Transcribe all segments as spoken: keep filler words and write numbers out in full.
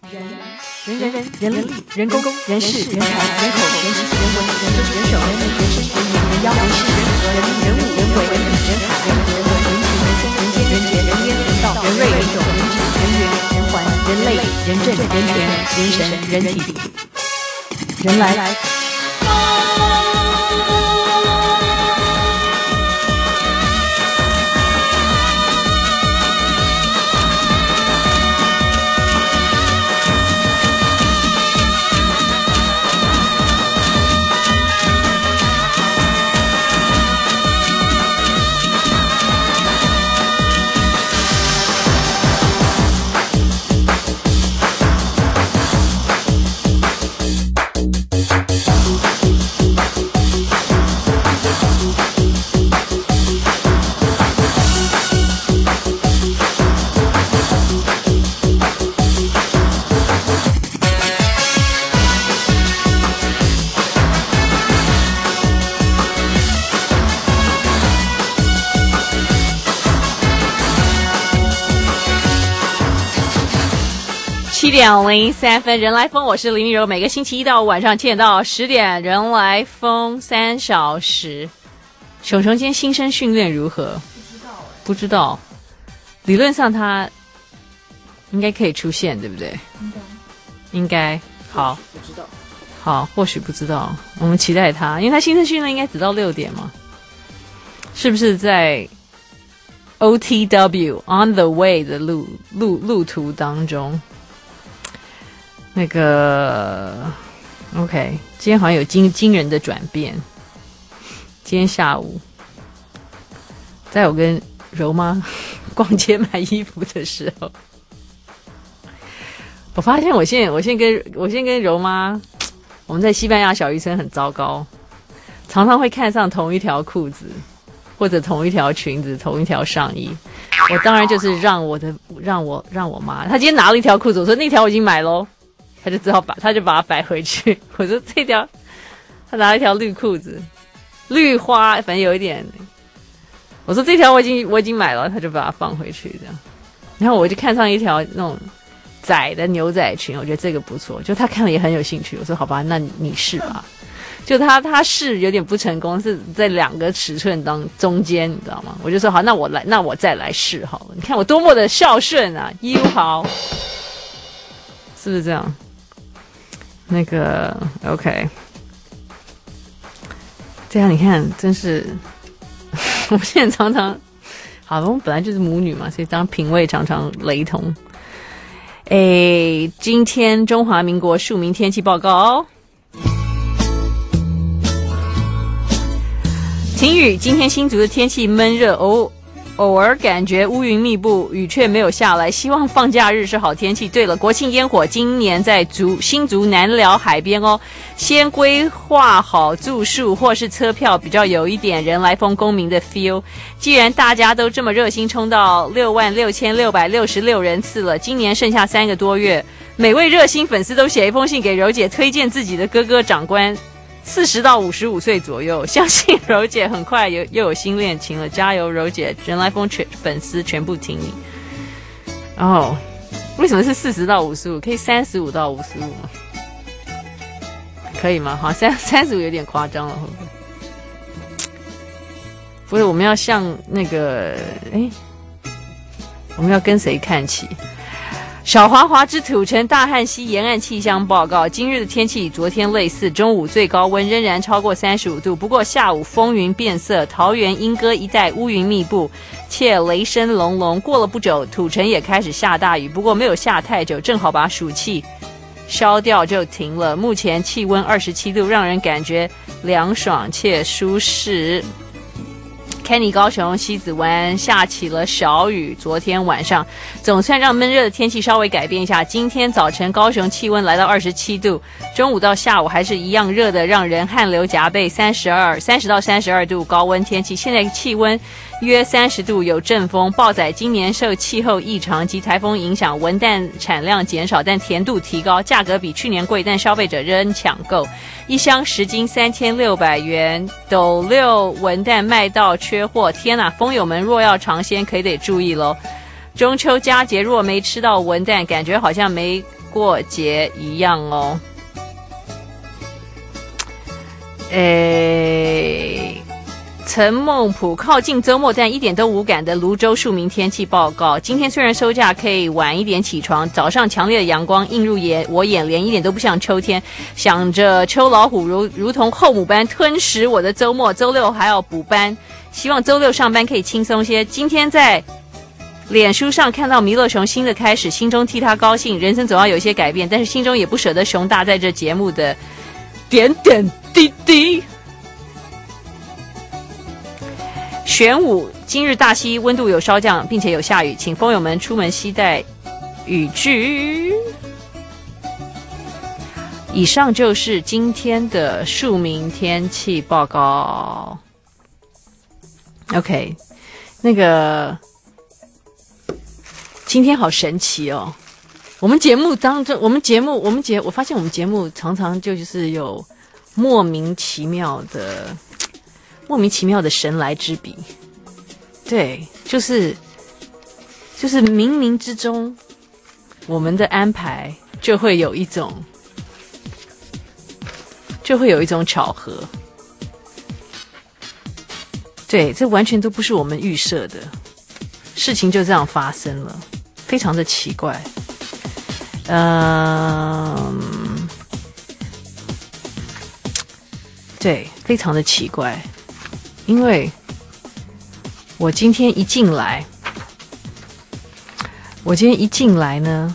人人人人力人工人事人才人口人情人文人人人手人民人生人民人妖人事人和人人物人为人理人海人人文人情人松人间人杰人烟人道人瑞人种人质人缘人环人类人政人权人神人体人来来。七点零三分，人来疯，我是林明柔。每个星期一到五晚上七点到十点，人来疯三小时。熊熊今天新生训练如何？不知道、欸、不知道。理论上他应该可以出现，对不对？应该。应该。好。不知道。好，或许不知道。我们期待他，因为他新生训练应该只到六点嘛。是不是在 O T W on the way 的路路路途当中？那个 OK 今天好像有惊惊人的转变。今天下午在我跟柔妈逛街买衣服的时候，我发现我现在我现在跟我现在跟柔妈我们在西班牙小渔村很糟糕，常常会看上同一条裤子或者同一条裙子同一条上衣，我当然就是让我的让我让我妈，她今天拿了一条裤子，我说那条我已经买咯，他就只好把他就把它摆回去。我说这条，他拿了一条绿裤子，绿花，反正有一点。我说这条我已经我已经买了，他就把它放回去这样。然后我就看上一条那种窄的牛仔裙，我觉得这个不错，就他看了也很有兴趣。我说好吧，那你你试吧。就他他试有点不成功，是在两个尺寸当中间，你知道吗？我就说好，那我来，那我再来试好了。你看我多么的孝顺啊，优好，是不是这样？那个 OK 这样你看真是我们现在常常好，我们本来就是母女嘛，所以当品味常常雷同。诶，今天中华民国庶民天气报告哦。晴雨，今天新竹的天气闷热，偶偶尔感觉乌云密布，雨却没有下来，希望放假日是好天气。对了，国庆烟火今年在竹新竹南寮海边哦，先规划好住宿或是车票，比较有一点人来疯公民的 feel。既然大家都这么热心，冲到六万六千六百六十六人次了，今年剩下三个多月，每位热心粉丝都写一封信给柔姐，推荐自己的哥哥长官。四十到五十五岁左右，相信柔姐很快有又有新恋情了，加油，柔姐！人来疯全粉丝全部挺你。然后，为什么是四十到五十五？可以三十五到五十五吗？可以吗？好，三三十五有点夸张了，会不会？不是，我们要向那个，哎，我们要跟谁看齐？小华华之土城大汉溪沿岸气象报告，今日的天气与昨天类似，中午最高温仍然超过三十五度，不过下午风云变色，桃园莺歌一带乌云密布，且雷声隆隆。过了不久，土城也开始下大雨，不过没有下太久，正好把暑气消掉就停了。目前气温二十七度，让人感觉凉爽且舒适。Kenny 高雄西子湾下起了小雨，昨天晚上总算让闷热的天气稍微改变一下。今天早晨高雄气温来到二十七度，中午到下午还是一样热的，让人汗流浃背。三十二、三十到三十二度高温天气，现在气温约三十度，有阵风。报载今年受气候异常及台风影响，文旦产量减少，但甜度提高，价格比去年贵，但消费者仍抢购。一箱十斤三千六百元，斗六文旦卖到缺货，天哪！风友们若要尝鲜，可以得注意咯。中秋佳节若没吃到文旦，感觉好像没过节一样哦。诶，陈孟浦靠近周末但一点都无感的泸州庶民天气报告。今天虽然收假可以晚一点起床，早上强烈的阳光映入眼我眼帘，一点都不像秋天。想着秋老虎如如同后母般吞噬我的周末，周六还要补班，希望周六上班可以轻松些。今天在脸书上看到弥勒熊新的开始，心中替他高兴，人生总要有一些改变，但是心中也不舍得熊大在这节目的点点滴滴。玄武今日大溪温度有稍降，并且有下雨，请风友们出门携带雨具。以上就是今天的庶民天气报告。 OK， 那个今天好神奇哦，我们节目当中，我们节目我们节我发现我们节目常常就是有莫名其妙的莫名其妙的神来之笔。对，就是就是冥冥之中我们的安排就会有一种就会有一种巧合。对，这完全都不是我们预设的，事情就这样发生了，非常的奇怪。嗯，对，非常的奇怪，因为我今天一进来，我今天一进来呢，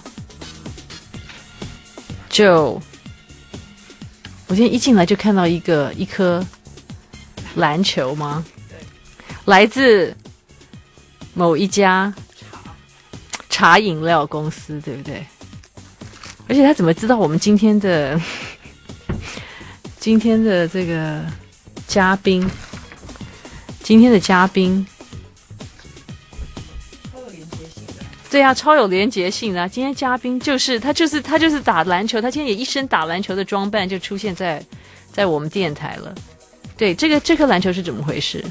就我今天一进来就看到一个一颗篮球吗？来自某一家茶饮料公司，对不对？而且他怎么知道我们今天的今天的这个嘉宾？今天的嘉宾超有连结性的。对啊，超有连结性的、啊。今天嘉宾就是他，就是他，就是打篮球。他今天也一身打篮球的装扮就出现在在我们电台了。对，这个这颗篮球是怎么回事？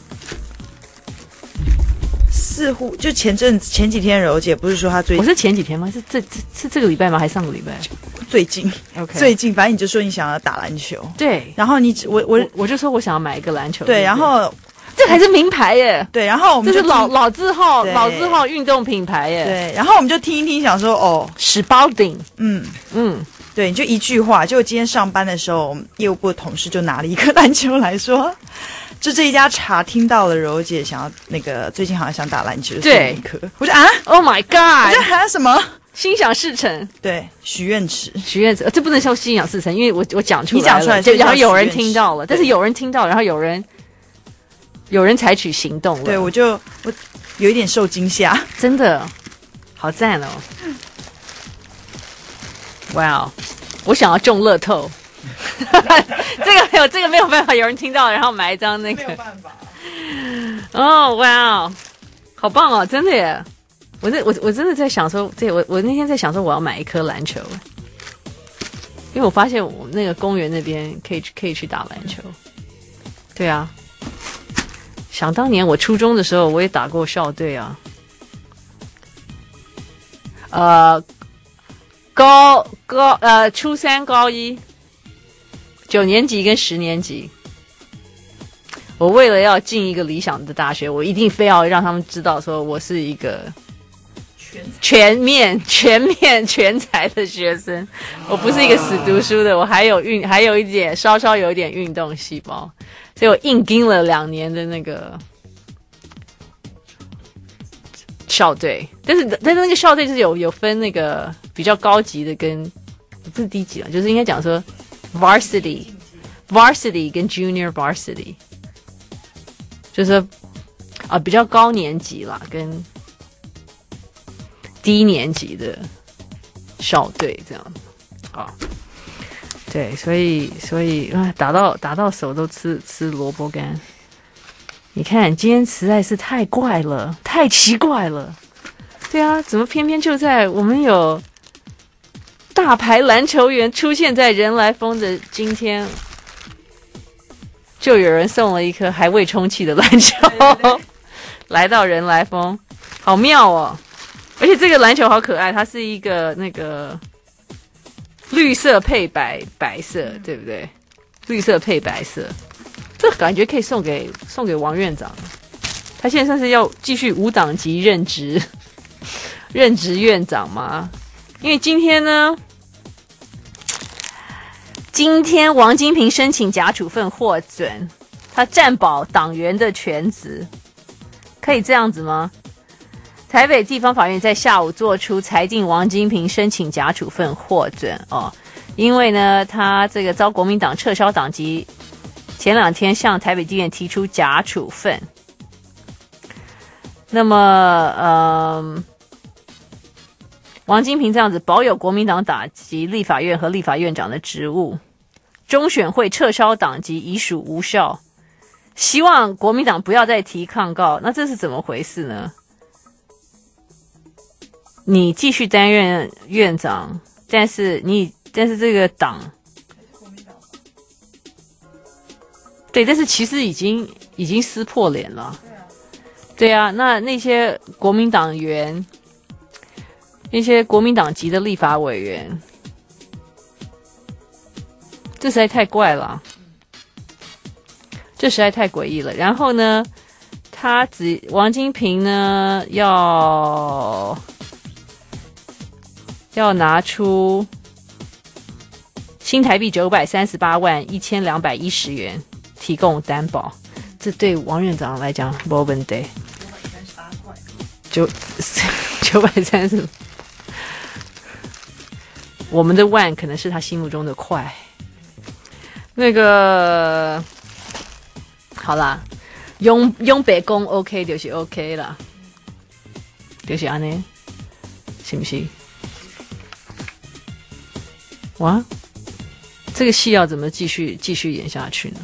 似乎就前阵子前几天柔姐不是说她最我是前几天吗？是这这是这个礼拜吗？还是上个礼拜？ 最近 OK 最近，反正你就说你想要打篮球， 对， 然后你我我我, 我就说我想要买一个篮球， 对，然后这还是名牌耶， 对，然后我们这就是老老字号对老字号运动品牌耶， 对，然后我们就听一听，想说哦， 史包顶， 嗯嗯， 对，你就一句话，就今天上班的时候，我们业务部的同事就拿了一颗篮球来说。就这一家茶听到了柔姐想要那个最近好像想打篮球， 对， 我就啊 ，Oh my 我 God， 就喊什么？ 心想事成， 对，许愿池， 许愿池，这不能叫心想事成，因为我我讲出来了， 你讲出来， 就然后有人听到了，但是有人听到，然后有人有人采取行动了， 对，我就我有一点受惊吓， 真的好赞哦！哇哦，我想要中乐透。这个没有，这个没有办法，有人听到，然后买一张那个， 没有办法。 哦，哇哦，好棒哦，真的耶！我在我我真的在想说，对我我那天在想说，我要买一颗篮球，因为我发现我那个公园那边可以可以去打篮球。对啊，想当年我初中的时候，我也打过校队啊。呃，高高呃初三高一。九年级跟十年级，我为了要进一个理想的大学，我一定非要让他们知道，说我是一个全面、全面、全才的学生。我不是一个死读书的，我还有运，还有一点稍稍有一点运动细胞，所以我硬盯了两年的那个校队。但是，但是那个校队就是有有分那个比较高级的跟不是低级了，就是应该讲说。Varsity, Varsity 跟 Junior Varsity， 就是啊比较高年级啦，跟低年级的校队这样啊，对，所以所以啊打到打到手都吃吃萝卜干。你看今天实在是太怪了，太奇怪了。对啊，怎么偏偏就在我们有。大牌篮球员出现在人来疯的今天，就有人送了一颗还未充气的篮球对对对来到人来疯，好妙哦！而且这个篮球好可爱，它是一个那个绿色配白白色，对不对？绿色配白色，这感觉可以送给送给王院长。他现在算是要继续无党籍任职任职院长吗？因为今天呢，今天王金平申请假处分获准，他暂保党员的权职，可以这样子吗？台北地方法院在下午做出裁定，王金平申请假处分获准哦，因为呢，他这个遭国民党撤销党籍，前两天向台北地院提出假处分。那么，呃，王金平这样子保有国民党党籍、立法院和立法院长的职务，中选会撤销党籍已属无效，希望国民党不要再提抗告。那这是怎么回事呢？你继续担任院长，但是你但是这个党，对，但是其实已经已经撕破脸了。对啊，那那些国民党员，那些国民党籍的立法委员，这实在太怪了，这实在太诡异了。然后呢，他只王金平呢要。要拿出新台币九百三十八万一千两百一十元提供担保，这对王院长来讲没问题。九九百三十，我们的万可能是他心目中的块。那个好啦，用用白宫 OK 就是 OK 啦，就是安尼，是不是？哇，这个戏要怎么继续继续演下去呢？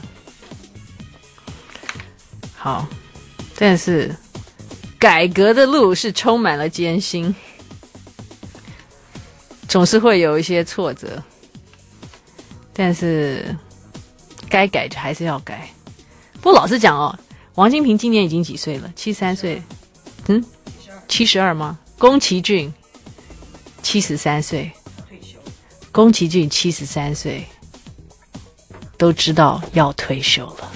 好，但是改革的路是充满了艰辛，总是会有一些挫折，但是该改的还是要改。不过老实讲哦，王金平今年已经几岁了？七十三岁，嗯，七十二吗？宫崎骏七十三岁。宫崎骏七十三岁，都知道要退休了。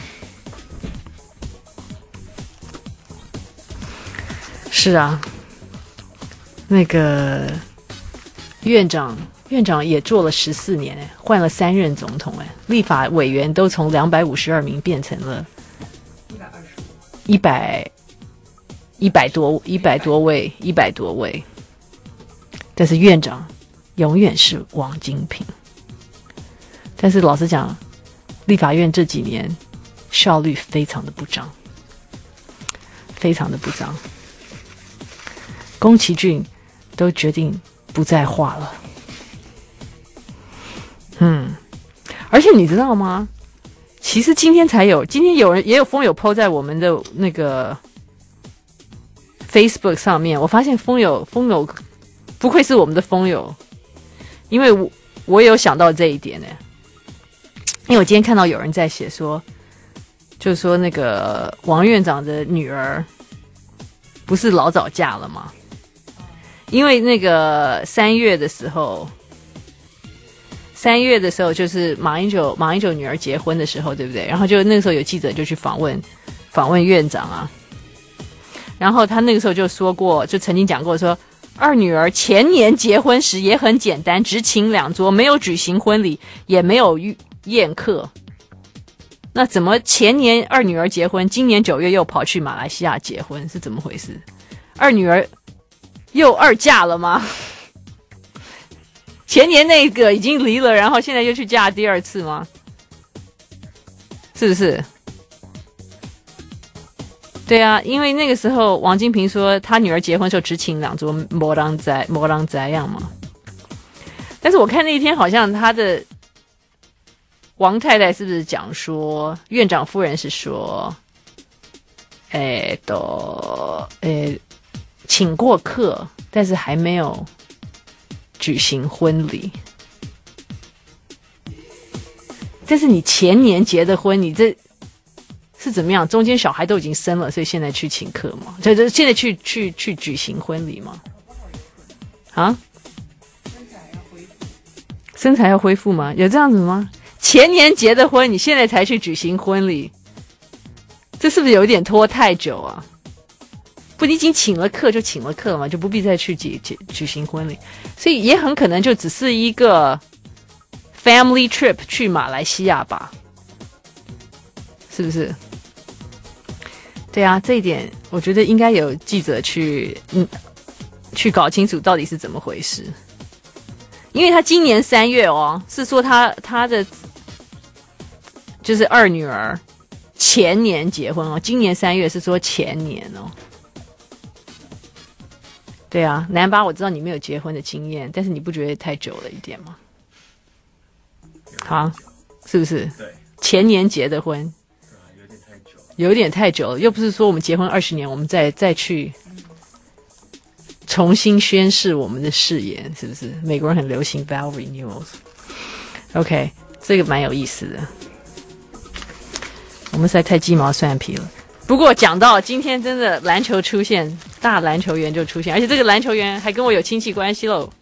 是啊，那个院长，院长也做了十四年，哎，换了三任总统，哎，立法委员都从两百五十二名变成了一百一百多一百多位一百多位，但是院长永远是王金平。但是老实讲，立法院这几年效率非常的不彰，非常的不彰。宫崎骏都决定不再画了。嗯，而且你知道吗？其实今天才有，今天有人也有风友 po 在我们的那个 Facebook 上面，我发现风友风友不愧是我们的风友。因为我我也有想到这一点呢，因为我今天看到有人在写说，就是说那个王院长的女儿不是老早嫁了吗？因为那个三月的时候，三月的时候就是马英九马英九女儿结婚的时候，对不对？然后就那个时候有记者就去访问访问院长啊，然后他那个时候就说过，就曾经讲过说。二女儿前年结婚时也很简单，只请两桌，没有举行婚礼，也没有宴客。那怎么前年二女儿结婚，今年九月又跑去马来西亚结婚，是怎么回事？二女儿又二嫁了吗？前年那个已经离了，然后现在又去嫁第二次吗？是不是？对啊，因为那个时候王金平说他女儿结婚的时候只请两桌，没人知没人知样嘛。但是我看那一天好像他的王太太是不是讲说，院长夫人是说，哎，都哎请过客，但是还没有举行婚礼。但是你前年结的婚，你这。是怎么样？中间小孩都已经生了，所以现在去请客嘛？就就现在去去去举行婚礼嘛？啊？ 身材要恢复吗？有这样子吗？前年结的婚，你现在才去举行婚礼，这是不是有点拖太久啊？不，你已经请了客就请了客嘛，就不必再去举举举行婚礼，所以也很可能就只是一个 family trip 去马来西亚吧，是不是？对啊，这一点我觉得应该有记者去嗯去搞清楚到底是怎么回事，因为他今年三月哦，是说他他的就是二女儿前年结婚哦，今年三月是说前年哦。对啊，南巴，我知道你没有结婚的经验，但是你不觉得太久了一点吗？好，是不是？ 对， 前年结的婚， 有点太久了， 有点太久了，又不是说我们结婚二十年，我们再再去重新宣誓我们的誓言，是不是？美国人很流行 vow renewals。OK， 这个蛮有意思的。我们实在太鸡毛蒜皮了。不过讲到今天真的篮球出现，大篮球员就出现，而且这个篮球员还跟我有亲戚关系喽。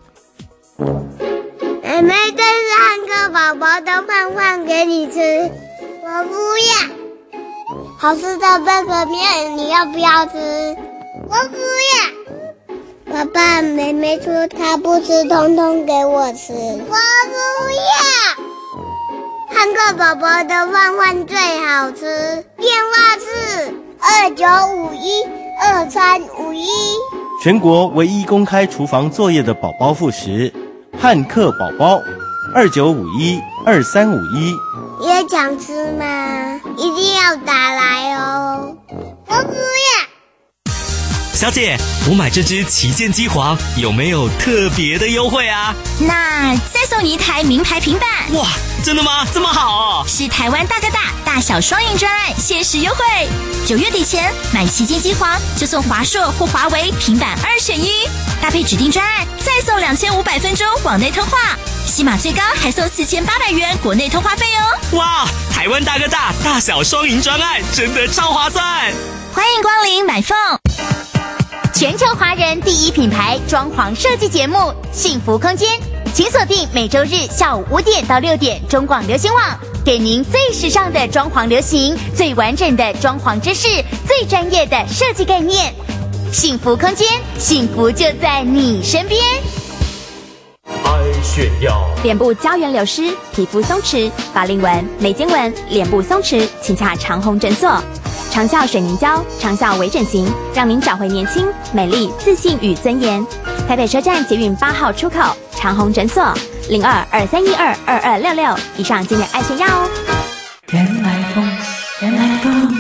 妹妹，这是汉克宝宝的饭饭给你吃，我不要。好吃的贝壳面，你要不要吃？我不要。爸爸，妹妹说她不吃，通通给我吃，我不要。汉克宝宝的饭饭最好吃，电话是二九五一二三五一。 全国唯一公开厨房作业的宝宝副食，汉克宝宝，二九五一二三五一。 也想吃吗？一定要打来哦！我不要。 小姐，我买这支旗舰机皇有没有特别的优惠啊？ 那再送你一台名牌平板。 哇，真的吗？这么好哦！ 是台湾大哥大大小双赢专案限时优惠，九月底前买旗舰机皇就送华硕或华为平板二选一，搭配指定专案再送两千五百分钟网内通话，起码最高还送四千八百元国内通话费哦！ 哇，台湾大哥大大小双赢专案真的超划算！ 欢迎光临买凤。 全球华人第一品牌装潢设计节目《幸福空间》，请锁定每周日下午五点到六点中广流行网，给您最时尚的装潢流行、最完整的装潢知识、最专业的设计概念。幸福空间，幸福就在你身边。 爱炫耀， 脸部胶原流失、皮肤松弛、法令纹、眉间纹、脸部松弛，请洽长虹诊所。长效水凝胶，长效微整形，让您找回年轻、美丽、自信与尊严。台北车站捷运八号出口，长虹诊所零二二三一二二二六六。以上今日爱炫耀哦。 原来风，原来风。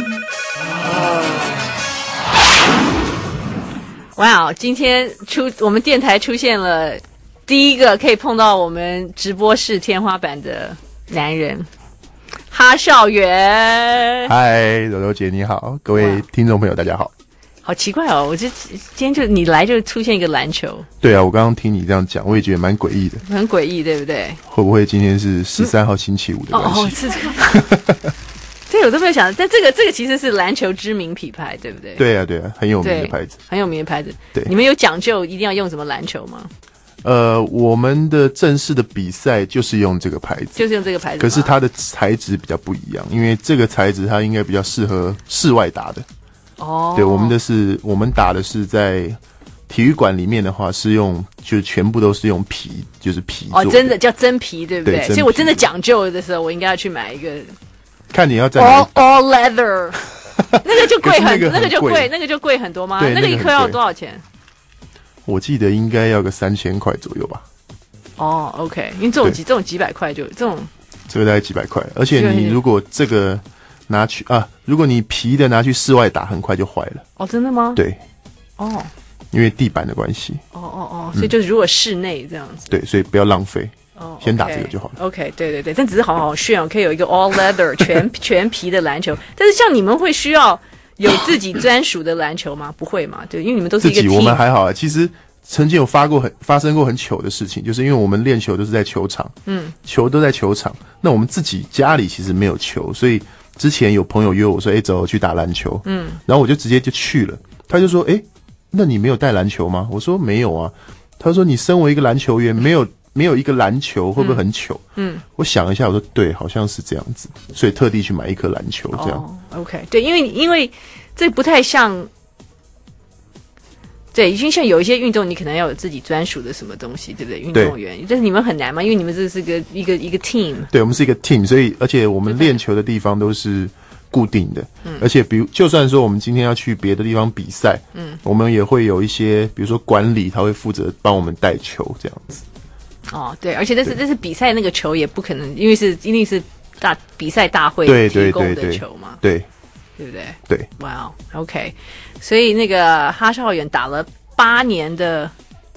哇、wow, 今天出我们电台出现了第一个可以碰到我们直播室天花板的男人。哈少元， 嗨，柔柔姐你好，各位听众朋友大家好。 好奇怪哦，我这今天就你来就出现一个篮球。 对啊，我刚刚听你这样讲，我也觉得蛮诡异的。 很诡异，对不对？ 会不会今天是十三号星期五的关系？ 哦哦，是这个。这我都没有想到，但这个这个其实是篮球知名品牌，对不对？ 对啊对啊，很有名的牌子， 很有名的牌子。 对， 你们有讲究一定要用什么篮球吗？ 呃，我们的正式的比赛就是用这个牌子， 就是用这个牌子。 可是它的材质比较不一样，因为这个材质它应该比较适合室外打的。哦，对，我们的是，我们打的是在体育馆里面的话，是用就全部都是用皮，就是皮做的。 哦，真的叫真皮，对不对？ 对， 所以我真的讲究的时候，我应该要去买一个。 看你要在 all all leather， 那个就贵很， 那, 那个就贵，那个就贵很多吗？ 对， 那个一颗要多少钱？ 我记得应该要个三千块左右吧。 哦 ，OK， 因为这种几这种几百块就这种， 这个大概几百块，而且你如果这个拿去啊，如果你皮的拿去室外打，很快就坏了。 哦，真的吗？ 对。 哦。 因为地板的关系。 哦哦哦，所以就是如果室内这样子。 对，所以不要浪费。哦，先打这个就好了。 OK， 对对对，但只是好好炫哦，可以有一个 all leather 全全皮的篮球。但是像你们会需要有自己专属的篮球吗？不会嘛？对，因为你们都是一个 team。 自己我们还好啊。其实曾经有发过很发生过很糗的事情，就是因为我们练球都是在球场，嗯，球都在球场。那我们自己家里其实没有球，所以之前有朋友约我说：“哎、欸，走去打篮球。”嗯，然后我就直接就去了。他就说：“哎、欸，那你没有带篮球吗？”我说：“没有啊。”他说：“你身为一个篮球员，没有。” 没有一个篮球会不会很糗？嗯，我想一下，我说对，好像是这样子，所以特地去买一颗篮球这样。 哦、OK， 对，因为因为这不太像。对，因为像有一些运动，你可能要有自己专属的什么东西，对不对？运动员，但是你们很难嘛，因为你们这是个一个一个 team。 对，我们是一个 team， 所以而且我们练球的地方都是固定的，嗯，而且比如就算说我们今天要去别的地方比赛，嗯，我们也会有一些，比如说管理，他会负责帮我们带球这样子。 哦，对，而且这是这是比赛那个球也不可能，因为是一定是大比赛大会提供的球嘛， 对。对对对对对不对？ 对， 哇、wow, ，OK， 所以那个哈少远打了八年的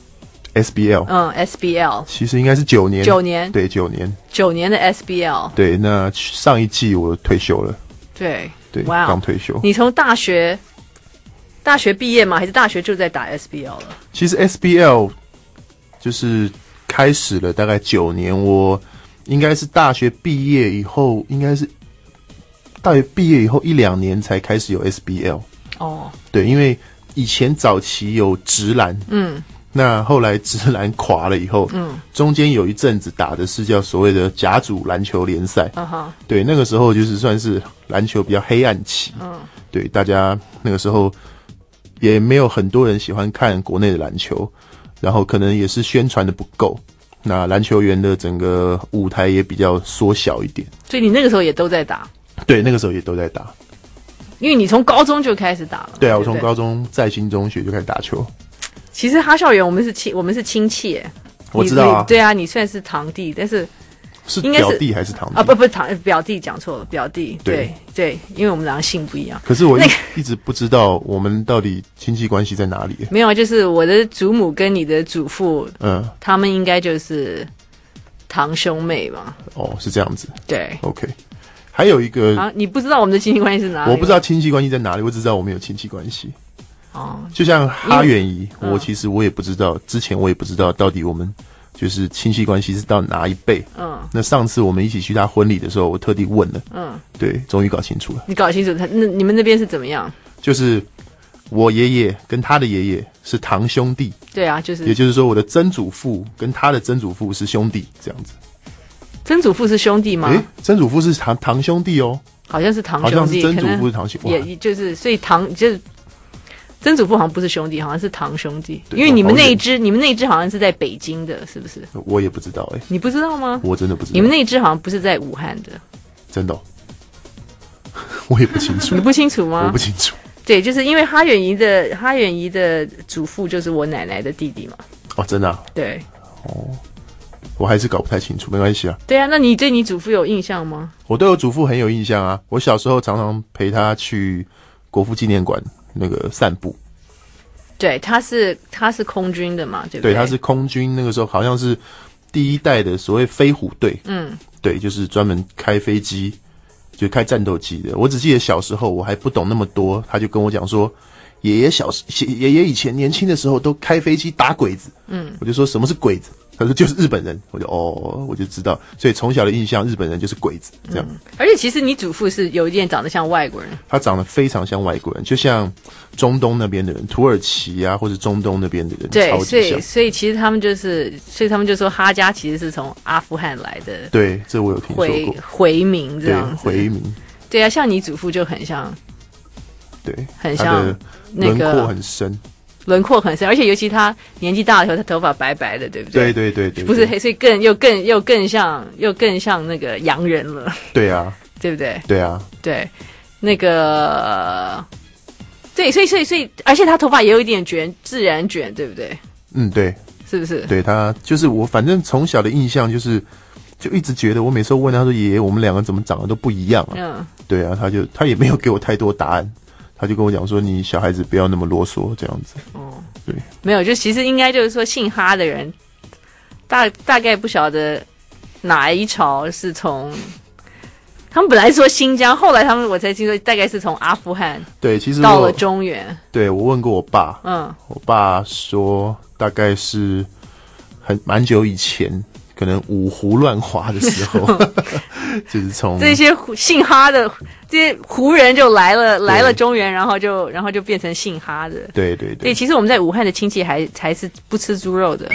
S B L， 嗯 ，S B L， 其实应该是九年， 九年， 对，九年， 九年的 S B L， 对，那上一季我退休了， 对， 对， 哇、wow ， 刚退休。 你从大学大学毕业吗？还是大学就在打 S B L 了？ 其实 S B L 就是开始了大概九年，我应该是大学毕业以后，应该是。大学毕业以后一两年才开始有 S B L 哦， 对，因为以前早期有职篮，嗯，那后来职篮垮了以后，嗯，中间有一阵子打的是叫所谓的甲组篮球联赛，嗯哼，对，那个时候就是算是篮球比较黑暗期，嗯，对，大家那个时候也没有很多人喜欢看国内的篮球，然后可能也是宣传的不够，那篮球员的整个舞台也比较缩小一点， 所以你那个时候也都在打。 对，那个时候也都在打， 因为你从高中就开始打了。 对啊，我从高中在新中学就开始打球。 其实哈少远，我们是亲，我们是亲戚。 我知道啊。 对啊，你算是堂弟，但是是表弟还是堂弟啊？不不，堂表弟讲错了，表弟。对对, 对，因为我们两个姓不一样。 可是我一、 那个、 一直不知道我们到底亲戚关系在哪里。 没有，就是我的祖母跟你的祖父， 嗯， 他们应该就是堂兄妹嘛。 哦，是这样子。 对 ，OK。还有一个啊，你不知道我们的亲戚关系是哪里？ 我不知道亲戚关系在哪里，我只知道我们有亲戚关系。 哦， 就像哈远仪，我其实我也不知道，之前我也不知道到底我们就是亲戚关系是到哪一辈。嗯，那上次我们一起去他婚礼的时候，我特地问了。嗯，对，终于搞清楚了。 你搞清楚他那你们那边是怎么样？ 就是我爷爷跟他的爷爷是堂兄弟。 对啊，就是， 也就是说我的曾祖父跟他的曾祖父是兄弟，这样子。 曾祖父是兄弟吗？ 诶，曾祖父是堂堂兄弟哦， 好像是堂兄弟， 好像是曾祖父是堂兄弟， 也就是所以堂就是曾祖父好像不是兄弟，好像是堂兄弟，因为你们那一支，你们那一支好像是在北京的，是不是？ 我也不知道哎、欸， 你不知道吗？ 我真的不知道， 你们那一支好像不是在武汉的， 真的、哦，我也不清楚， 你不清楚吗？ 我不清楚。 对，就是因为哈远仪的哈远仪的祖父就是我奶奶的弟弟嘛。 哦，真的、啊？ 对。 哦。我还是搞不太清楚，没关系啊。 对啊，那你对你祖父有印象吗？ 我对我祖父很有印象啊。我小时候常常陪他去国父纪念馆那个散步。 对，他是他是空军的嘛，对不对？ 对，他是空军，那个时候好像是第一代的所谓飞虎队。嗯，对，就是专门开飞机，就开战斗机的。我只记得小时候我还不懂那么多，他就跟我讲说，爷爷小爷爷以前年轻的时候都开飞机打鬼子。嗯，我就说什么是鬼子？他说就是日本人，我就哦，我就知道，所以从小的印象，日本人就是鬼子这样、嗯。 而且其实你祖父是有一点长得像外国人， 他长得非常像外国人，就像中东那边的人，土耳其啊，或者中东那边的人， 对， 超级像。 所以所以其实他们就是，所以他们就说哈家其实是从阿富汗来的。 对，这我有听说过。 回民这样子， 回民。 对啊，像你祖父就很像， 对， 很像那个轮廓很深。 轮廓很深，而且尤其他年纪大的时候，他头发白白的，对不对？ 对对对 对, 对， 不是黑，所以更又更又更像又更像那个洋人了。 对啊， 对不对？ 对啊， 对，那个，对，所以所以所以，而且他头发也有一点卷，自然卷，对不对？ 嗯，对， 是不是？ 对他就是我，反正从小的印象就是，就一直觉得我每次问他说：“爷爷，我们两个怎么长得都不一样啊？”嗯，对啊，他就他也没有给我太多答案。他就跟我讲说：“你小孩子不要那么啰嗦，这样子。”哦，对， 没有，就其实应该就是说，姓哈的人大大概不晓得哪一朝是从他们本来说新疆，后来他们我才听说大概是从阿富汗对，其实到了中原。 对，我问过我爸，嗯，我爸说大概是很蛮久以前。可能五胡乱华的时候，就是从这些姓哈的这些胡人就来了，来了中原，然后就然后就变成姓哈的。 对对 对, 对，其实我们在武汉的亲戚还还是不吃猪肉的。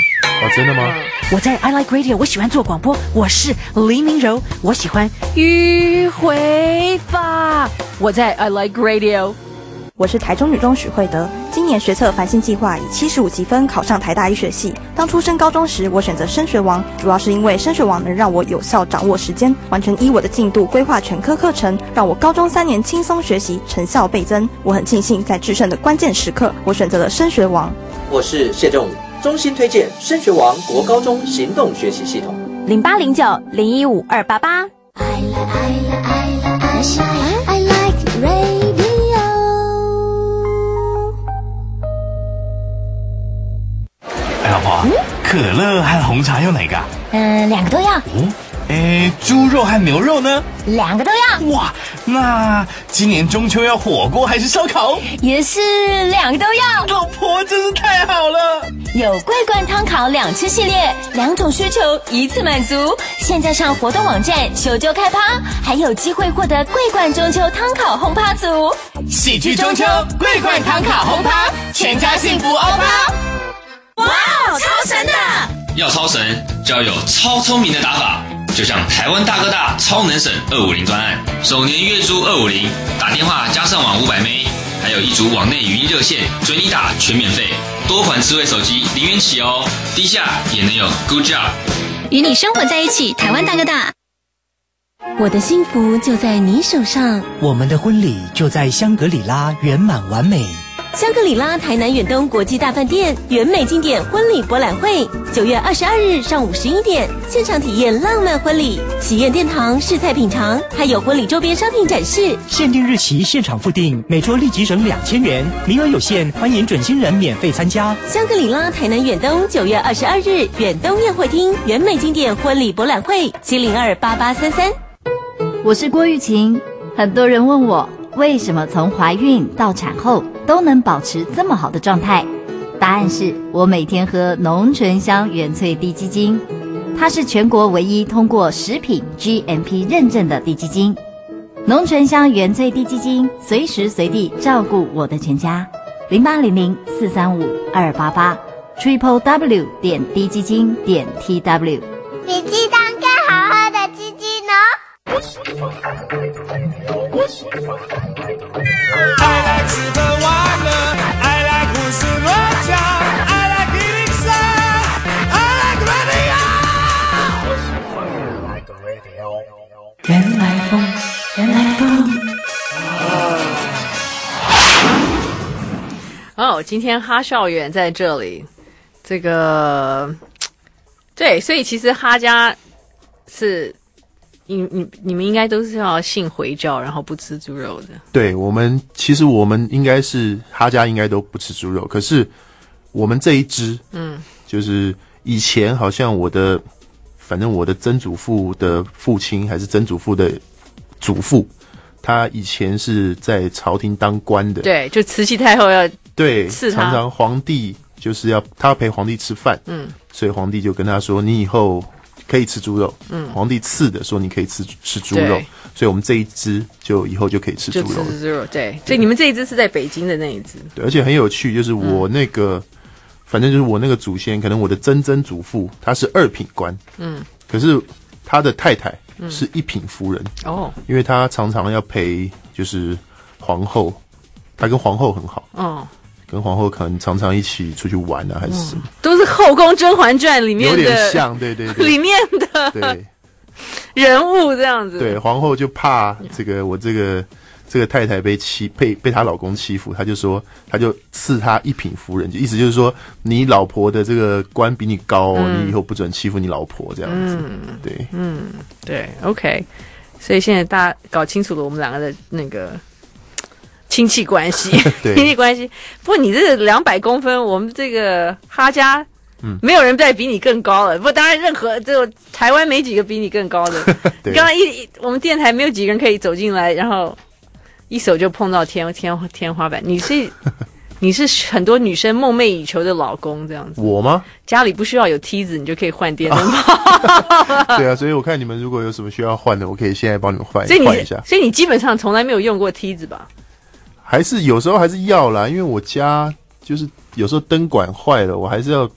哦，真的吗？ 我在 I Like Radio， 我喜欢做广播，我是黎明柔，我喜欢迂回法。我在 I Like Radio。 我是台中女中许慧德，今年学测繁星计划以七十五积分考上台大医学系。当初升高中时，我选择升学王，主要是因为升学王能让我有效掌握时间，完全依我的进度规划全科课程，让我高中三年轻松学习，成效倍增。我很庆幸在制胜的关键时刻，我选择了升学王。 我是谢仲武，衷心推荐升学王国高中行动学习系统。 零八零九零一五二八八。I like I like I like I like radio。 哎，老婆，嗯、可乐和红茶要哪个？ 嗯，两个都要。 哦，哎，猪肉和牛肉呢？ 两个都要。 哇，那今年中秋要火锅还是烧烤？ 也是两个都要。 老婆真是太好了。 有桂冠汤烤两吃系列，两种需求一次满足。现在上活动网站修就开趴，还有机会获得桂冠中秋汤烤轰趴组。 喜剧中秋，桂冠汤烤轰趴，全家幸福欧趴。 哇，超神的！ 要超神就要有超聪明的打法，就像台湾大哥大超能省二五零专案，首年月租二五零，打电话加上网五百 M B， 还有一组网内语音热线，准你打全免费，多款智慧手机零元起哦，低下也能有 Good Job。 与你生活在一起，台湾大哥大。 我的幸福就在你手上， 我们的婚礼就在香格里拉圆满完美。 香格里拉台南远东国际大饭店圆美经典婚礼博览会，九月二十二日上午十一点，现场体验浪漫婚礼，喜宴殿堂试菜品尝，还有婚礼周边商品展示。 限定日期现场付订，每桌立即省两千元，名额有限，欢迎准新人免费参加。 香格里拉台南远东九月二十二日远东宴会厅圆美经典婚礼博览会，七零二八八三三。 我是郭玉琴，很多人问我为什么从怀孕到产后都能保持这么好的状态？答案是我每天喝浓醇香原萃低基精，它是全国唯一通过食品 G M P 认证的低基精。浓醇香原萃低基精，随时随地照顾我的全家。零八零零四三五二八八 triple w 点低基精点 t w。 比鸡蛋更好喝的鸡精哦。 I like 吃的完了 I like 胡思乱想 I like 一零三 I like radio 原来风原来风哦，今天哈校园在这里，这个对，所以其实哈家是你你你们应该都是要信回教，然后不吃猪肉的。 对，我们其实我们应该是哈家应该都不吃猪肉，可是我们这一支，嗯，就是以前好像我的，反正我的曾祖父的父亲还是曾祖父的祖父，他以前是在朝廷当官的， 对，就慈禧太后要对赐他， 常常皇帝就是要他要陪皇帝吃饭，嗯，所以皇帝就跟他说，你以后可以吃猪肉，嗯，皇帝赐的说你可以吃吃猪肉，所以我们这一支就以后就可以吃猪肉了，就吃猪肉，对，所以你们这一支是在北京的那一支， 对，而且很有趣，就是我那个，嗯、反正就是我那个祖先，可能我的曾曾祖父他是二品官，嗯，可是他的太太是一品夫人，哦、嗯，因为他常常要陪就是皇后，他跟皇后很好，哦。跟皇后可能常常一起出去玩啊，还是什么？嗯、 都是《后宫甄嬛传》里面的， 有点像，对对对， 里面的对人物这样子。 对，皇后就怕这个我这个这个太太被欺被被她老公欺负，她就说，她就赐她一品夫人，就意思就是说，你老婆的这个官比你高，嗯、你以后不准欺负你老婆这样子。嗯，对， 嗯，对 ，OK。所以现在大家搞清楚了我们两个的那个。亲戚关系，亲戚关系。不过你这两百公分，我们这个哈家，嗯，没有人再比你更高了。不过当然，任何就台湾没几个比你更高的。刚刚一我们电台没有几个人可以走进来，然后一手就碰到天天天花板。你是你是很多女生梦寐以求的老公这样子。 我吗？ 家里不需要有梯子，你就可以换电灯泡。 对啊，所以我看你们如果有什么需要换的，我可以现在帮你们换换一下。 所以你基本上从来没有用过梯子吧？ 还是有时候还是要啦，因为我家就是有时候灯管坏了，我还是要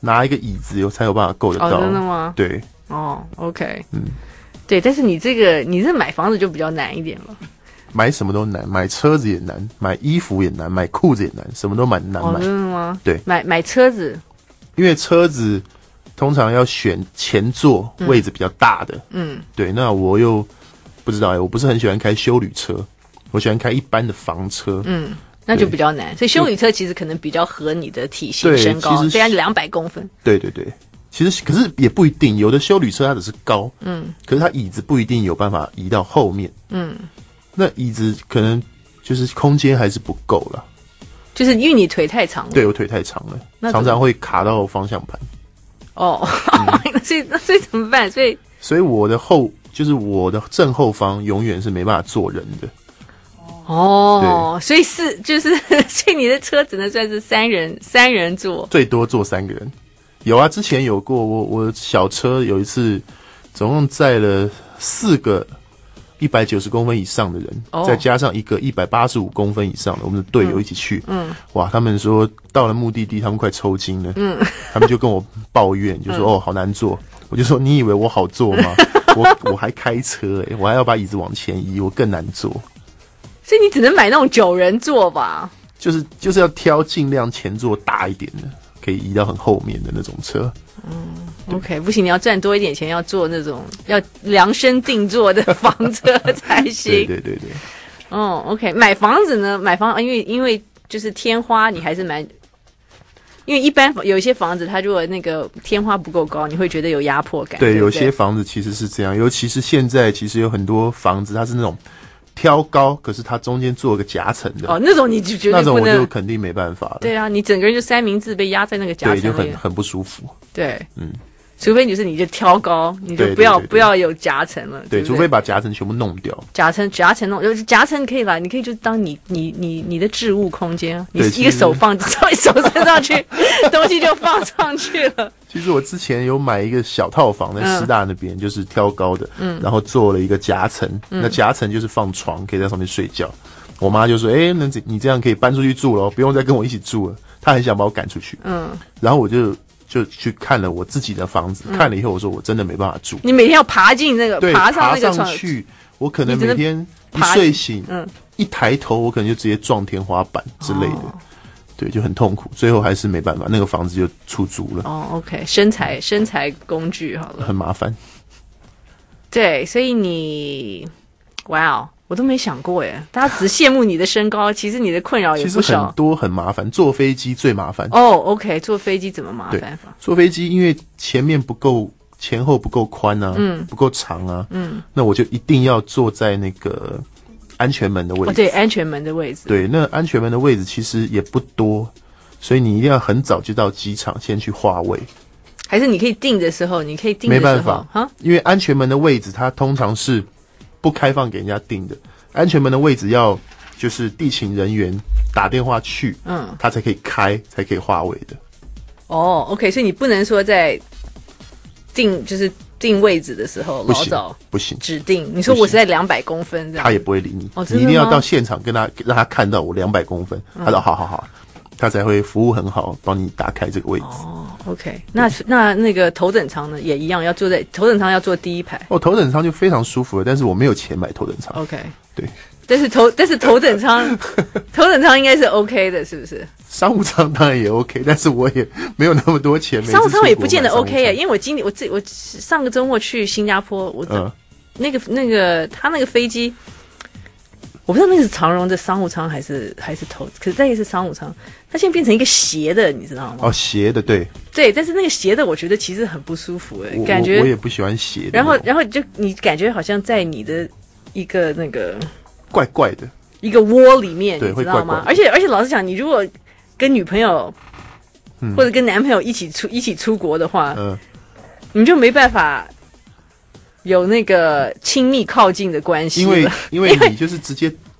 拿一个椅子有才有办法够得到。 哦，真的吗？ 对。 哦 ，OK， 嗯， 对，但是你这个你这买房子就比较难一点了。 买什么都难，买车子也难，买衣服也难，买裤子也难，什么都蛮难买。 哦，真的吗？ 对， 买买车子， 因为车子通常要选前座位置比较大的。嗯，对，那我又不知道哎、欸，我不是很喜欢开休旅车，我喜欢开一般的房车。嗯， 那就比较难。所以休旅车其实可能比较合你的体型身高，虽然两百公分。 对对对。其实，可是也不一定，有的休旅车它只是高，嗯，可是它椅子不一定有办法移到后面，嗯，那椅子可能就是空间还是不够了， 就是因为你腿太长了， 对我腿太长了，常常会卡到方向盘。 哦，嗯、所以所以怎么办？所以所以我的后就是我的正后方永远是没办法坐人的。 哦，所以是就是所以你的车只能算是三人三人座， 最多坐三个人。有啊，之前有过，我我小车有一次，总共载了四个一百九十公分以上的人，哦、再加上一个一百八十五公分以上的，我们的队友一起去。嗯，哇，他们说到了目的地，他们快抽筋了。嗯，他们就跟我抱怨，就说、嗯、哦，好难坐。我就说你以为我好坐吗？我我还开车哎、欸，我还要把椅子往前移，我更难坐。 所以你只能买那种九人座吧？ 就是就是要挑尽量前座大一点的。可以移到很后面的那种车。 嗯 ，OK， 不行，你要赚多一点钱，要做那种要量身定做的房车才行。 对对对对。 哦 ，OK， 买房子呢？买房，因为因为就是天花，你还是蛮，因为一般有一些房子，它如果那个天花不够高，你会觉得有压迫感。 对， 对对有些房子其实是这样，尤其是现在，其实有很多房子它是那种。挑高，可是它中间做个夹层的哦，那种你就觉得那种我就肯定没办法了。 对啊，你整个人就三明治被压在那个夹层里， 对，就很很不舒服。 对，嗯，除非你是你就挑高，你就不要不要有夹层了。 对，除非把夹层全部弄掉。 夹层夹层弄，就是夹层可以啦，你可以就当你你你你的置物空间，你一个手放稍微手伸上去，东西就放上去了。 其实我之前有买一个小套房在师大那边，嗯、就是挑高的，嗯，然后做了一个夹层，嗯、那夹层就是放床，可以在上面睡觉。我妈就说：“哎、欸，那你这样可以搬出去住了，不用再跟我一起住了。”她很想把我赶出去，嗯，然后我就就去看了我自己的房子，嗯、看了以后我说我真的没办法住。 你每天要爬进那个， 对， 爬上那个床去，我可能每天一睡醒，嗯，一抬头我可能就直接撞天花板之类的。哦，对，就很痛苦，最后还是没办法，那个房子就出租了。 哦 ，OK， 身材身材工具好了， 很麻烦。 对，所以你，哇哦，我都没想过耶，大家只羡慕你的身高，其实你的困扰也不少。 其实很多很麻烦，坐飞机最麻烦。 哦 ，OK， 坐飞机怎么麻烦法？ 坐飞机因为前面不够，前后不够宽啊，嗯，不够长啊，嗯，那我就一定要坐在那个。安全门的位置， 哦，对，安全门的位置， 对，那安全门的位置其实也不多，所以你一定要很早就到机场先去划位。 还是你可以订的时候，你可以订的时候， 没办法哈，因为安全门的位置它通常是不开放给人家订的，安全门的位置要就是地勤人员打电话去，嗯，他才可以开，才可以划位的。 哦 ，OK， 所以你不能说在订就是。定位置的时候，老早不行指定。你说我是在两百公分这样， 他也不会理你。 哦， 你一定要到现场跟他让他看到我两百公分，嗯、他说好好好，他才会服务很好，帮你打开这个位置。 哦 ，OK， 那那那个头等舱呢，也一样要坐在头等舱要坐第一排。 哦，头等舱就非常舒服了，但是我没有钱买头等舱。 OK， 对。 但是头但是头等舱头等舱应该是 OK 的，是不是？ 商务舱当然也 OK， 但是我也没有那么多钱。 商务舱也不见得 OK 啊，因为我今年我自己我上个周末去新加坡，我、嗯、那个那个他那个飞机，我不知道那个是长荣的商务舱还是还是头，可是那个是商务舱，它现在变成一个斜的，你知道吗？ 哦，斜的，对对，但是那个斜的我觉得其实很不舒服哎、欸，感觉我, 我也不喜欢斜的。 然后然后就你感觉好像在你的一个那个怪怪的。 一个窝里面， 对， 你知道吗？ 怪怪而且而且，老实讲，你如果跟女朋友、嗯、或者跟男朋友一起出一起出国的话，嗯，你就没办法有那个亲密靠近的关系了， 因为因为你就是直接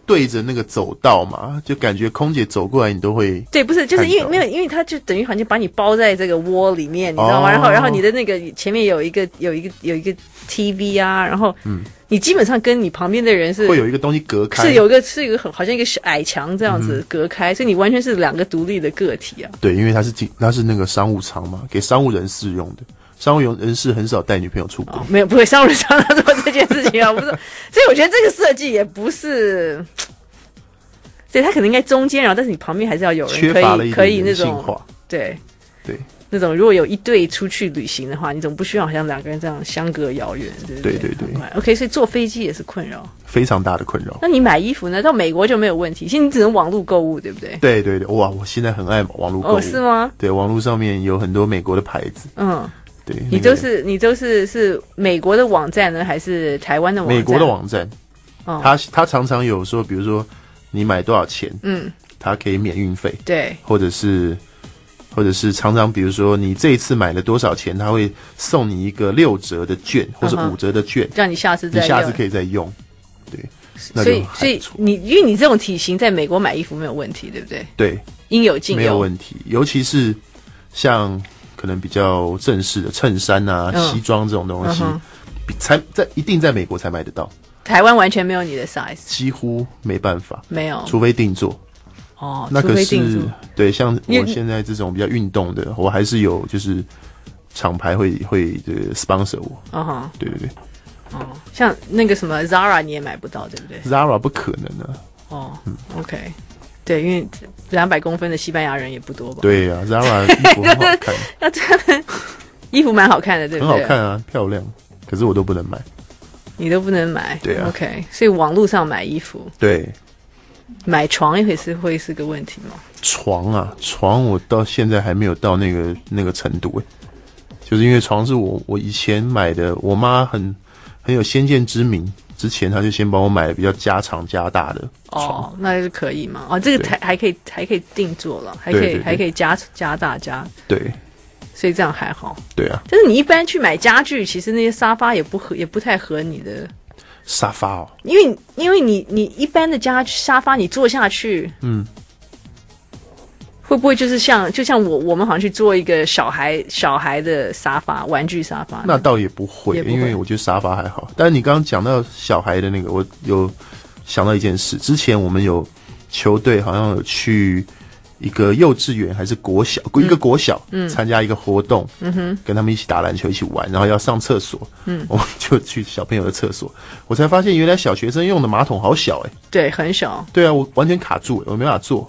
对着那个走道嘛，就感觉空姐走过来，你都会对，不是，就是因为没有，因为它就等于好像把你包在这个窝里面，你知道吗？哦、然后，然后你的那个前面有一个有一个有一个 T V 啊，然后嗯，你基本上跟你旁边的人是会有一个东西隔开， 是有一个是一个很好像一个矮墙这样子隔开，嗯、所以你完全是两个独立的个体啊。 对，因为它是它是那个商务舱嘛，给商务人士用的。商务人士很少带女朋友出国， 哦、没有不会商务人士做这件事情啊，不是，所以我觉得这个设计也不是，对，他可能应该中间，然后但是你旁边还是要有人可以可以那种，对对， 那种如果有一对出去旅行的话，你总不需要好像两个人这样相隔遥远，对不对？ 对对对。 OK， 所以坐飞机也是困扰， 非常大的困扰。 那你买衣服呢？到美国就没有问题，现在你只能网络购物，对不对？ 对对对，哇，我现在很爱网络购物， 哦，是吗？ 对，网络上面有很多美国的牌子， 嗯。 对， 你都是你都是是美国的网站呢，还是台湾的网站？ 美国的网站， 哦， 他他常常有说，比如说你买多少钱，嗯，他可以免运费， 对， 或者是或者是常常比如说你这一次买了多少钱，他会送你一个六折的券，或是五折的券， 让你下次再用， 你下次可以再用，对， 所以所以你因为你这种体型在美国买衣服没有问题，对不对？ 对， 应有尽有， 没有问题，尤其是像。可能比较正式的衬衫啊、嗯、西装这种东西，嗯、才在一定在美国才买得到。 台湾完全没有你的 size， 几乎没办法， 没有， 除非定做。 哦， 那可是对，像我现在这种比较运动的，我还是有就是厂牌会会这个 sponsor 我。 嗯哼， 对对对。 哦，像那个什么 Zara 你也买不到，对不对 ？Zara 不可能的、啊。 哦、嗯、，OK。对，因为两百公分的西班牙人也不多吧？ 对呀、啊、，Zara 衣服很好看， 那他们衣服蛮好看的，对不对？ 很好看啊，漂亮。可是我都不能买， 你都不能买， 对啊。 OK， 所以网络上买衣服， 对， 买床也会是会是个问题吗？ 床啊，床我到现在还没有到那个那个程度哎，就是因为床是我我以前买的，我妈很很有先见之明。之前他就先帮我买了比较加长加大的床， 哦，那就可以嘛。哦，这个还还可以还可以定做了，还可以对对对还可以加加大加， 对， 所以这样还好。 对啊， 但是你一般去买家具，其实那些沙发也不合，也不太合你的沙发哦， 因为因为你你一般的家沙发你坐下去，嗯。会不会就是像就像我我们好像去做一个小孩小孩的沙发玩具沙发？ 那倒也不会，因为我觉得沙发还好。但是你刚刚讲到小孩的那个，我有想到一件事。之前我们有球队好像有去一个幼稚园还是国小、嗯、一个国小参加一个活动，嗯哼，跟他们一起打篮球一起玩，然后要上厕所，嗯，我们就去小朋友的厕所，我才发现原来小学生用的马桶好小哎、欸， 对，很小， 对啊，我完全卡住、欸，我没办法坐。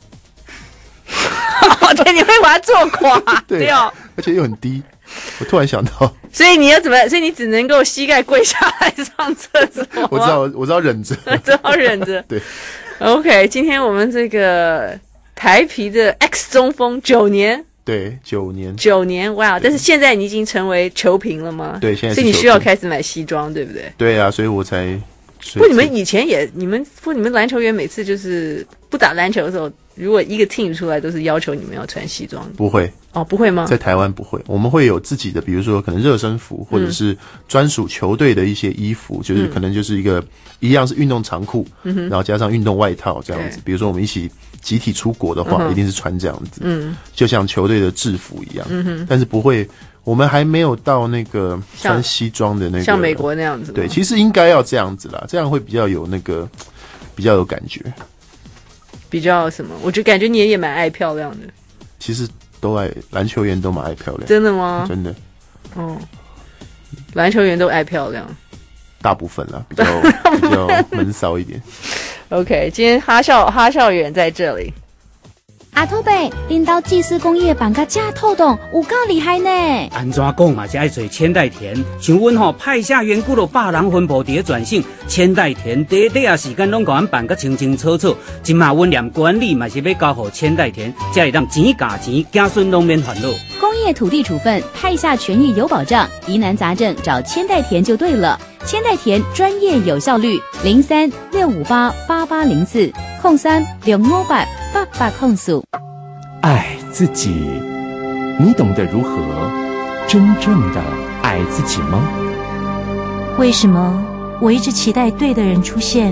对，你会把它坐垮对掉， 而且又很低。我突然想到， 所以你要怎么？所以你只能够膝盖跪下来上厕所。 我知道，我知道忍着， 只好忍着。 对 ，OK， 今天我们这个台啤的 X 中锋九年， 对，九年， 九年，哇！但是现在你已经成为球评了吗？ 对，现在是所以你需要开始买西装，对不对？ 对啊，所以我才。 不，你们以前也，你们不，你们篮球员每次就是不打篮球的时候，如果一个 team 出来，都是要求你们要穿西装。 不会哦，不会吗？ 在台湾不会，我们会有自己的，比如说可能热身服，或者是专属球队的一些衣服，嗯、就是可能就是一个一样是运动长裤，嗯、然后加上运动外套这样子。比如说我们一起集体出国的话，嗯、一定是穿这样子，嗯，就像球队的制服一样，嗯、但是不会。我们还没有到那个穿西装的那个， 像美国那样子。 对，其实应该要这样子啦，这样会比较有那个，比较有感觉。 比较什么？我觉得感觉你也蛮爱漂亮的。 其实都爱篮球员都蛮爱漂亮。 真的吗？ 真的。 哦，篮球员都爱漂亮。 大部分啦，比较比较闷骚一点。 OK， 今天哈校哈校园在这里。 阿土伯，恁兜祭祀工业办甲这透动，有够厉害呢！ 安怎讲嘛，是爱做千代田。像阮吼派下员久了，百人分布伫咧全省，千代田短短啊时间拢甲阮办甲清清楚楚。今嘛阮连管理嘛是要交互千代田，才会当钱加钱，子孙拢免烦恼。 工业土地处分，派下权益有保障，疑难杂症找千代田就对了。千代田专业有效率，零三六五八八八零四空三六五八八八控诉。 爱自己，你懂得如何真正的爱自己吗？ 为什么我一直期待对的人出现，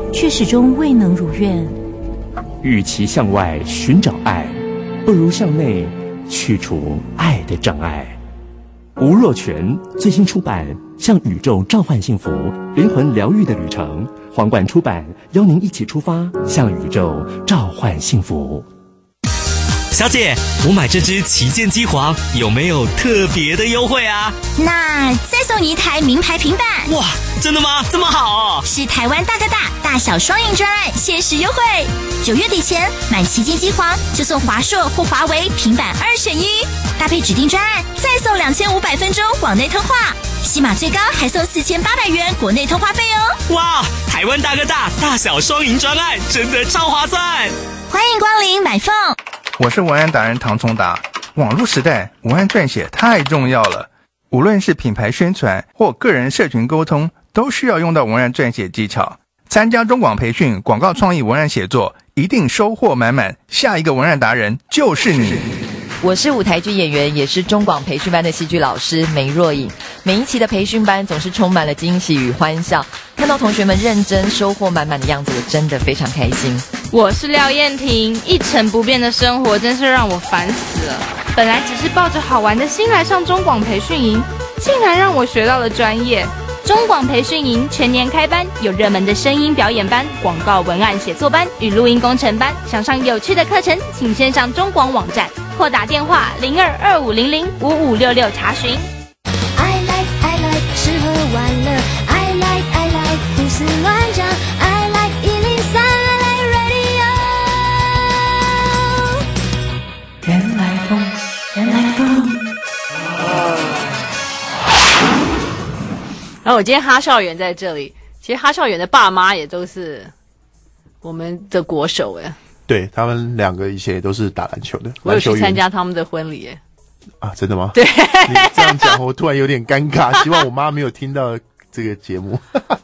却始终未能如愿。 与其向外寻找爱，不如向内去除爱的障碍。吴若权最新出版《向宇宙召唤幸福：灵魂疗愈的旅程》，皇冠出版，邀您一起出发，向宇宙召唤幸福。 小姐，我买这支旗舰机皇有没有特别的优惠啊？ 那再送你一台名牌平板。 哇，真的吗？这么好哦！ 是台湾大哥大大小双赢专案限时优惠，九月底前买旗舰机皇就送华硕或华为平板二选一，搭配指定专案再送两千五百分钟网内通话，起码最高还送四千八百元国内通话费哦！ 哇，台湾大哥大大小双赢专案真的超划算！ 欢迎光临买凤。 我是文案达人唐崇达。网络时代，文案撰写太重要了，无论是品牌宣传或个人社群沟通，都需要用到文案撰写技巧。参加中广培训广告创意文案写作，一定收获满满。下一个文案达人就是你。 我是舞台剧演员，也是中广培训班的戏剧老师梅若颖。每一期的培训班总是充满了惊喜与欢笑，看到同学们认真收获满满的样子，我真的非常开心。 我是廖燕婷，一成不变的生活真是让我烦死了。本来只是抱着好玩的心来上中广培训营，竟然让我学到了专业。中广培训营全年开班，有热门的声音表演班、广告文案写作班与录音工程班。想上有趣的课程，请先上中广网站或打电话零二二五零零五五六六查询。 I like I like 吃喝玩乐 I like I like 胡思乱想 I like 一零三 I like radio 原来风原来风。然后我今天哈少元在这里，其实哈少元的爸妈也都是我们的国手哎。 对，他们两个以前也都是打篮球的， 我有去参加他们的婚礼耶。 啊，真的吗？ 对， 你这样讲我突然有点尴尬，希望我妈没有听到这个节目。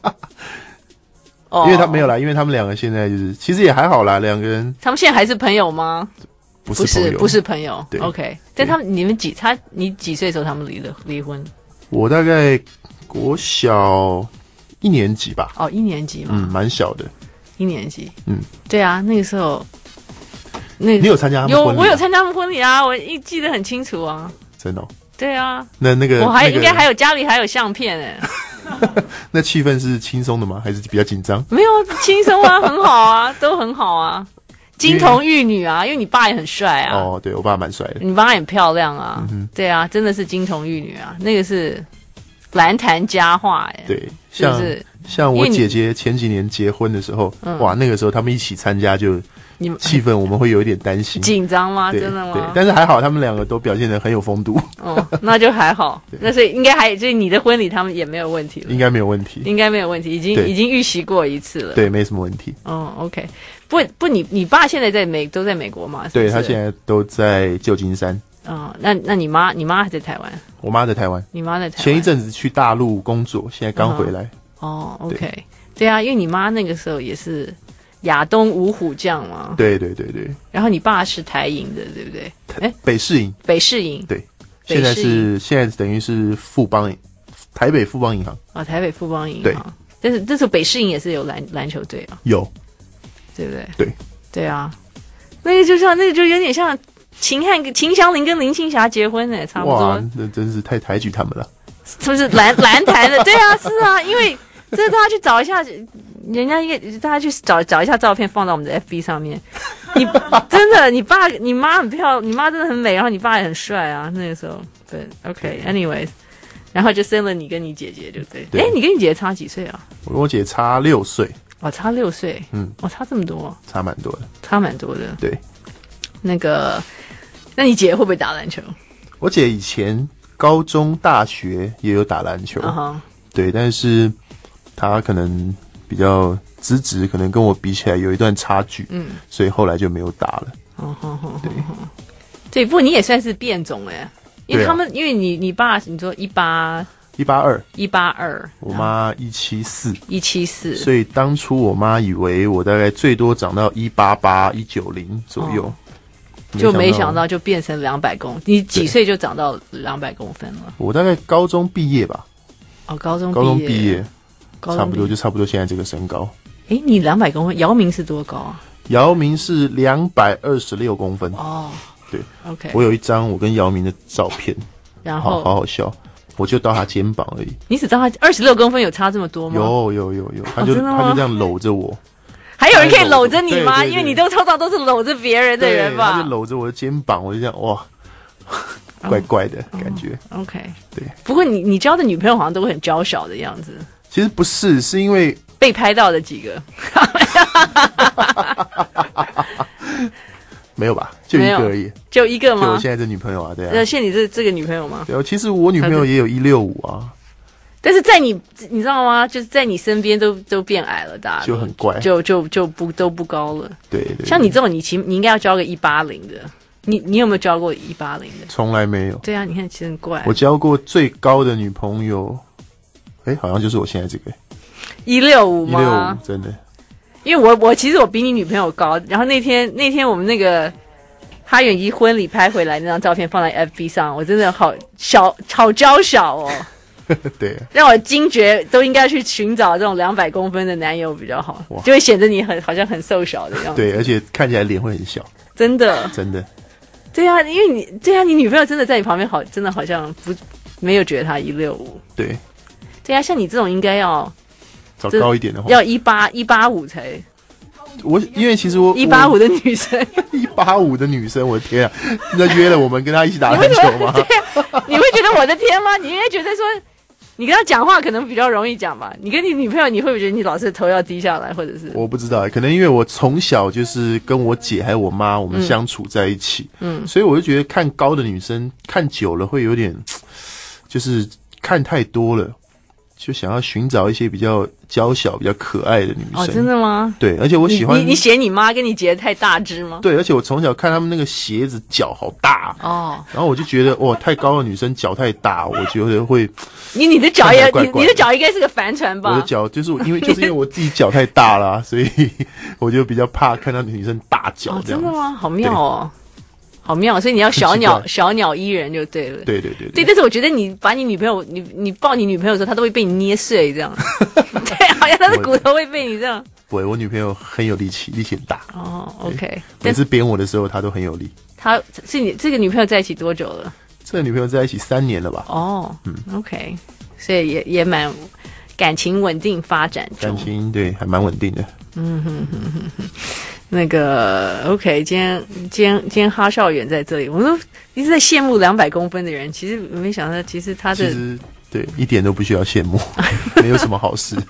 因为他没有啦，因为他们两个现在就是其实也还好啦，两个人。 他们现在还是朋友吗？ 不是朋友， 不是朋友。 对 ，OK。但他们你们几他你几岁的时候他们离了离婚？ 我大概国小一年级吧。 哦，一年级嘛， 嗯，蛮小的。 一年级， 嗯， 对啊，那个时候，那你有参加他们婚礼、啊？ 有，我有参加他们婚礼啊，我一记得很清楚啊。 真的、哦？ 对啊。 那那个， 我还、那个、 应该还有家里还有相片哎。 那气氛是轻松的吗？还是比较紧张？ 没有，轻松啊，很好啊，都很好啊。金童玉女啊，因为你爸也很帅啊。 哦，对我爸蛮帅的。 你爸也很漂亮啊、 嗯。 对啊，真的是金童玉女啊，那个是篮坛佳话哎。 对，像。是是像我姐姐前几年结婚的时候，嗯、哇，那个时候他们一起参加就，气氛我们会有一点担心， 紧张吗？真的吗？ 对，但是还好，他们两个都表现得很有风度。 哦，那就还好。那所以应该还就是你的婚礼，他们也没有问题了。 应该没有问题， 应该没有问题，已经已经预习过一次了。 对，没什么问题。 哦 ，OK， 不不，你你爸现在在美都在美国吗？是是对他现在都在旧金山。 哦，那那你妈你妈还在台湾？ 我妈在台湾。 你妈在台湾。 前一阵子去大陆工作，现在刚回来。 嗯、哦 ，OK。对啊，因为你妈那个时候也是亚东五虎将嘛。 对对对对。 然后你爸是台银的，对不对？哎， 北市银。 北市银。 对。现在是现在等于是富邦，台北富邦银行。 啊，台北富邦银行。 对。 但是这时候北市银也是有篮篮球队啊。 有。 对不对？ 对。 对啊，那个就像那个就有点像秦汉秦祥林跟林青霞结婚呢，差不多。 哇，那真是太抬举他们了。 是不是篮篮坛的？对啊，是啊，因为。这大家去找一下，人家一个大家去找找一下照片，放到我们的 F B 上面。你真的，你爸、你妈很漂亮，你妈真的很美，然后你爸也很帅啊。那个时候，对 ，OK，anyways，、okay, 然后就生了你跟你姐姐，对不对？哎，你跟你姐姐差几岁啊？ 我跟我姐差六岁。 哦，差六岁， 嗯， 哦，差这么多， 差蛮多的， 差蛮多的。 对， 那个，那你姐会不会打篮球？ 我姐以前高中、大学也有打篮球， uh-huh. 对，但是。他可能比较资质，可能跟我比起来有一段差距，嗯，所以后来就没有打了。 哦哦哦，对，对，不过你也算是变种哎，因为他们，啊、因为你你爸你说一八一八二一八二， 我妈一七四一七四， 所以当初我妈以为我大概最多长到一八八一九零左右， 哦，就没想到就变成两百公，你几岁就长到两百公分了？ 我大概高中毕业吧。 哦，高中高中毕业。 高差不多就差不多现在这个身高， 哎，你两百公分，姚明是多高啊？ 姚明是两百二十六公分。 哦， 对 ，OK。 我有一张我跟姚明的照片， 然后好好好笑，我就到他肩膀而已。 你只知道他二十六公分有差这么多吗？ 有有有有，他就、 哦、 他就这样搂着我。 还有人可以搂着你吗？ 对对对， 因为你都通常都是搂着别人的人吧？ 他就搂着我的肩膀，我就这样哇，怪怪的感觉。 哦、OK， 对。 不过你你交的女朋友好像都会很娇小的样子。 其实不是，是因为被拍到的几个。 没有吧？就一个而已。 就一个吗？ 就我现在这女朋友啊，对啊。 呃，现在你这这个女朋友吗？ 对啊，其实我女朋友也有一六五啊。 但是在你你知道吗？就是在你身边都都变矮了，大家就很怪， 就就就不都不高了。 对 对, 对。 像你这种，你其你应该要交个一八零的。你你有没有交过一八零的？ 从来没有。 对啊，你看其实很怪。 我交过最高的女朋友，哎，好像就是我现在这个一六五吗？ 一六五，真的。 因为我我其实我比你女朋友高，然后那天那天我们那个哈远仪婚礼拍回来那张照片放在 F B 上，我真的好小好娇小哦。 对， 让我惊觉都应该去寻找这种两百公分的男友比较好，就会显得你很好像很瘦小的样子。 对，而且看起来脸会很小。 真的， 真的。 对啊，因为你对啊，你女朋友真的在你旁边好，真的好像不没有觉得她一六五。 对。 对啊，像你这种应该要找高一点的话， 要一八一八五才。 我因为其实我一八五的女生， 一八五的女生，我的天啊！那约了我们跟她一起打篮球吗？ 对啊，你会觉得我的天吗？你应该觉得说。你跟他讲话可能比较容易讲吧？你跟你女朋友，你会不会觉得你老是头要低下来，或者是？ 我不知道，可能因为我从小就是跟我姐还有我妈，我们相处在一起，嗯，所以我就觉得看高的女生看久了会有点，就是看太多了，就想要寻找一些比较娇小、比较可爱的女生。 哦，真的吗？ 对，而且我喜欢你，你嫌你妈跟你姐太大只吗？ 对，而且我从小看他们那个鞋子脚好大哦，然后我就觉得哇，太高的女生脚太大，我觉得会。 你你的脚也怪怪你你的脚应该是个帆船吧？ 我的脚就是因为就是因为我自己脚太大了，所以我就比较怕看到女生大脚这样。 哦，真的吗？好妙哦，好妙！所以你要小鸟小鸟依人就对了。 对对对对, 对，但是我觉得你把你女朋友你你抱你女朋友的时候，她都会被你捏碎这样。对，好像她的骨头会被你这样。 不会，我女朋友很有力气，力气很大。 哦 ，OK。 每次扁我的时候，她都很有力。 她是你这个女朋友在一起多久了？ 这个女朋友在一起三年了吧？ 哦，嗯 ，OK， 所以也也蛮感情稳定发展中， 感情对还蛮稳定的。 嗯哼哼哼哼，那个 OK， 今天今天今天哈少远在这里，我都一直在羡慕两百公分的人，其实没想到，其实他的其实对一点都不需要羡慕，没有什么好事。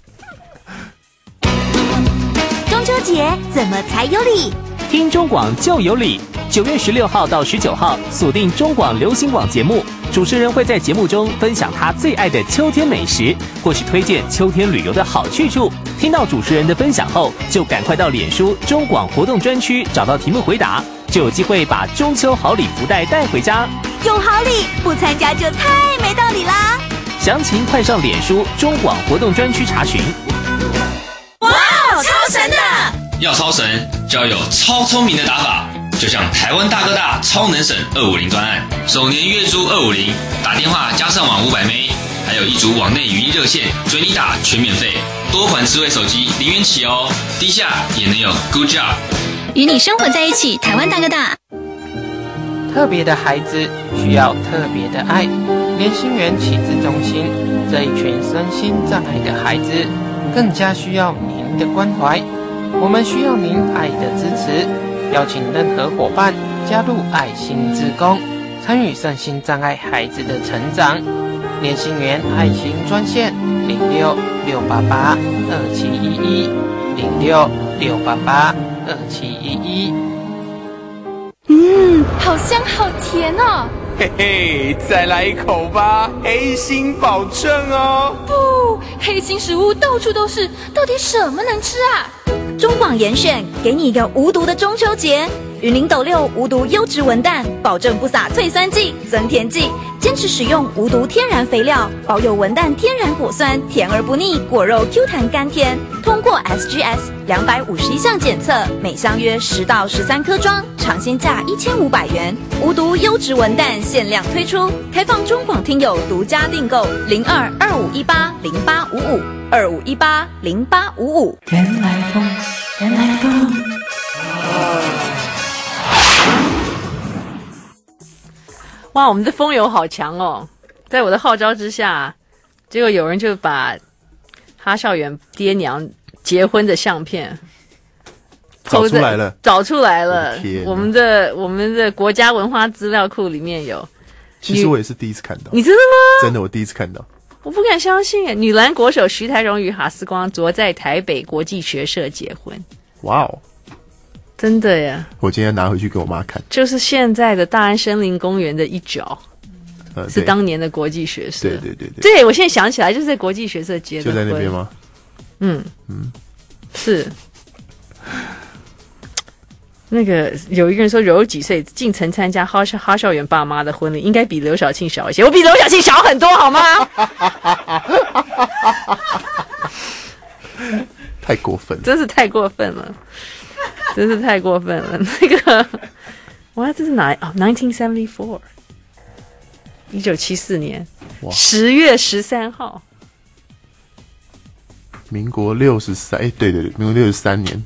中秋节怎么才有理？ 听中广就有理。九月十六号到十九号，锁定中广流行网节目，主持人会在节目中分享他最爱的秋天美食，或是推荐秋天旅游的好去处。听到主持人的分享后，就赶快到脸书中广活动专区找到题目回答，就有机会把中秋好礼福袋带回家。 有好礼不参加就太没道理啦！ 详情快上脸书中广活动专区查询。 哇，超神的！ 要超神就要有超聪明的打法，就像台湾大哥大超能省二五零专案，首年月租二五零，打电话加上网五百 M B， 还有一组网内语音热线，随你打全免费，多款智慧手机零元起哦，低下也能有 Good Job。 与你生活在一起，台湾大哥大。 特别的孩子需要特别的爱，联心园启智中心这一群身心障碍的孩子，更加需要您的关怀。我们需要您爱的支持，邀请任何伙伴加入爱心志工，参与身心障碍孩子的成长。联心园爱心专线零六六八八二七一一零六六八八二七一一。 嗯，好香好甜哦！ 嘿嘿，再来一口吧，黑心保证哦。 不，黑心食物到处都是，到底什么能吃啊？ 中广严选给你一个无毒的中秋节， 云林斗六无毒优质文旦，保证不洒退酸剂、增甜剂，坚持使用无毒天然肥料，保有文旦天然果酸，甜而不腻，果肉 Q 弹甘甜。通过 S G S 两百五十一项检测，每箱约十到十三颗装，尝鲜价一千五百元。无毒优质文旦限量推出，开放中广听友独家订购零二二五一八零八五五二五一八零八五五。 原来风，原来风。哇，我们的风友好强哦！在我的号召之下，结果有人就把哈少远爹娘结婚的相片找出来了， 找出来了。 我, 我们的我们的国家文化资料库里面有。 其实我也是第一次看到。 你真的吗？ 真的，我第一次看到。 我不敢相信耶！女篮国手徐台荣与哈斯光昨在台北国际学社结婚。 哇哦！ 真的呀！ 我今天拿回去给我妈看， 就是现在的大安森林公园的一角，呃、是当年的国际学社。 对对对对， 对我现在想起来，就是在国际学社结的婚， 就在那边吗？ 嗯嗯，是。那个有一个人说，柔柔几岁竟曾参加哈哈少远爸妈的婚礼，应该比刘晓庆小一些。我比刘晓庆小很多，好吗？ 太过分了， 真是太过分了。真是太过分了！那个，哇，这是哪啊 ？nineteen seventy four， 一九七四年十月十三号， 民国六十三，哎，对对对，民国六十三年。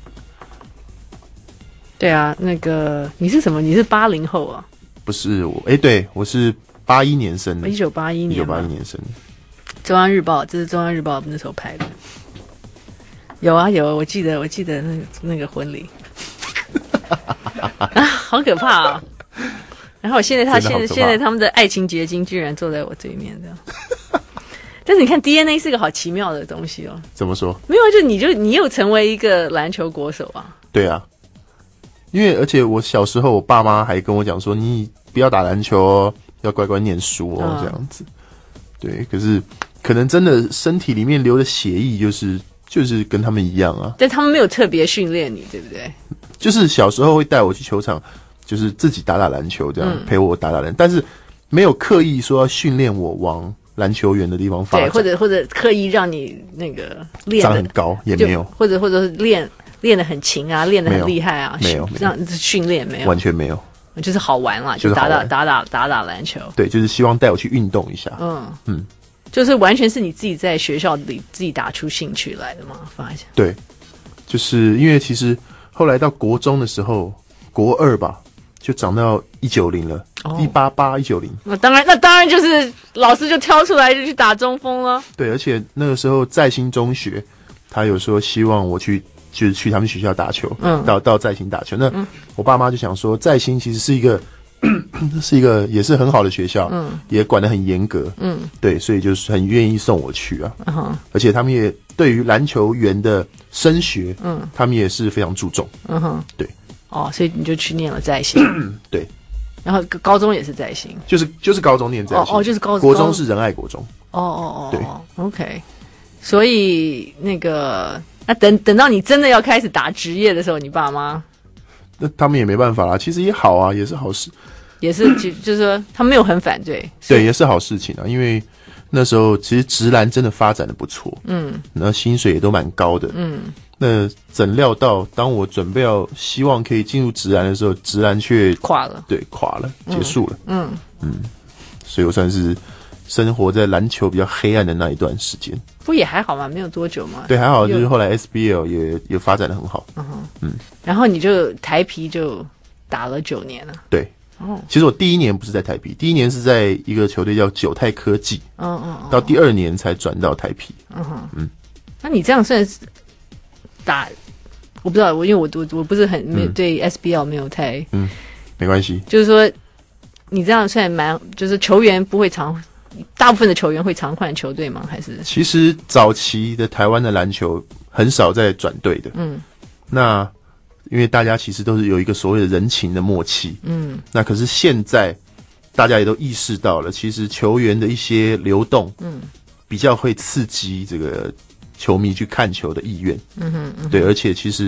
对啊，那个你是什么？你是八零后啊？ 不是我，哎，对我是八一年生的， 一九八一年， 一九八一年生的。 中央日报，这是中央日报那时候拍的。有啊有，我记得我记得那个那个婚礼。啊，好可怕啊！然后现在他现在现在他们的爱情结晶居然坐在我对面这样。但是你看 D N A 是个好奇妙的东西哦。 怎么说？ 没有，就你就你又成为一个篮球国手啊。 对啊，因为而且我小时候我爸妈还跟我讲说，你不要打篮球哦，要乖乖念书哦，嗯、这样子。对，可是可能真的身体里面流的血液就是就是跟他们一样啊。 但他们没有特别训练你，对不对？ 就是小时候会带我去球场，就是自己打打篮球，这样、嗯、陪我打打篮，但是没有刻意说要训练我往篮球员的地方发展， 对，或者或者刻意让你那个练长很高也没有， 或者或者是练练得很勤啊，练得很厉害啊， 没有， 这样训练没有， 完全没有， 就是好玩啦，就打打打打打打篮球， 对，就是希望带我去运动一下，嗯嗯， 就是完全是你自己在学校里自己打出兴趣来的嘛，发现对，就是因为其实。后来到国中的时候，国二吧，就长到一九零了，一八八一九零。 那当然，那当然就是老师就挑出来就去打中锋了。 对，而且那个时候在新中学，他有说希望我去，就是去他们学校打球，嗯，到到在新打球。那、嗯、我爸妈就想说，在新其实是一个是一个也是很好的学校，嗯，也管得很严格，嗯，对，所以就是很愿意送我去啊，嗯、而且他们也对于篮球员的升学，嗯，他们也是非常注重，嗯哼，对， 哦，所以你就去念了在新， 对， 然后高中也是在新， 就是就是高中念在新， 哦哦，就是高中， 国中是仁爱国中， 哦哦哦， 对 ，OK， 所以那个那等等到你真的要开始打职业的时候，你爸妈。 那他们也没办法啦，其实也好啊，也是好事， 也是就就是说他没有很反对， 对，也是好事情啊。因为那时候其实职篮真的发展的不错，嗯，那薪水也都蛮高的，嗯，那怎料到当我准备要希望可以进入职篮的时候，职篮却垮了， 对，垮了，结束了， 嗯嗯, 嗯，所以我算是生活在篮球比较黑暗的那一段时间。 不也还好嘛，没有多久嘛。 对，还好，就是后来 S B L 也也发展的很好。嗯哼，嗯。 然后你就台啤就打了九年了。 对。哦。其实我第一年不是在台啤，第一年是在一个球队叫九泰科技。嗯嗯。到第二年才转到台啤。嗯哼。嗯。 那你这样算是打，我不知道，我因为我我我不是很没、嗯、对 S B L 没有太嗯，没关系。 就是说，你这样算蛮，就是球员不会常。大部分的球员会常换球队吗？还是其实早期的台湾的篮球很少在转队的。嗯，那因为大家其实都是有一个所谓的人情的默契。嗯，那可是现在大家也都意识到了，其实球员的一些流动，嗯，比较会刺激这个球迷去看球的意愿。嗯哼，嗯哼，对，而且其实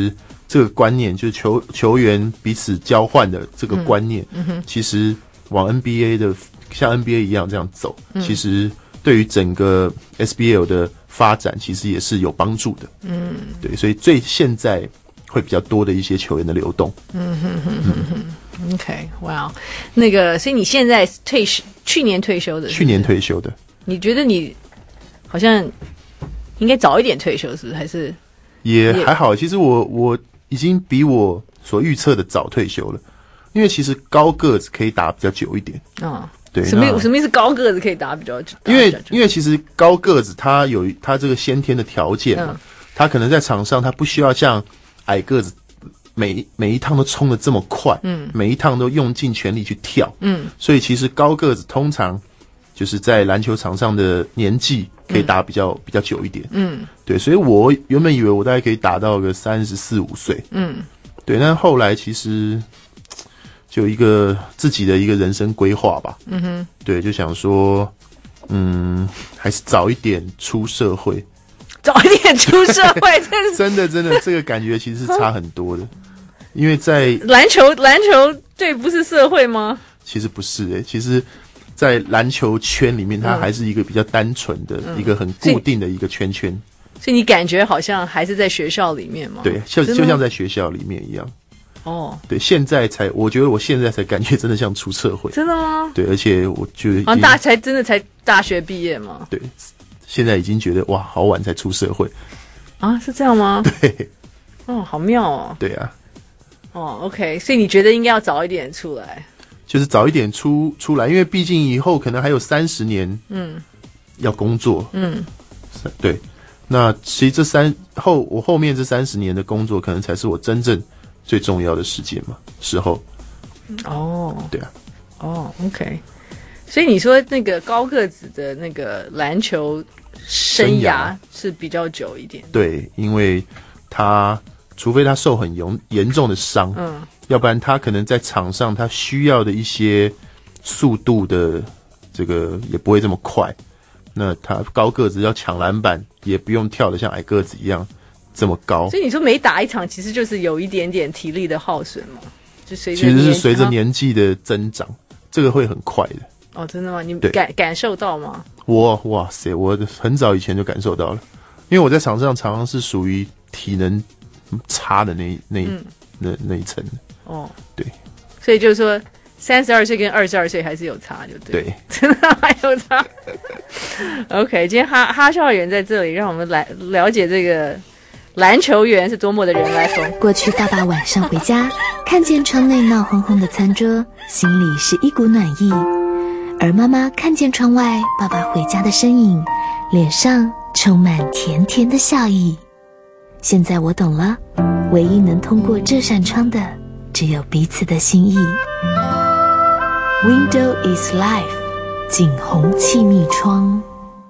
这个观念，就是球球员彼此交换的这个观念， 嗯嗯、 其实往 N B A 的像 N B A 一样这样走， 嗯、 其实对于整个 S B L 的发展，其实也是有帮助的。 嗯， 对，所以最现在会比较多的一些球员的流动。 嗯哼哼哼哼 ，OK， 哇、wow ，那个，所以你现在退休，去年退休的是不是， 去年退休的， 你觉得你好像应该早一点退休，是不是？还是也还好。其实我我已经比我所预测的早退休了，因为其实高个子可以打比较久一点。 啊、哦， 对， 什么什么意思？高个子可以打比较久？ 因为因为其实高个子他有他这个先天的条件嘛，嗯、他可能在场上他不需要像矮个子每每一趟都冲得这么快，嗯，每一趟都用尽全力去跳，嗯，所以其实高个子通常就是在篮球场上的年纪可以打比较、嗯、比较久一点，嗯，对，所以我原本以为我大概可以打到个三十四五岁，嗯，对，但后来其实就一个自己的一个人生规划吧，嗯哼，对，就想说，嗯，还是早一点出社会。 早一点出社会， 真的真的，这个感觉其实是差很多的，因为在篮球篮球队不是社会吗？ 其实不是诶、欸，其实，在篮球圈里面，它还是一个比较单纯的、嗯、一个很固定的一个圈圈。 所以你感觉好像还是在学校里面吗？ 对，就就像在学校里面一样。哦，对，现在才，我觉得我现在才感觉真的像出社会。 真的吗？ 对，而且我觉得， 好像大才真的才大学毕业嘛。 对。现在已经觉得哇，好晚才出社会啊？是这样吗？ 对， 哦，好妙哦。 对啊。 哦 ，OK， 所以你觉得应该要早一点出来？ 就是早一点出出来，因为毕竟以后可能还有三十年，嗯，要工作，嗯，对。那其实这三后我后面这三十年的工作，可能才是我真正最重要的时间嘛，时候。 哦， 对啊。 哦 ，OK。所以你说那个高个子的那个篮球生涯是比较久一点， 对，因为他除非他受很严严重的伤，嗯，要不然他可能在场上他需要的一些速度的这个也不会这么快。那他高个子要抢篮板，也不用跳得像矮个子一样这么高。 所以你说每打一场，其实就是有一点点体力的耗损嘛，就随着其实是随着年纪的增长，这个会很快的。 哦，真的吗？你感感受到吗？ 我哇塞，我很早以前就感受到了，因为我在场上常常是属于体能差的那那、嗯、那那一层。哦，对， 所以就是说，三十二岁跟二十二岁还是有差，就对。 对， 真的还有差。OK， 今天哈哈校园在这里，让我们来了解这个篮球员是多么的人来疯。 过去爸爸晚上回家，看见窗内闹哄哄的餐桌，心里是一股暖意。而妈妈看见窗外爸爸回家的身影，脸上充满甜甜的笑意。现在我懂了，唯一能通过这扇窗的，只有彼此的心意。Window is life， 景洪气密窗。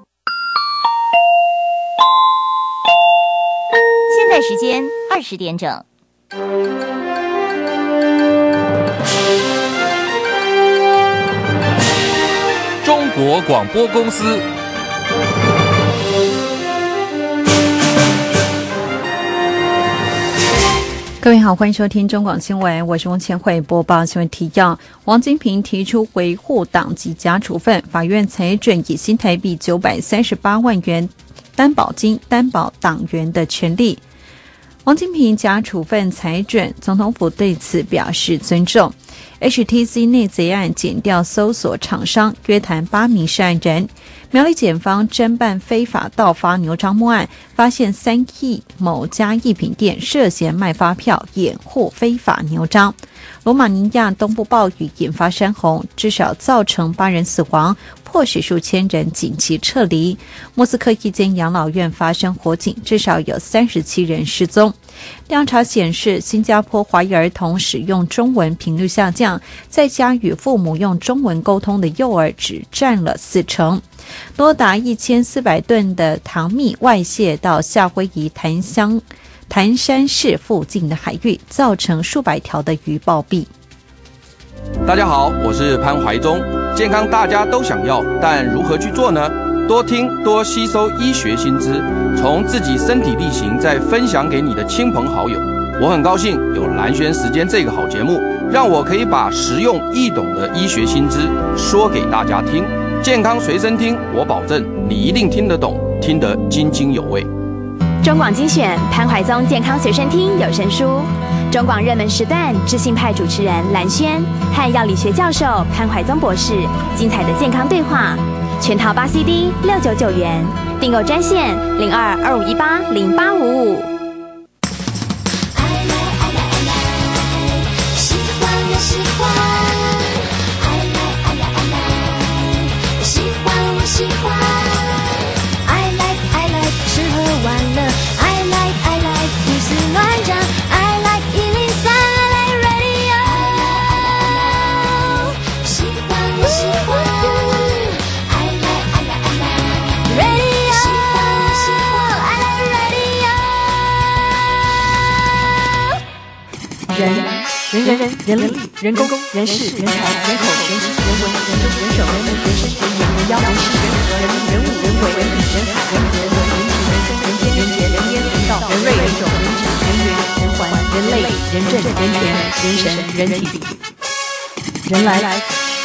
现在时间二十点整。 中国广播公司。 各位好，欢迎收听中广新闻，我是翁千惠，播报新闻提要。王金平提出维护党籍假处分，法院裁准以新台币九百三十八万元担保金担保党员的权利。王金平假处分裁准，总统府对此表示尊重。H T C 内贼案检调搜索厂商，约谈八名涉案人。苗栗检方侦办非法盗发牛樟木案，发现三义某家艺品店涉嫌卖发票掩护非法牛樟。罗马尼亚东部暴雨引发山洪，至少造成八人死亡，迫使数千人紧急撤离。莫斯科一间养老院发生火警，至少有三十七人失踪。调查显示，新加坡华裔儿童使用中文频率下降，在家与父母用中文沟通的幼儿只占了四成。多达一千四百吨的糖蜜外泄到夏威夷檀香檀山市附近的海域，造成数百条的鱼暴毙。 大家好，我是潘怀忠。健康大家都想要，但如何去做呢？多听多吸收医学新知，从自己身体力行，再分享给你的亲朋好友。 我很高兴有蓝轩时间这个好节目，让我可以把实用易懂的医学新知说给大家听。健康随身听，我保证你一定听得懂，听得津津有味。 中广精选潘怀宗健康随身听有声书，中广热门时段知性派主持人蓝轩和药理学教授潘怀宗博士精彩的健康对话，全套八 C D 六九九元，订购专线零二二五一八零八五五。 喜欢我喜欢，爱来爱来爱来，喜欢我喜欢，爱来爱来吃喝玩乐，爱来爱来胡思乱想，爱来一零三，爱来 radio， 喜欢我喜欢，爱来爱来爱来 radio， 喜欢我喜欢，爱来 radio。 人人人人人力人工人事人才人口人情人文人政人手人民人生人言人妖人事人和人人物人为人理人海人人文人情人生人间人杰人烟人道人瑞人种人质人缘人环人类人政人权人神人体人来。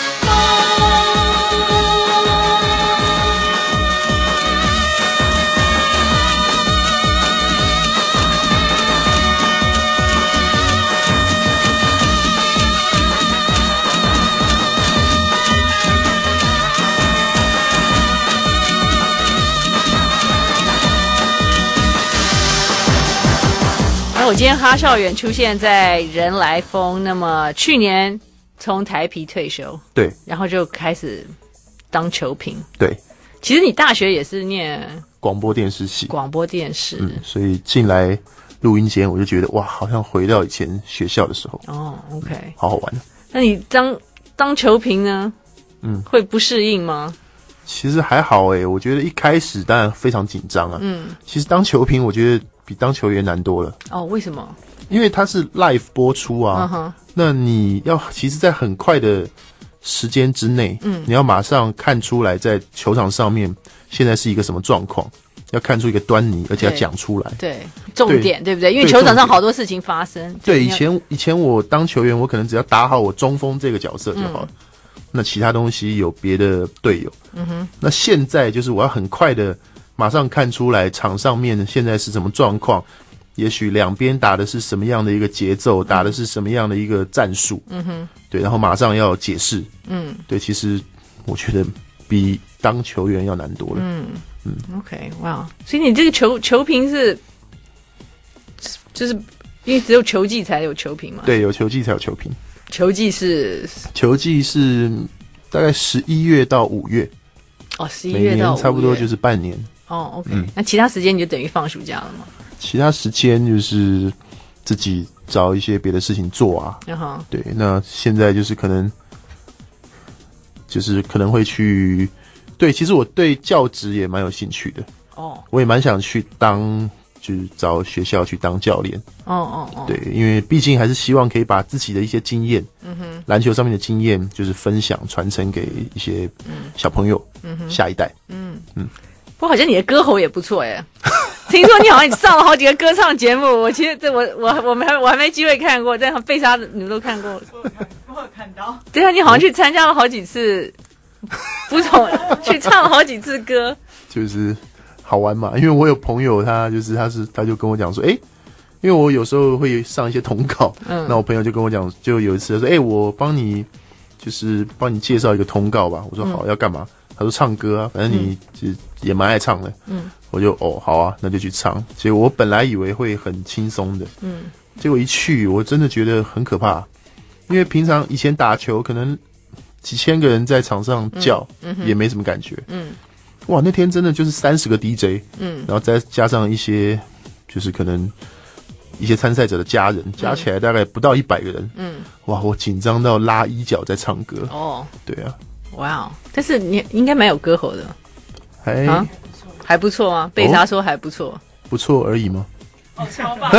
我今天哈少远出现在人来疯，那么去年从台啤退休， 对， 然后就开始当球评， 对。 其实你大学也是念广播电视系， 广播电视， 嗯，所以进来录音间我就觉得哇，好像回到以前学校的时候。 哦 ，OK， 好好玩。 那你当当球评呢？嗯，会不适应吗？ 其实还好诶、欸，我觉得一开始当然非常紧张啊。嗯，其实当球评我觉得比当球员难多了。 哦，为什么？ 因为它是 live 播出啊， uh-huh. 那你要其实在很快的时间之内，嗯，你要马上看出来在球场上面现在是一个什么状况，要看出一个端倪，而且要讲出来。 对，重点 对, 对不对？因为球场上好多事情发生。 对，以前以前我当球员，我可能只要打好我中锋这个角色就好了。嗯，那其他东西有别的队友，嗯哼。那现在就是我要很快的马上看出来场上面现在是什么状况，也许两边打的是什么样的一个节奏，打的是什么样的一个战术，嗯哼。对，然后马上要解释，嗯，对，其实我觉得比当球员要难多了，嗯嗯。OK， 哇、wow ，所以你这个球球评是，就是因为只有球季才有球评嘛？ 对，有球季才有球评。 球季是球季是大概十一月到五月， 哦，十一月到五月， 每年差不多就是半年。 哦 ，OK，、嗯、那其他时间你就等于放暑假了吗？ 其他时间就是自己找一些别的事情做啊。Uh-huh. 对，那现在就是可能，就是可能会去，对，其实我对教职也蛮有兴趣的。哦、oh. ，我也蛮想去当。就是找学校去当教练，哦哦哦，对，因为毕竟还是希望可以把自己的一些经验，嗯哼，篮球上面的经验，就是分享传承给一些小朋友，嗯哼，下一代，嗯嗯。不过好像你的歌喉也不错耶，听说你好像你上了好几个歌唱节目，我其实这我我我们还我还没机会看过，但贝莎你们都看过， 我有看到， 对啊，你好像去参加了好几次，不同去唱了好几次歌， 就是。好玩嘛？因为我有朋友，他就是他是他就跟我讲说，哎、欸，因为我有时候会上一些统稿，嗯，那我朋友就跟我讲，就有一次他说，哎、欸，我帮你就是帮你介绍一个通告吧。我说好，嗯、要干嘛？他说唱歌啊，反正你就也蛮爱唱的，嗯，我就哦好啊，那就去唱。结果我本来以为会很轻松的，嗯，结果一去我真的觉得很可怕，因为平常以前打球可能几千个人在场上叫，嗯嗯、也没什么感觉，嗯。哇，那天真的就是三十个 D J， 嗯，然后再加上一些，就是可能一些参赛者的家人，加起来大概不到一百个人，嗯，哇，我紧张到拉衣角在唱歌，哦，对啊， 哇，但是你应该蛮有歌喉的， 还、 啊、还不错啊，贝莎说还不错、哦， 不错而已吗？ 哦，超棒，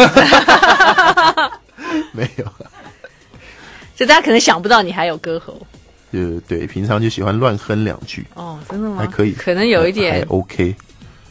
没有， 就大家可能想不到你还有歌喉。 就对，平常就喜欢乱哼两句。 哦，真的吗？ 还可以， 可能有一点还 OK。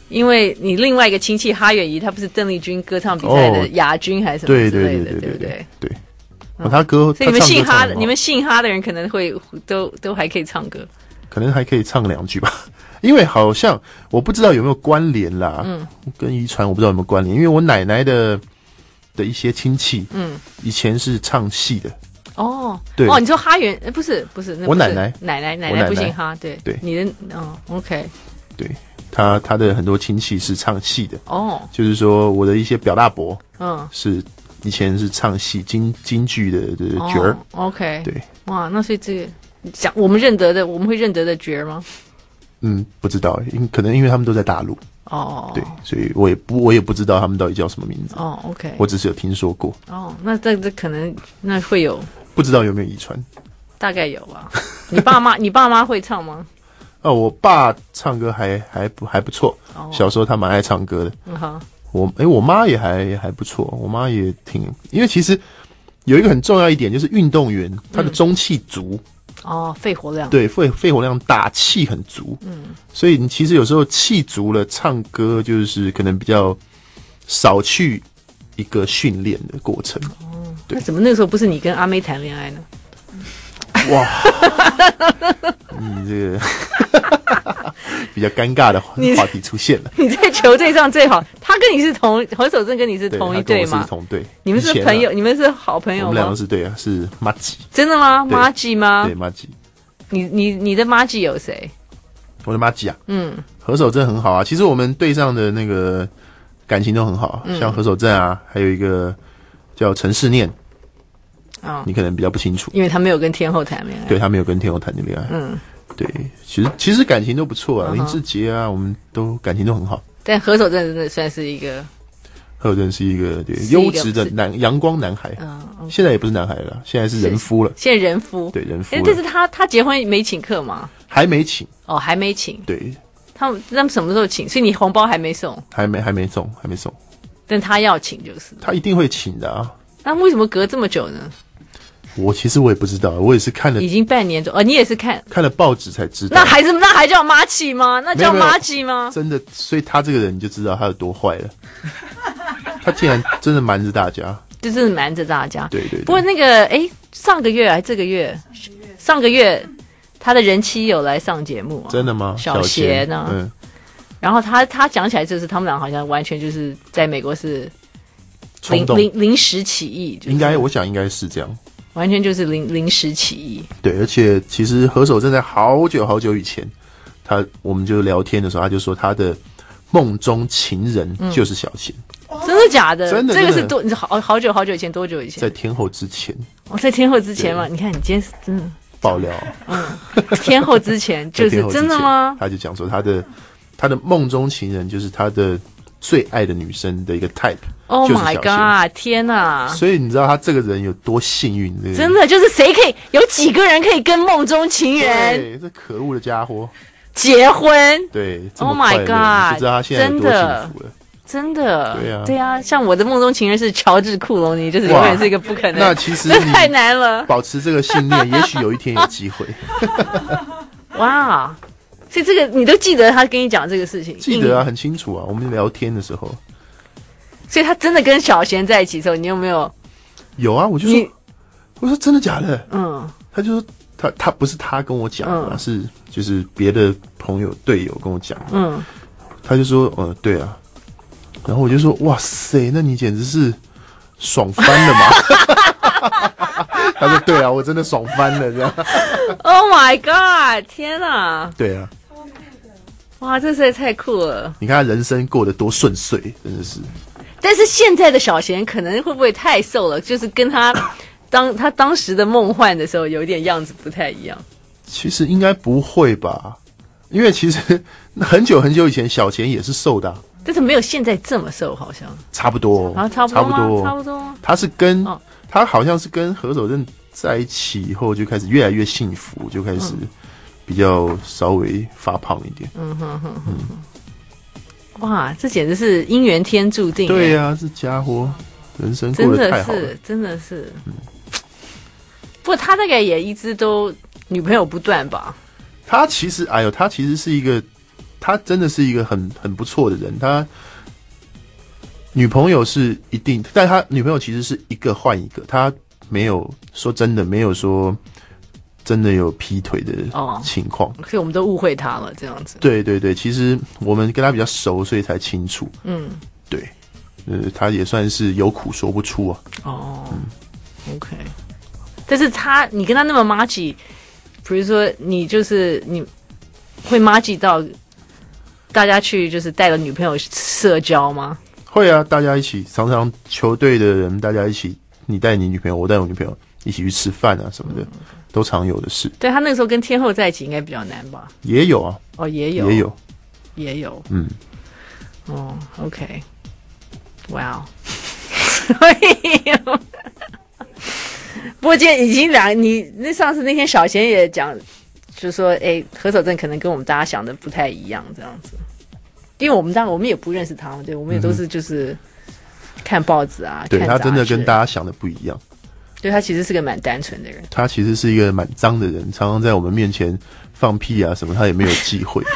因为你另外一个亲戚哈远仪，他不是邓丽君歌唱比赛的亚军还是什么之类的， 对对对对对不对？ 对，哦，他歌， 所以你们姓哈的， 他唱歌唱得很好你们姓哈的人可能会都都还可以唱歌， 可能还可以唱两句吧。因为好像我不知道有没有关联啦， 嗯， 跟遗传我不知道有没有关联，因为我奶奶的的一些亲戚， 嗯， 以前是唱戏的。 哦， 对哦，你说哈原，呃不是不是，那不是我奶奶奶奶奶我奶奶不姓哈，对对， 你的哦 ，OK， 对，他他的很多亲戚是唱戏的， 哦， 就是说我的一些表大伯， 嗯， 是以前是唱戏京京剧的的角儿， 哦，OK， 对， 哇，那所以这个讲我们认得的，我们会认得的角儿吗？ 嗯，不知道，因可能因为他们都在大陆， 哦， 对，所以我也不我也不知道他们到底叫什么名字， 哦 ，OK， 我只是有听说过， 哦，那这这可能那会有。 不知道有没有遗传， 大概有吧。你爸妈，你爸妈会唱吗？ 哦，我爸唱歌还还不还不错， 哦、 小时候他蛮爱唱歌的。 嗯哼， 我哎、欸，我妈也还还不错，我妈也挺，因为其实有一个很重要一点就是运动员他的中气足。 嗯、哦，肺活量对，肺肺活量大，气很足。嗯，所以你其实有时候气足了，唱歌就是可能比较少去一个训练的过程。 哦，那怎么那个时候不是你跟阿妹谈恋爱呢？ 哇，你这个比较尴尬的话题出现了。 你在球队上最好，他跟你是同何守正跟你是同一队吗？ 是同队， 你们是朋友，啊、你们是好朋友吗？ 我们两个是对啊，是麻吉。 真的吗？麻吉吗？ 对，麻吉。 你你你的麻吉有谁？ 我的麻吉啊， 嗯， 何守正很好啊。其实我们队上的那个感情都很好，嗯、像何守正啊，还有一个叫陈世念。 哦， 你可能比较不清楚， 因为他没有跟天后谈恋爱。 对，他没有跟天后谈恋爱。嗯，对，其实其实感情都不错啊，嗯、林志杰啊，我们都感情都很好。 但何守正真的算是一个， 何守正是一个对优质的男阳光男孩。嗯，现在也不是男孩了，现在是人夫了。 现在人夫， 对人夫。 但是他他结婚没请客吗？ 还没请。 哦，还没请。 对， 他们他们什么时候请？所以你红包还没送？ 还没还没送，还没送。 但他要请就是。 他一定会请的啊。 那为什么隔这么久呢？ 我其实我也不知道，我也是看了， 已经半年多，哦，你也是看看了报纸才知道。 那还是那还叫麻吉吗？那叫麻吉吗？ 真的，所以他这个人你就知道他有多坏了。他竟然真的瞒着大家， 就真的瞒着大家。 对 对, 对。 不过那个，哎，上个月还这个月，上个月他的人妻有来上节目、啊， 真的吗？ 小贤呢？嗯。然后他他讲起来就是他们俩好像完全就是在美国是临临临时起意、就是， 应该我想应该是这样。 完全就是临临时起意， 对，而且其实何守正在好久好久以前，他我们就聊天的时候，他就说他的梦中情人就是小贤、 嗯，真的假的？ 真的， 这个是多好好久好久以前，多久以前？ 在天后之前。 哦，在天后之前嘛？你看你今天是真的爆料， 嗯，天后之前就是真的吗？ 他就讲说他的他的梦中情人就是他的最爱的女生的一个 type。Oh my god！ 天哪！ 所以你知道他这个人有多幸运？这个、 真的就是谁可以有几个人可以跟梦中情人？ 对，这可恶的家伙结婚。 对 ，Oh my god！ 你就知道他现在有多幸福了。 真的， 对啊， 对啊，像我的梦中情人是乔治·库隆尼，就是永远是一个不可能。 那其实这太难了。 保持这个信念，也许有一天有机会。 哇！所以这个你都记得他跟你讲这个事情？ 记得啊，很清楚啊。我们聊天的时候。 所以他真的跟小贤在一起的时候，你有没有？ 有啊，我就说，我说真的假的？ 嗯， 他就说他他不是他跟我讲的、嗯，是就是别的朋友队友跟我讲的。 嗯， 他就说，呃，对啊，然后我就说，哇塞，那你简直是爽翻了嘛！他说，对啊，我真的爽翻了，这样。 Oh my god！ 天哪！ 对啊。 哇，这实在太酷了！ 你看他人生过得多顺遂，真的是。 但是现在的小贤可能会不会太瘦了？就是跟他当他当时的梦幻的时候，有一点样子不太一样。 其实应该不会吧，因为其实很久很久以前，小贤也是瘦的、啊， 但是没有现在这么瘦，好像差不多， 啊，差不多， 差不多， 差不多。 他是跟、 哦、 他好像是跟何守正在一起以后，就开始越来越幸福，就开始比较稍微发胖一点。 嗯哼哼哼。嗯哇，这简直是姻缘天注定！ 对呀、啊，这家伙人生过得太好了， 真的是，真的是。嗯，不过他大概也一直都女朋友不断吧？ 他其实，哎呦，他其实是一个他真的是一个很很不错的人，他女朋友是一定，但他女朋友其实是一个换一个，他没有说真的没有说真的有劈腿的情况， 哦，所以我们都误会他了，这样子。 对对对，其实我们跟他比较熟，所以才清楚。 嗯， 对，呃，他也算是有苦说不出啊。 哦，嗯 ，OK。但是他，你跟他那么麻吉，比如说你就是你会麻吉到大家去就是带着女朋友社交吗？ 会啊，大家一起，常常球队的人大家一起，你带你女朋友，我带我女朋友一起去吃饭啊什么的，嗯，都常有的事。 对，他那个时候跟天后在一起应该比较难吧？ 也有啊。 哦，也有， 也有， 也有。 嗯。 哦 ，OK， 哇哦。不过今天已经两，你那上次那天小贤也讲，就说，哎，何守正可能跟我们大家想的不太一样，这样子。因为我们当然我们也不认识他，对，我们也都是就是看报纸啊， 对， 看他真的跟大家想的不一样。 对，他其实是个蛮单纯的人。 他其实是一个蛮脏的人，常常在我们面前放屁啊什么，他也没有忌讳。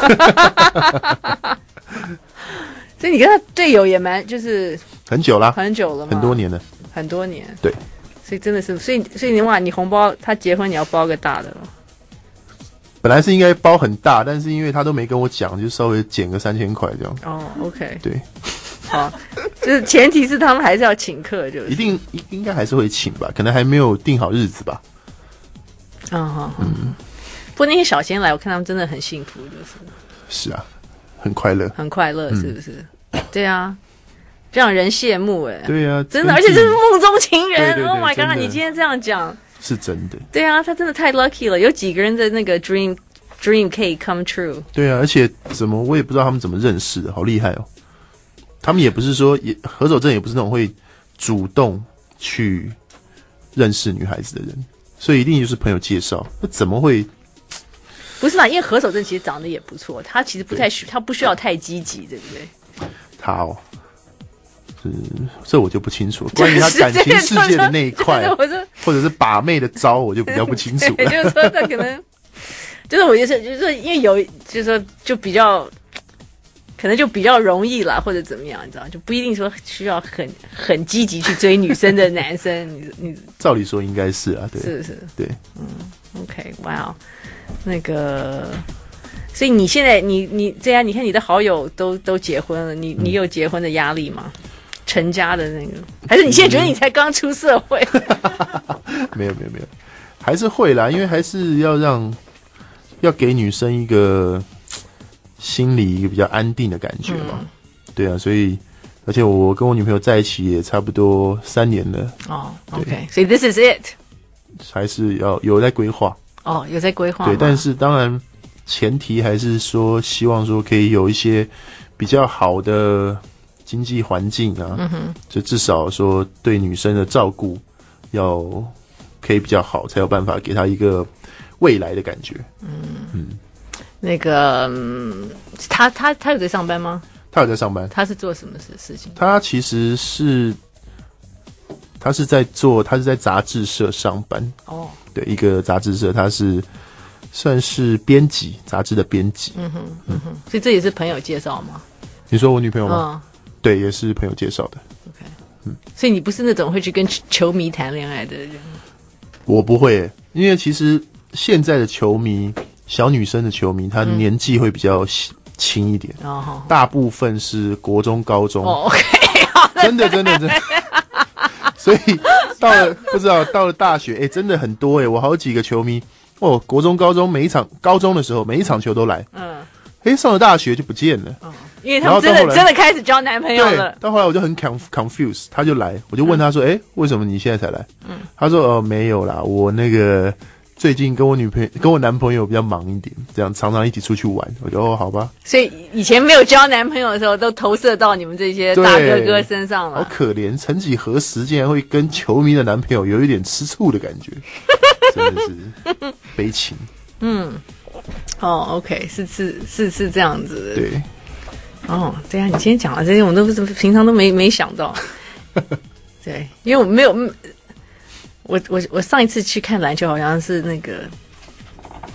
所以你跟他队友也蛮就是很久啦， 很久了吗？ 很多年了， 很多年。 对， 所以真的是，所以所以你哇，你红包他结婚你要包个大的了。 本来是应该包很大，但是因为他都没跟我讲，就稍微减个三千块这样。 哦 ，OK， 对， 好，就是前提是他们还是要请客，就是一定应该还是会请吧，可能还没有定好日子吧。 嗯好，嗯。不过那些小仙来，我看他们真的很幸福，就是是啊，很快乐， 很快乐，是不是？嗯、对啊，让人羡慕哎、欸。 对啊， 真的，而且这是梦中情人。 对对对 Oh my god！ 你今天这样讲。 是真的， 对啊，他真的太 lucky 了。有几个人的那个 dream dream 可以 come true。 对啊，而且怎么我也不知道他们怎么认识的，好厉害哦。他们也不是说也何守正也不是那种会主动去认识女孩子的人，所以一定就是朋友介绍。那怎么会？ 不是啦，因为何守正其实长得也不错，他其实不太需，他不需要太积极，对不对？ 他哦。嗯，这我就不清楚。关于他感情世界的那一块，或者是把妹的招，我就比较不清楚了。 就是说，他可能，就是我觉得，就是说因为有，就是说，就比较，可能就比较容易啦，或者怎么样，你知道，就不一定说需要很很积极去追女生的男生。你你照理说应该是啊，对， 是是， 对， 嗯 ，OK， 哇、wow ，那个。所以你现在你你这样，你看你的好友都都结婚了，你你有结婚的压力吗？成家的那个，还是你现在觉得你才刚出社会？ 没有没有没有，还是会啦，因为还是要让要给女生一个心里一个比较安定的感觉嘛。嗯、对啊，所以而且我跟我女朋友在一起也差不多三年了。 哦 ，OK， 所以 this is it， 还是要有在规划。 哦，有在规划。 对，但是当然前提还是说希望说可以有一些比较好的经济环境啊，嗯哼，就至少说对女生的照顾要可以比较好，才有办法给她一个未来的感觉。嗯嗯， 那个、嗯、他他他有在上班吗？ 他有在上班。 他是做什么事事情？ 他其实是他是在做，他是在杂志社上班。哦，对，一个杂志社，他是算是编辑，杂志的编辑。 嗯哼嗯哼，所以这也是朋友介绍吗？ 你说我女朋友吗？ 嗯， 对，也是朋友介绍的。 OK， 嗯，所以你不是那种会去跟球迷谈恋爱的人？ 我不会耶，因为其实现在的球迷，小女生的球迷，她年纪会比较轻一点，嗯、大部分是国中、高中。 哦 ，OK， 真的，真的，真的。所以到了不知道到了大学，哎、欸，真的很多哎，我好几个球迷哦，国中、高中每一场，高中的时候每一场球都来，嗯，哎、欸，上了大学就不见了。嗯， 因为他们真的真的开始交男朋友了。 到后来我就很 confused， 他就来，我就问他说：“哎、欸，为什么你现在才来？”嗯，他说：“哦、呃，没有啦，我那个最近跟我女朋友、跟我男朋友比较忙一点，这样常常一起出去玩。”我就哦，好吧。 所以以前没有交男朋友的时候，都投射到你们这些大哥哥身上了。 好可怜，曾几何时竟然会跟球迷的男朋友有一点吃醋的感觉，真的是悲情。 嗯，哦 ，OK， 是是是是这样子的。 对。 哦，对啊，你今天讲的这些，我都平常都没没想到。对，因为我没有，我我我上一次去看篮球，好像是那个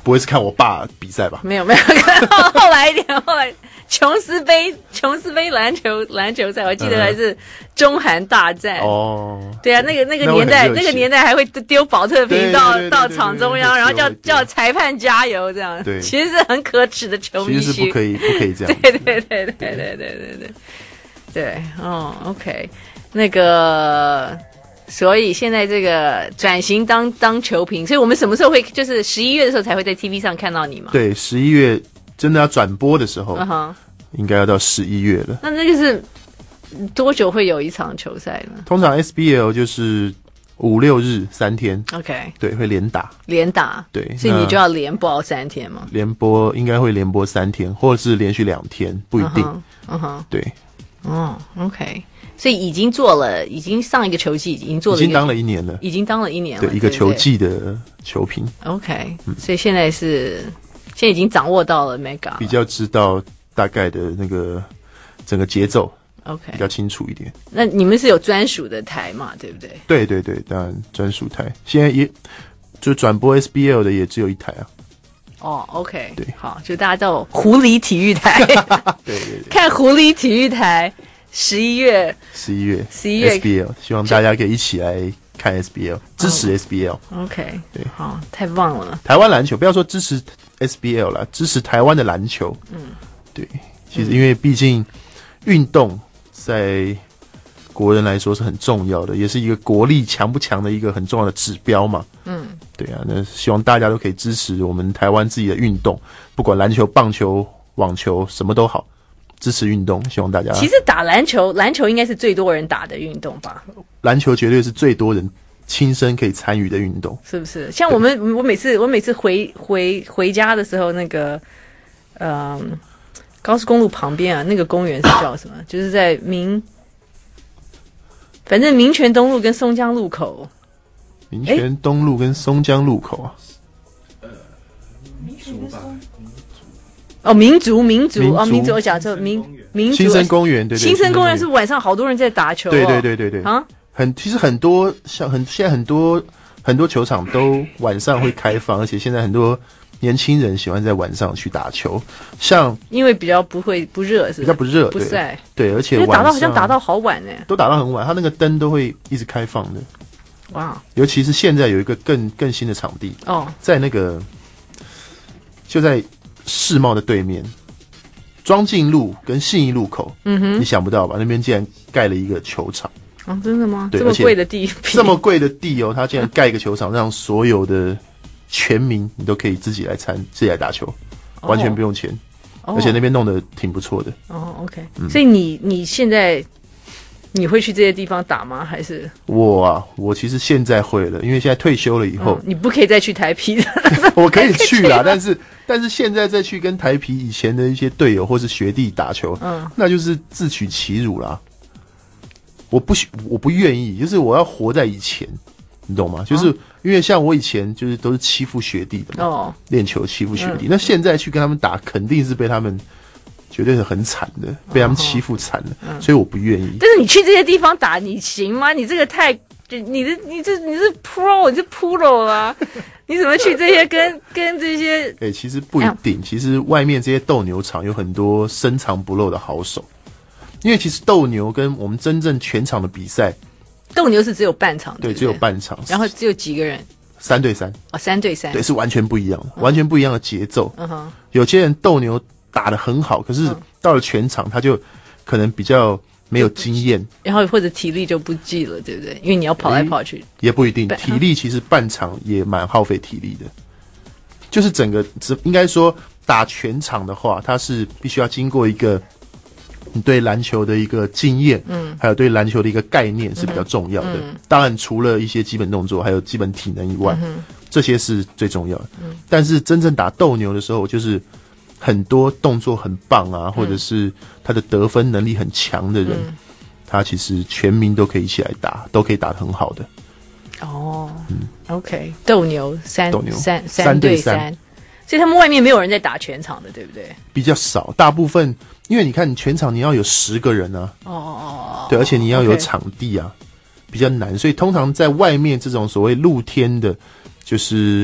不会是看我爸比赛吧？ 没有没有，后来一点，后来琼斯杯琼斯杯篮球篮球赛，我记得还是中韩大战。 哦， 对啊，那个那个年代，那个年代还会丢保特瓶到到场中央，然后叫叫裁判加油这样。 对， 其实是很可耻的球迷， 其实是不可以不可以这样。 对对对对对对对对对对，哦 ，OK， 那个。所以现在这个转型当当球评，所以我们什么时候会就是十一月的时候才会在 T V 上看到你吗？ 对，十一月真的要转播的时候， uh-huh. 应该要到十一月了。 那那就是多久会有一场球赛呢？ 通常 S B L 就是五六日三天 ，OK， 对，会连打， 连打， 对， 所以你就要连播三天吗？ 连播应该会连播三天，或者是连续两天，不一定。 嗯哼， 对， 哦 ，OK。所以已经做了，已经上一个球季已经做了， 已经当了一年了， 已经当了一年了， 对，一个球季的球评。 OK，、嗯、所以现在是现在已经掌握到了 Mega， 比较知道大概的那个整个节奏 ，OK， 比较清楚一点。 那你们是有专属的台嘛？对不对？ 对对对，当然专属台，现在也就转播 S B L 的也只有一台啊。 哦 ，OK， 对， 好，就大家叫狐狸体育台， 对对对， 看狐狸体育台。十一月， 十一月， 十一月 S B L， 希望大家可以一起来看 S B L， 支持 S B L。OK，、 哦、对，好，太棒了。 台湾篮球，不要说支持 S B L 啦，支持台湾的篮球。嗯，对，其实因为毕竟运动在国人来说是很重要的，也是一个国力强不强的一个很重要的指标嘛。嗯，对啊，那希望大家都可以支持我们台湾自己的运动，不管篮球、棒球、网球，什么都好。支持运动，希望大家。 其实打篮球，篮球应该是最多人打的运动吧？ 篮球绝对是最多人亲身可以参与的运动， 是不是？像我们，我每次我每次回回回家的时候，那个，嗯，高速公路旁边啊，那个公园是叫什么？就是在民，反正民权东路跟松江路口。 民权东路跟松江路口啊。呃， 民权吧。哦，民族民族哦，民族我讲错，民民族新生公园，对对， 新生公园是晚上好多人在打球、哦， 对对对对对啊，很其实很多像很现在很多很多球场都晚上会开放，而且现在很多年轻人喜欢在晚上去打球，像因为比较不会不热，是比较不热， 不晒， 对，而且打到好像打到好晚呢， 都打到很晚，它那个灯都会一直开放的，哇！尤其是现在有一个更更新的场地哦，在那个就在。世贸的对面，庄敬路跟信义路口，嗯哼，你想不到吧？那边竟然盖了一个球场啊！真的吗？ 对， 这么贵的地， 这么贵的地哦，他竟然盖一个球场，让所有的全民你都可以自己来参，自己来打球，哦、完全不用钱，哦、而且那边弄得挺不错的。 哦 ，OK，、嗯、所以你你现在你会去这些地方打吗？还是我啊？我其实现在会了，因为现在退休了以后， 嗯、你不可以再去台啤了。 我可以去啦，但是。但是现在再去跟台啤以前的一些队友或是学弟打球，嗯，那就是自取其辱啦。我不我不愿意，就是我要活在以前，你懂吗？就是因为像我以前就是都是欺负学弟的嘛，哦，练球欺负学弟，嗯、那现在去跟他们打，肯定是被他们绝对是很惨的，被他们欺负惨了，嗯、所以我不愿意。 但是你去这些地方打，你行吗？你这个太。你的你这你是 pro 你是 pro 啊？你怎么去这些跟跟这些？ 哎、欸，其实不一定。其实外面这些斗牛场有很多深藏不露的好手，因为其实斗牛跟我们真正全场的比赛， 斗牛是只有半场， 对， 对对只有半场， 然后只有几个人， 三对三哦，三对三， 对，是完全不一样，嗯、完全不一样的节奏。 嗯哼， 有些人斗牛打得很好，可是到了全场他就可能比较。没有经验， 然后或者体力就不济了，对不对？因为你要跑来跑去， 也不一定。体力其实半场也蛮耗费体力的，就是整个应该说打全场的话，它是必须要经过一个你对篮球的一个经验，嗯，还有对篮球的一个概念是比较重要的。嗯、当然，除了一些基本动作，还有基本体能以外，嗯、这些是最重要的。嗯、但是真正打斗牛的时候，就是很多动作很棒啊，嗯、或者是他的得分能力很强的人，嗯、他其实全民都可以一起来打，都可以打得很好的。 哦，嗯 ，OK， 斗牛三斗牛三三对三，所以他们外面没有人在打全场的，对不对？ 比较少，大部分因为你看你全场你要有十个人啊，哦哦哦，对，而且你要有场地啊， okay. 比较难，所以通常在外面这种所谓露天的，就是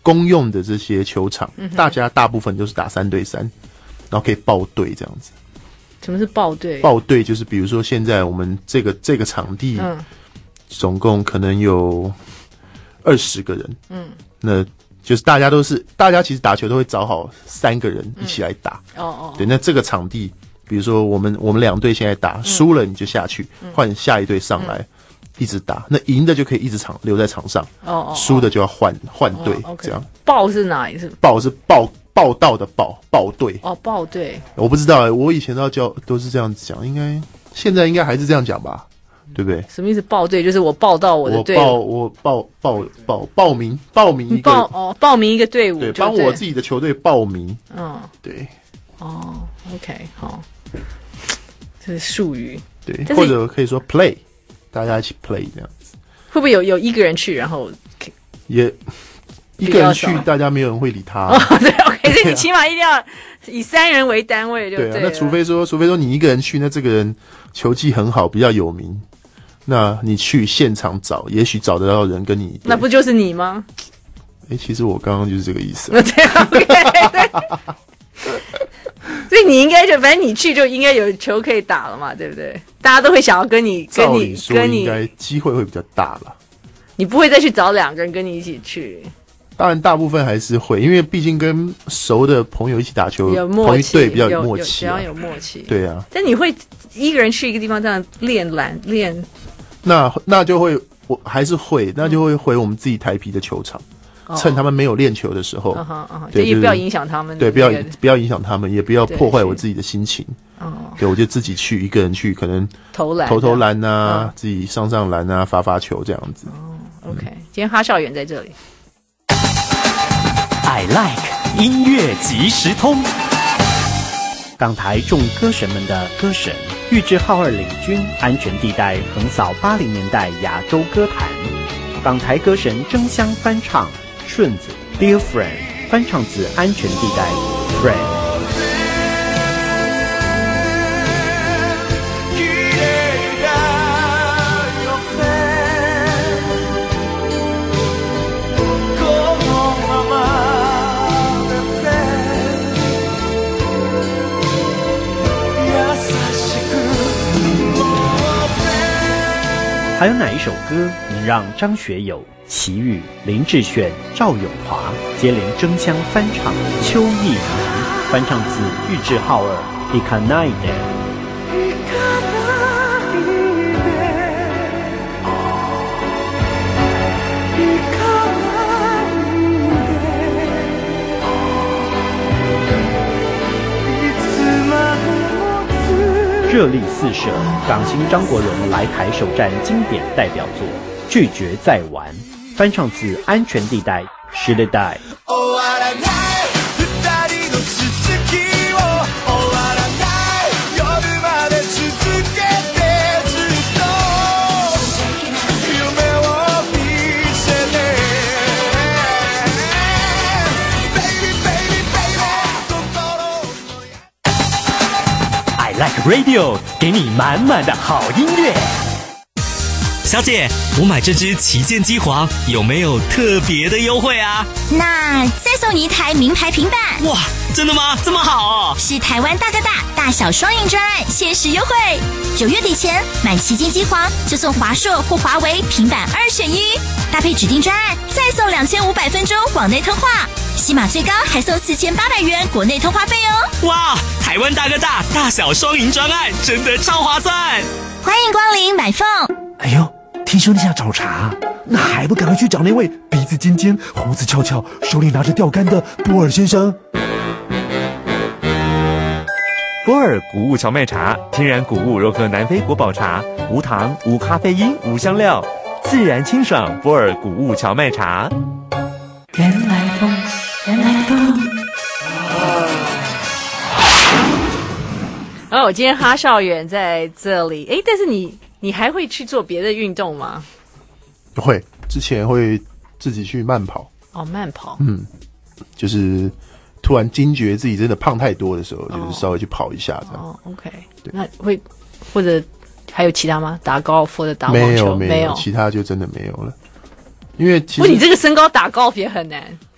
公用的这些球场， 嗯哼大家大部分都是打三对三，然后可以报队这样子。 什么是报队？ 报队就是比如说现在我们这个这个场地， 嗯总共可能有二十个人， 嗯， 那就是大家都是大家其实打球都会找好三个人一起来打。 哦哦， 对，那这个场地，比如说我们我们两队现在打，输了你就下去，换下一队上来，一直打。那赢的就可以一直场留在场上， 哦哦， 输的就要换换队，这样。 报是哪里？是报是报报道的报报队。 哦，报队。 我不知道、欸，我以前都要教都是这样子讲，应该现在应该还是这样讲吧，对不对？ 什么意思？报队就是我报到我的队伍， 我报我报报报报名报名一个报哦报名一个队伍， 对，帮我自己的球队报名。 嗯， 对。 哦 ，OK， 好，这是术语。 对，或者可以说 play， 大家一起 play 这样子。 会不会有有一个人去，然后也一个人去，大家没有人会理他、啊。 哦，对 ，OK， 所以你起码一定要以三人为单位，就对了。 对啊，那除非说，除非说你一个人去，那这个人球技很好，比较有名，那你去现场找，也许找得到人跟你。 那不就是你吗？ 哎、欸，其实我刚刚就是这个意思。 对 ，OK， 对。所以你应该就反正你去就应该有球可以打了嘛，对不对？大家都会想要跟你跟你跟你， 应该机会会比较大了。 你不会再去找两个人跟你一起去。 当然，大部分还是会，因为毕竟跟熟的朋友一起打球， 有默契， 同一队比较有默契、 啊，只要有默契。 对啊。 但你会一个人去一个地方这样练篮练？ 那那就会，我还是会，那就会回我们自己台啤的球场。趁他们没有练球的时候， 哦哦哦、对，也不要影响他们。 对，不要不要影响他们，也不要破坏我自己的心情。 哦， 对，我就自己去一个人去，可能投篮、 投投篮啊、嗯，自己上上篮啊，发发球这样子。 哦 ，OK，、嗯、今天哈少远在这里。 I like 音乐即时通，港台众歌神们的歌神，玉置浩二领军，安全地带横扫八零年代亚洲歌坛，港台歌神争相翻唱。顺子 Dear Friend 翻唱自安全地带 Friend。还有哪一首歌能让张学友、齐豫、林志炫、赵咏华接连争相翻唱《秋意浓》，翻唱自玉置浩二《Ikanai de》。热力四射，港星张国荣来台首战经典代表作《拒绝再玩》，翻唱自《安全地带》十代代。Like Radio 给你满满的好音乐。 小姐，我买这支旗舰机皇有没有特别的优惠啊？ 那再送你一台名牌平板。 哇，真的吗？这么好哦！ 是台湾大哥大大小双赢专案限时优惠，九月底前买旗舰机皇就送华硕或华为平板二选一，搭配指定专案再送两千五百分钟网内通话。起码最高还送四千八百元国内通话费哦！ 哇，台湾大哥大大小双赢专案真的超划算！ 欢迎光临买凤。 哎呦，听说你想找茬，那还不赶快去找那位鼻子尖尖、胡子翘翘、手里拿着钓竿的波尔先生？ 波尔谷物荞麦茶，天然谷物柔和南非国宝茶，无糖、无咖啡因、无香料，自然清爽。波尔谷物荞麦茶。 原来风。原来风。 然后我今天哈少远在这里，哎，但是你你还会去做别的运动吗？ 会，之前会自己去慢跑。 哦，慢跑。 嗯，就是突然惊觉自己真的胖太多的时候，哦、就是稍微去跑一下这样。 哦 ，OK， 对，那会或者还有其他吗？打高尔夫或者打网球？ 没有，没有， 没有， 其他就真的没有了。因为其实不，你这个身高打高尔夫也很难。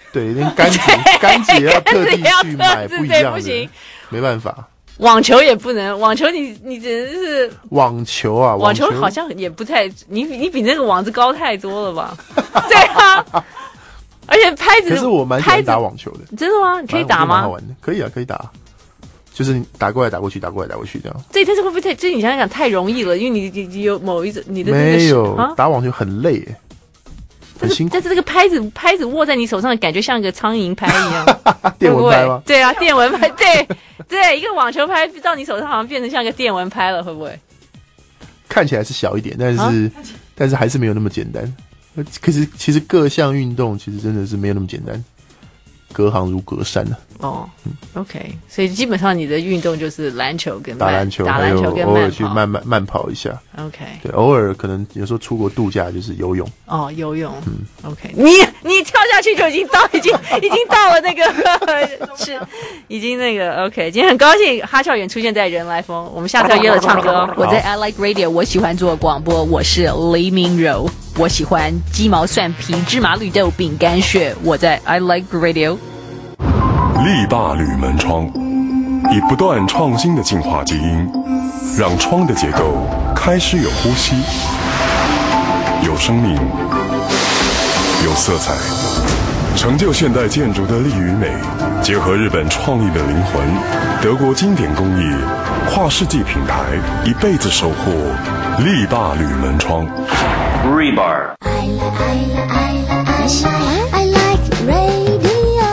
对，连杆子杆子也要特地去买不一样的， 不行， 没办法。 网球也不能，网球你你只能是网球啊， 网球好像也不太，你你比那个网子高太多了吧？对啊，而且拍子， 可是我蛮喜欢打网球的， 真的吗？你可以打吗？ 蛮好玩的，可以啊，可以打，就是你打过来打过去，打过来打过去这样。 对，但是会不会太？这你想想太容易了，因为你你你有某一种你的没有、 啊、 打网球很累耶。很辛苦， 但是这个拍子拍子握在你手上，感觉像一个苍蝇拍一样， 电蚊拍吗？ 对啊，电蚊拍，对对，一个网球拍到你手上好像变成像一个电蚊拍了，会不会？ 看起来是小一点，但是、啊、但是还是没有那么简单。可是其实各项运动其实真的是没有那么简单，隔行如隔山啊。 哦、嗯、，OK， 所以基本上你的运动就是篮球跟打篮球， 打篮球跟偶尔去慢慢慢跑一下。 OK， 对，偶尔可能有时候出国度假就是游泳。 哦，游泳，嗯 ，OK， 你你跳下去就已经到，已经已经到了那个是，已经那个 OK。今天很高兴哈孝远出现在人来疯，我们下次要约了唱歌。我在 I Like Radio， 我喜欢做广播，我是黎明柔，我喜欢鸡毛蒜皮、芝麻绿豆、饼干屑，我在 I Like Radio。 力霸铝门窗，以不断创新的进化基因，让窗的结构开始有呼吸、有生命、有色彩，成就现代建筑的力与美，结合日本创意的灵魂，德国经典工艺，跨世纪品牌，一辈子守护力霸铝门窗。 Rebar。I like, I like, I like, I like radio。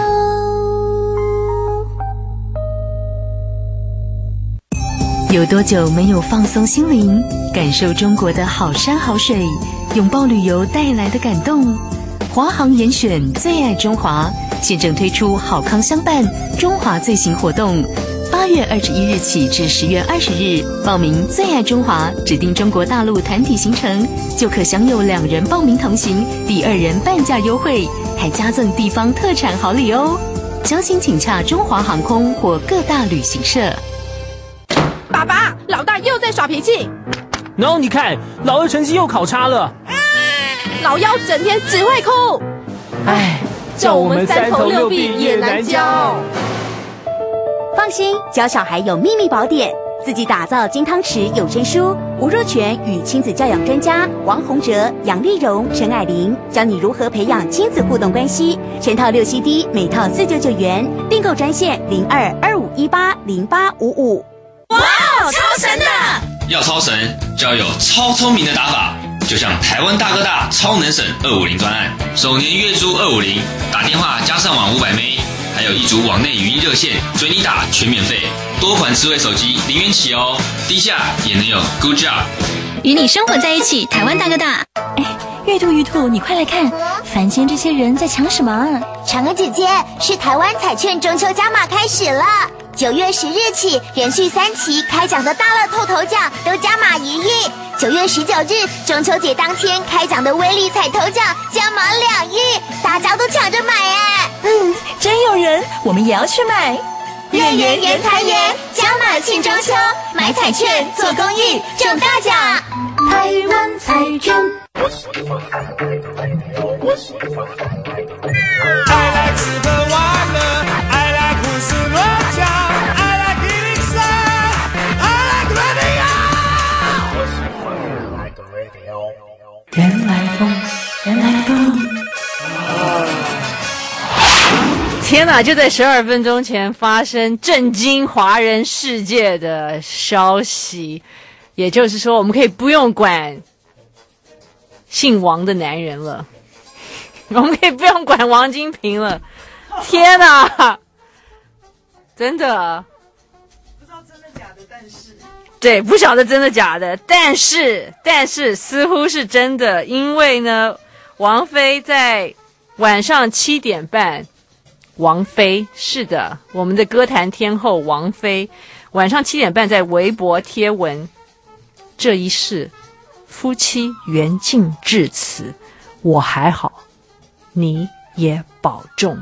有多久没有放松心灵，感受中国的好山好水，拥抱旅游带来的感动？华航严选最爱中华，现正推出好康相伴中华最新活动，八月二十一日起至十月二十日，报名最爱中华，指定中国大陆团体行程，就可享有两人报名同行，第二人半价优惠，还加赠地方特产好礼哦。详情请洽中华航空或各大旅行社。 爸爸，老大又在耍脾气。 然后你看，老二成绩又考差了。 老幺整天只会哭。 唉，叫我们三头六臂也难教。 放心，教小孩有秘密宝典，自己打造金汤匙有声书。吴若权与亲子教养专家王洪哲、杨丽蓉、陈蔼玲教你如何培养亲子互动关系。全套六 C D， 每套四九九元，订购专线零二二五一八零八五五。 哇，超神的！ 要超神就要有超聪明的打法，就像台湾大哥大超能省二五零专案，首年月租二五零，打电话加上网五百 M B， 还有一组网内语音热线，随你打全免费，多款智慧手机零元起哦，低价也能有 Good Job。 与你生活在一起，台湾大哥大。 哎，玉兔玉兔，你快来看，凡间这些人在抢什么啊？ 嫦娥姐姐，是台湾彩券中秋加码开始了。九月十日起，连续三期开奖的大乐透头奖都加码一亿。九月十九日，中秋节当天开奖的威力彩头奖加码两亿，大家都抢着买哎！ 嗯，真有人，我们也要去买。 月圆圆团圆，加码庆中秋，买彩券做公益中大奖。 台湾彩券。 I like 吃喝玩乐 ，I like 胡思乱想 ，I like 一零三 ，I like radio。 人来疯，人来疯。 天哪！就在十二分钟前发生震惊华人世界的消息，也就是说，我们可以不用管姓王的男人了。我们可以不用管王金平了，天哪！真的，不知道真的假的，但是对，不晓得真的假的，但是但是似乎是真的，因为呢，王菲在晚上七点半，王菲是的，我们的歌坛天后王菲，晚上七点半在微博贴文，这一世夫妻缘尽至此，我还好。你也保重。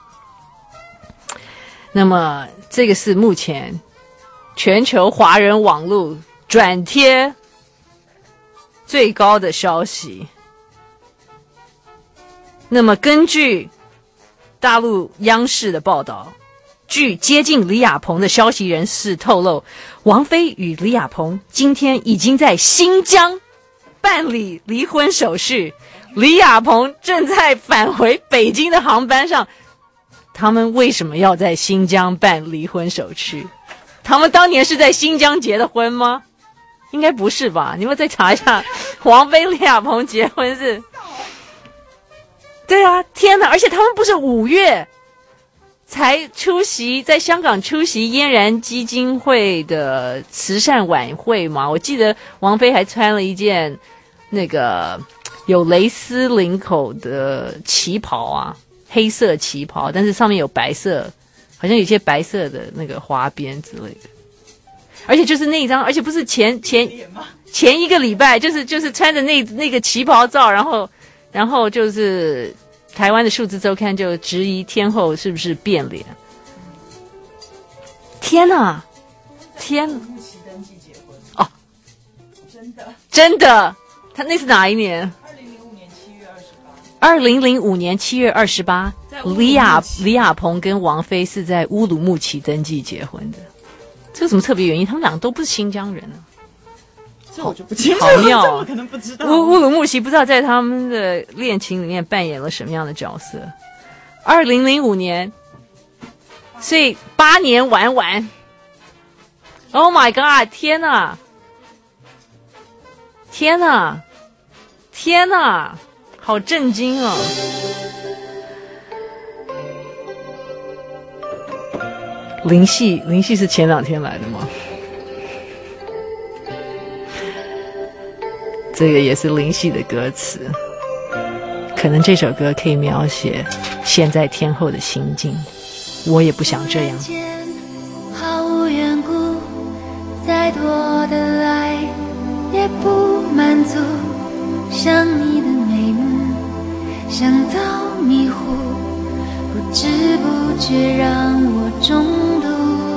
那么这个是目前全球华人网络转贴最高的消息。那么根据大陆央视的报道，据接近李亚鹏的消息人士透露，王菲与李亚鹏今天已经在新疆办理离婚手续，李亚鹏正在返回北京的航班上。他们为什么要在新疆办离婚手续？他们当年是在新疆结的婚吗？应该不是吧？你们再查一下，王菲李亚鹏结婚是？对啊，天哪！而且他们不是五月才出席在香港出席嫣然基金会的慈善晚会吗？我记得王菲还穿了一件那个有蕾丝领口的旗袍啊。黑色旗袍，但是上面有白色，好像有些白色的那个花边之类的。而且就是那一张，而且不是前前前一个礼拜，就是就是穿着那那个旗袍照，然后然后就是台湾的数字周刊就质疑天后是不是变脸。天哪，天！哦，真的真的，他那是哪一年？二零零五年七月二十八，李亚李亚鹏跟王菲是在乌鲁木齐登记结婚的。这有什么特别原因？他们两个都不是新疆人啊。 这我就不清楚， 好妙、啊！ 这我可能不知道。 乌乌鲁木齐不知道在他们的恋情里面扮演了什么样的角色。二零零五年，所以八年玩完。Oh my god！ 天哪！天哪！天哪！好震惊哦！林夕，林夕是前两天来的吗？这个也是林夕的歌词，可能这首歌可以描写现在天后的心境。我也不想这样。 毫无缘故，再多的爱也不满足，想你的眉目。想到迷糊，不知不觉让我中毒。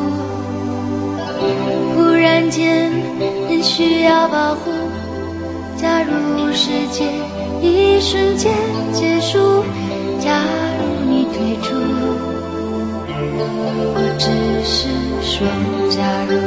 忽然间，很需要保护。假如世界一瞬间结束，假如你退出，我只是说假如。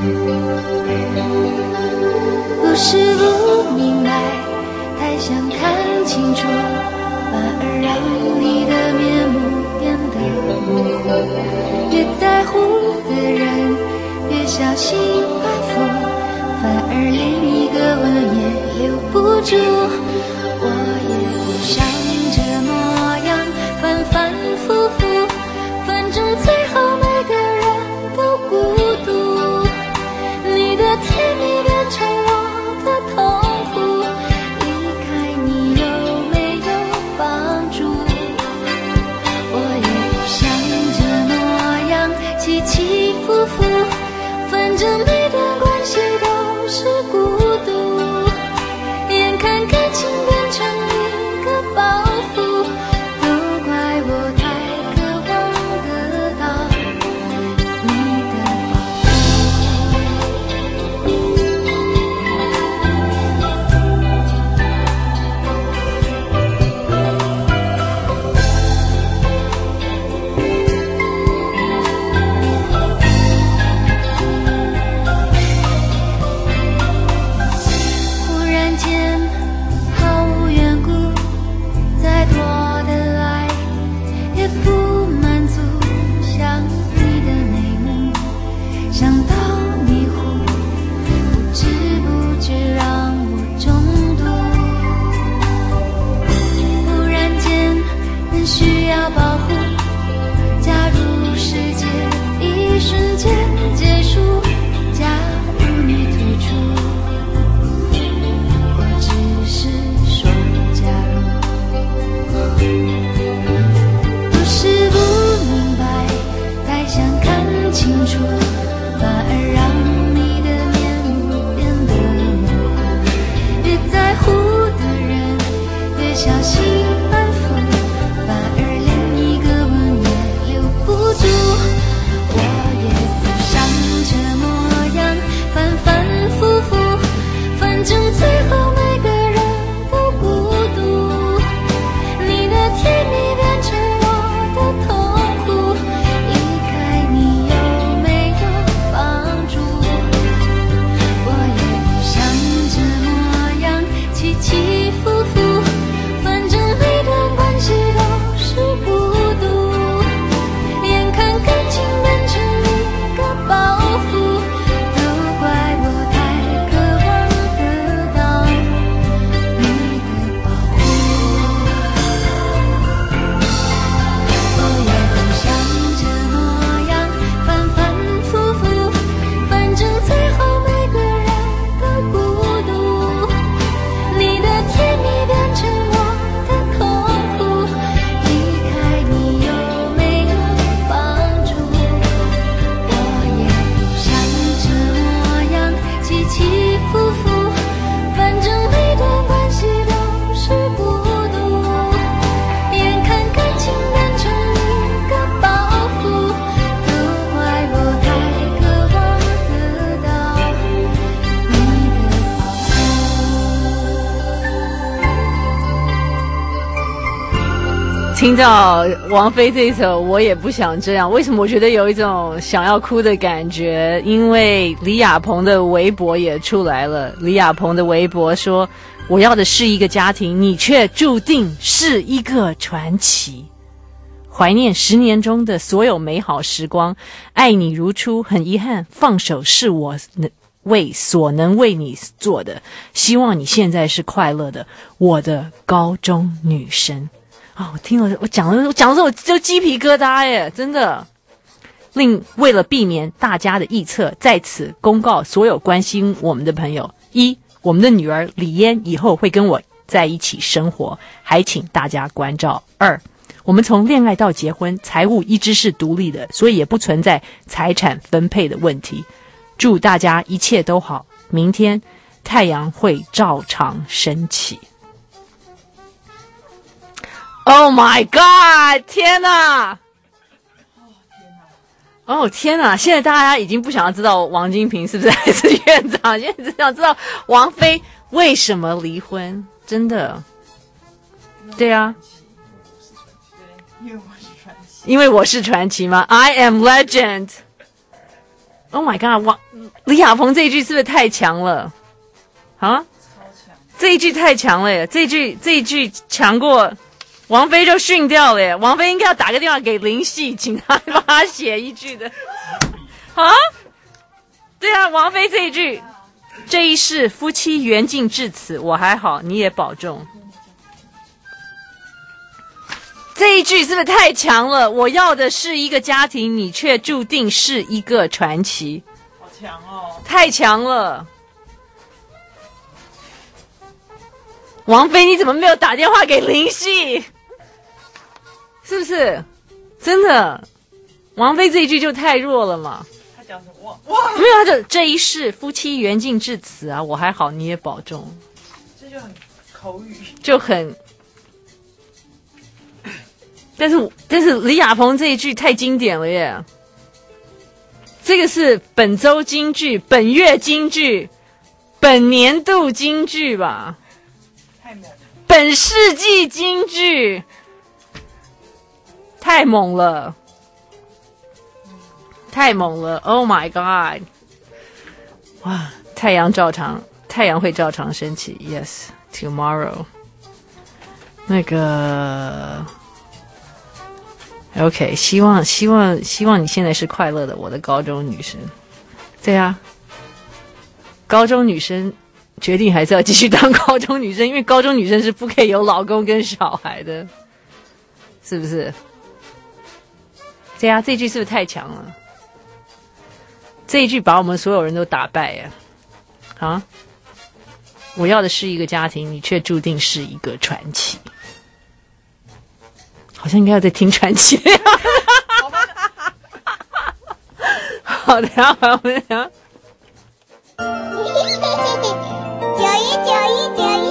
不是不明白，太想看清楚。反而让你的面目变得模糊，越在乎的人越小心安抚，反而连一个吻也留不住。我也不想这模样反反复复，反正最后每个人都孤独。你的甜蜜变成我的痛苦，离开你有起起伏伏，反正每段关系都是孤独。眼看感情变成一个包袱，都怪我太渴望得到你的听到王菲这一首我也不想这样，为什么我觉得有一种想要哭的感觉？因为李亚鹏的微博也出来了，李亚鹏的微博说，我要的是一个家庭，你却注定是一个传奇，怀念十年中的所有美好时光，爱你如初，很遗憾放手是我为所能为你做的，希望你现在是快乐的，我的高中女生。啊、哦，我听了，我讲了，我讲的时候我就鸡皮疙瘩耶，真的。另为了避免大家的臆测，在此公告所有关心我们的朋友：一，我们的女儿李嫣以后会跟我在一起生活，还请大家关照。二，我们从恋爱到结婚，财务一直是独立的，所以也不存在财产分配的问题。祝大家一切都好，明天太阳会照常升起。Oh my god！ 天哪！哦天哪！现在大家已经不想要知道王金平是不是还是院长，现在只想知道王菲为什么离婚。真的，对啊，因为我是传奇吗 ？I am legend。Oh my god！ 王李亚鹏这一句是不是太强了？啊？这一句太强了耶！这一句这一句强过。王菲就训掉了耶，王菲应该要打个电话给林夕，请他帮他写一句的。啊？对啊，王菲这一句，这一世夫妻缘尽至此，我还好，你也保重。这一句是不是太强了？我要的是一个家庭，你却注定是一个传奇。好强哦！太强了。王菲，你怎么没有打电话给林夕？是不是真的？王菲这一句就太弱了嘛？他讲什么？哇，没有，他就这一世夫妻缘尽至此啊，我还好，你也保重。这就很口语，就很。但是但是李亚鹏这一句太经典了耶！这个是本周金句、本月金句、本年度金句吧？太猛了！本世纪金句。太猛了，太猛了 ！Oh my god！ 哇，太阳照常，太阳会照常升起。Yes, tomorrow。那个 ，OK， 希望希望希望你现在是快乐的，我的高中女生。对啊，高中女生决定还是要继续当高中女生，因为高中女生是不可以有老公跟小孩的，是不是？对啊，这句是不是太强了？这一句把我们所有人都打败呀！啊，我要的是一个家庭，你却注定是一个传奇。好像应该要再听传奇的样子。好的，好，我们讲。 九一九一九一，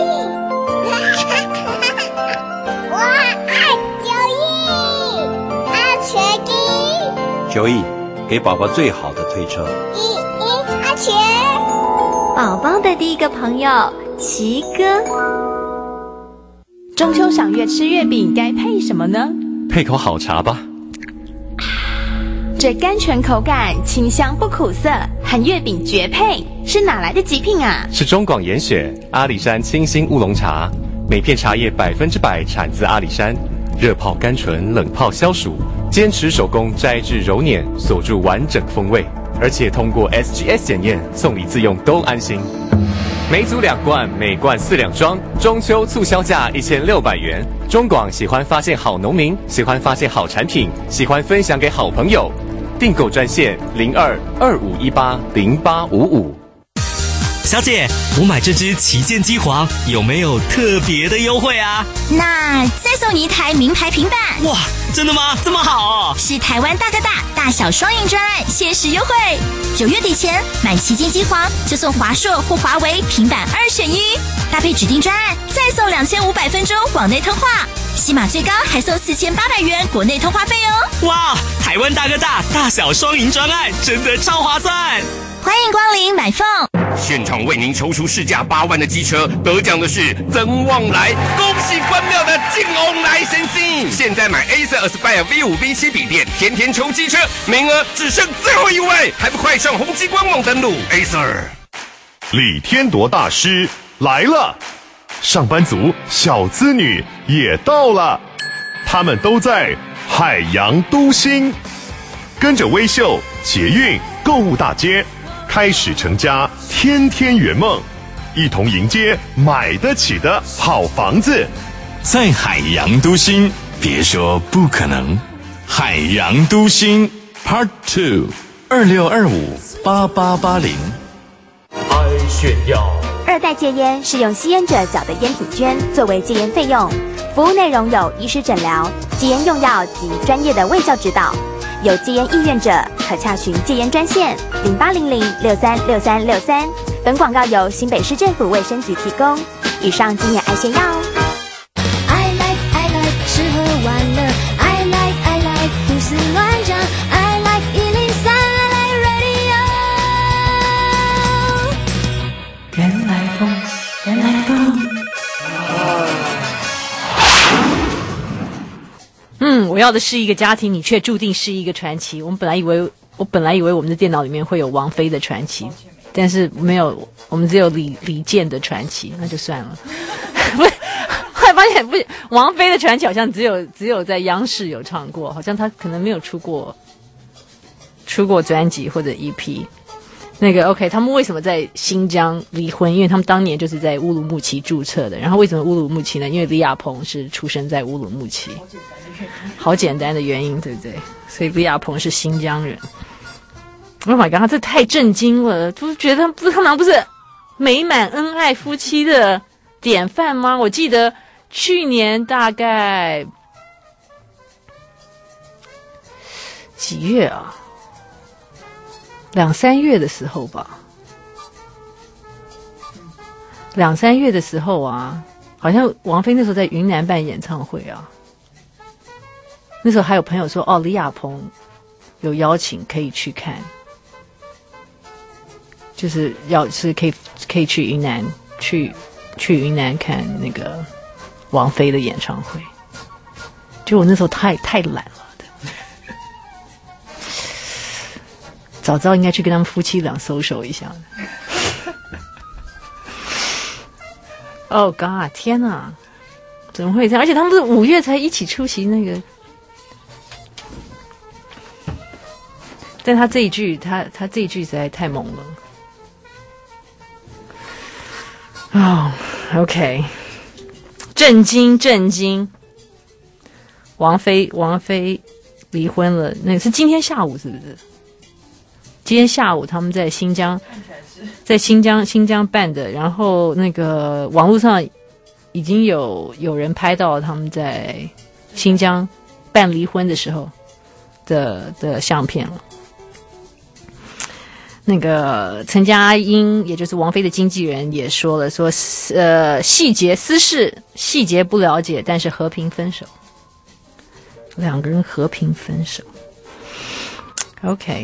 我爱九一，阿全一。 九一，给宝宝最好的推车。 一一阿全， 宝宝的第一个朋友奇哥。 中秋赏月吃月饼该配什么呢？ 配口好茶吧。 这甘醇口感，清香不苦涩，和月饼绝配，是哪来的极品啊？ 是中广严选阿里山清新乌龙茶，每片茶叶百分之百产自阿里山，热泡甘醇，冷泡消暑，坚持手工摘制揉捻，锁住完整风味，而且通过 S G S 检验，送礼自用都安心。每组两罐，每罐四两装，中秋促销价一千六百元。中广喜欢发现好农民，喜欢发现好产品，喜欢分享给好朋友。订购专线零二二五一八零八五五。 小姐，我买这支旗舰机皇有没有特别的优惠啊？ 那再送你一台名牌平板。 哇，真的吗？这么好哦！ 是台湾大哥大大小双赢专案限时优惠，九月底前买旗舰机皇就送华硕或华为平板二选一，搭配指定专案再送两千五百分钟网内通话，起码最高还送四千八百元国内通话费哦！ 哇，台湾大哥大大小双赢专案真的超划算！ 欢迎光临买凤。 现场为您抽出市价八万的机车，得奖的是曾旺来，恭喜关庙的进翁来神星！现在买 Acer Aspire V 五 V 七笔电，天天抽机车，名额只剩最后一位，还不快上宏基官网登录 Acer。 李天铎大师来了，上班族、小资女也到了，他们都在海洋都心，跟着微秀捷运购物大街，开始成家，天天圆梦，一同迎接买得起的好房子。 在海洋都心，别说不可能。海洋都心 Part Two 二六二五八八八零。 爱炫耀。 二代戒烟是用吸烟者缴的烟品捐作为戒烟费用，服务内容有医师诊疗、戒烟用药及专业的卫教指导。有戒烟意愿者可洽询戒烟专线零八零零六三六三六三。本广告由新北市政府卫生局提供。以上经验爱炫耀。 I like I like 吃喝玩乐 I like I like 胡思乱想 I like 一零三 I like radio。 原来风，原来风。嗯，我要的是一个家庭，你却注定是一个传奇。我们本来以为，我本来以为我们的电脑里面会有王菲的传奇，但是没有，我们只有李李健的传奇，那就算了。不是，后来发现不是王菲的传奇，好像只有只有在央视有唱过，好像她可能没有出过出过专辑或者 E P。那个 OK， 他们为什么在新疆离婚？因为他们当年就是在乌鲁木齐注册的。然后为什么乌鲁木齐呢？因为李亚鹏是出生在乌鲁木齐。好简单的原因，对不对？所以李亚鹏是新疆人。Oh my god， 这太震惊了！就是觉得不是他们不是美满恩爱夫妻的典范吗？我记得去年大概几月啊？两三月的时候吧，两三月的时候啊，好像王菲那时候在云南办演唱会啊。那时候还有朋友说，哦，李亚鹏有邀请可以去看，就是要是可以可以去云南去去云南看那个王菲的演唱会。就我那时候太太懒了。早知道应该去跟他们夫妻俩social一下。Oh God， 天哪，怎么会这样？而且他们不是五月才一起出席那个，但他这一句，他他这一句实在太猛了。哦、oh, ，OK， 震惊震惊！王菲王菲离婚了，那是今天下午是不是？今天下午他们在新疆，在新疆新疆办的，然后那个网络上已经有有人拍到他们在新疆办离婚的时候的的相片了。那个陈佳英，也就是王菲的经纪人也说了，说呃细节私事细节不了解，但是和平分手，两个人和平分手。OK。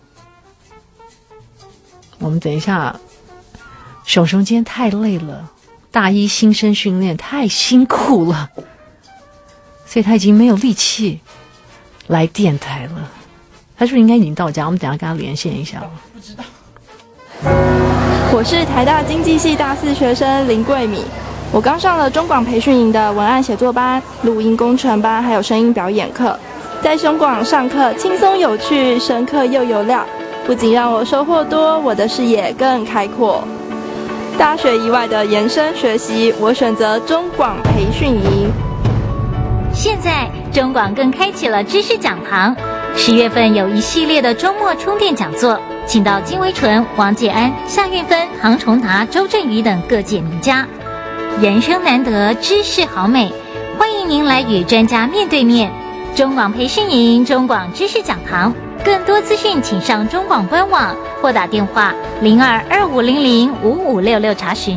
我们等一下，熊熊今天太累了，大一新生训练太辛苦了，所以他已经没有力气来电台了。他是不是应该已经到家？我们等一下跟他连线一下。 不知道。我是台大经济系大四学生林桂米，我刚上了中广培训营的文案写作班、录音工程班，还有声音表演课。在中广上课轻松有趣，深刻又有料。不仅让我收获多，我的视野更开阔。大学以外的延伸学习，我选择中广培训营。 现在中广更开启了知识讲堂，十月份有一系列的周末充电讲座，请到金威纯、王介安、夏运芬、杭崇达、周振宇等各界名家。人生难得知识好美，欢迎您来与专家面对面。中广培训营、中广知识讲堂。更多资讯请上中广官网或打电话零二二五零零五五六六查询。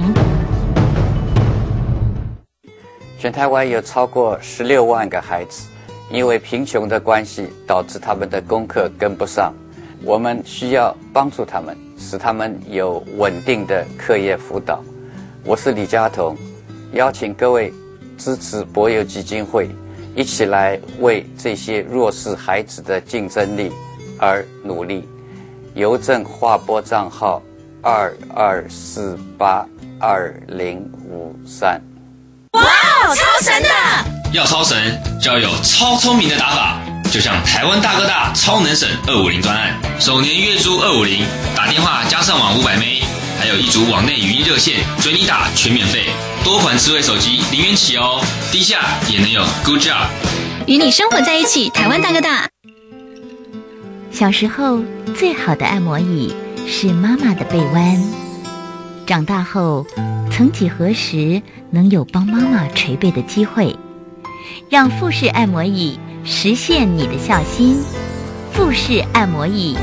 全台湾有超过十六万个孩子因为贫穷的关系导致他们的功课跟不上，我们需要帮助他们。 使他们有稳定的课业辅导。我是李家彤，邀请各位支持博友基金会，一起来为这些弱势孩子的竞争力而努力。邮政划拨账号二二四八二零五三。 哇哦，超神的！ 要超神就要有超聪明的打法，就像台湾大哥大超能省二五零专案，首年月租二五零，打电话加上网五百 M B， 还有一组网内语音热线，随你打全免费，多款智慧手机零元起哦，低价也能有 Good Job。 与你生活在一起，台湾大哥大。 小时候最好的按摩椅是妈妈的背弯，长大后曾几何时能有帮妈妈捶背的机会，让富士按摩椅实现你的孝心。富士按摩椅。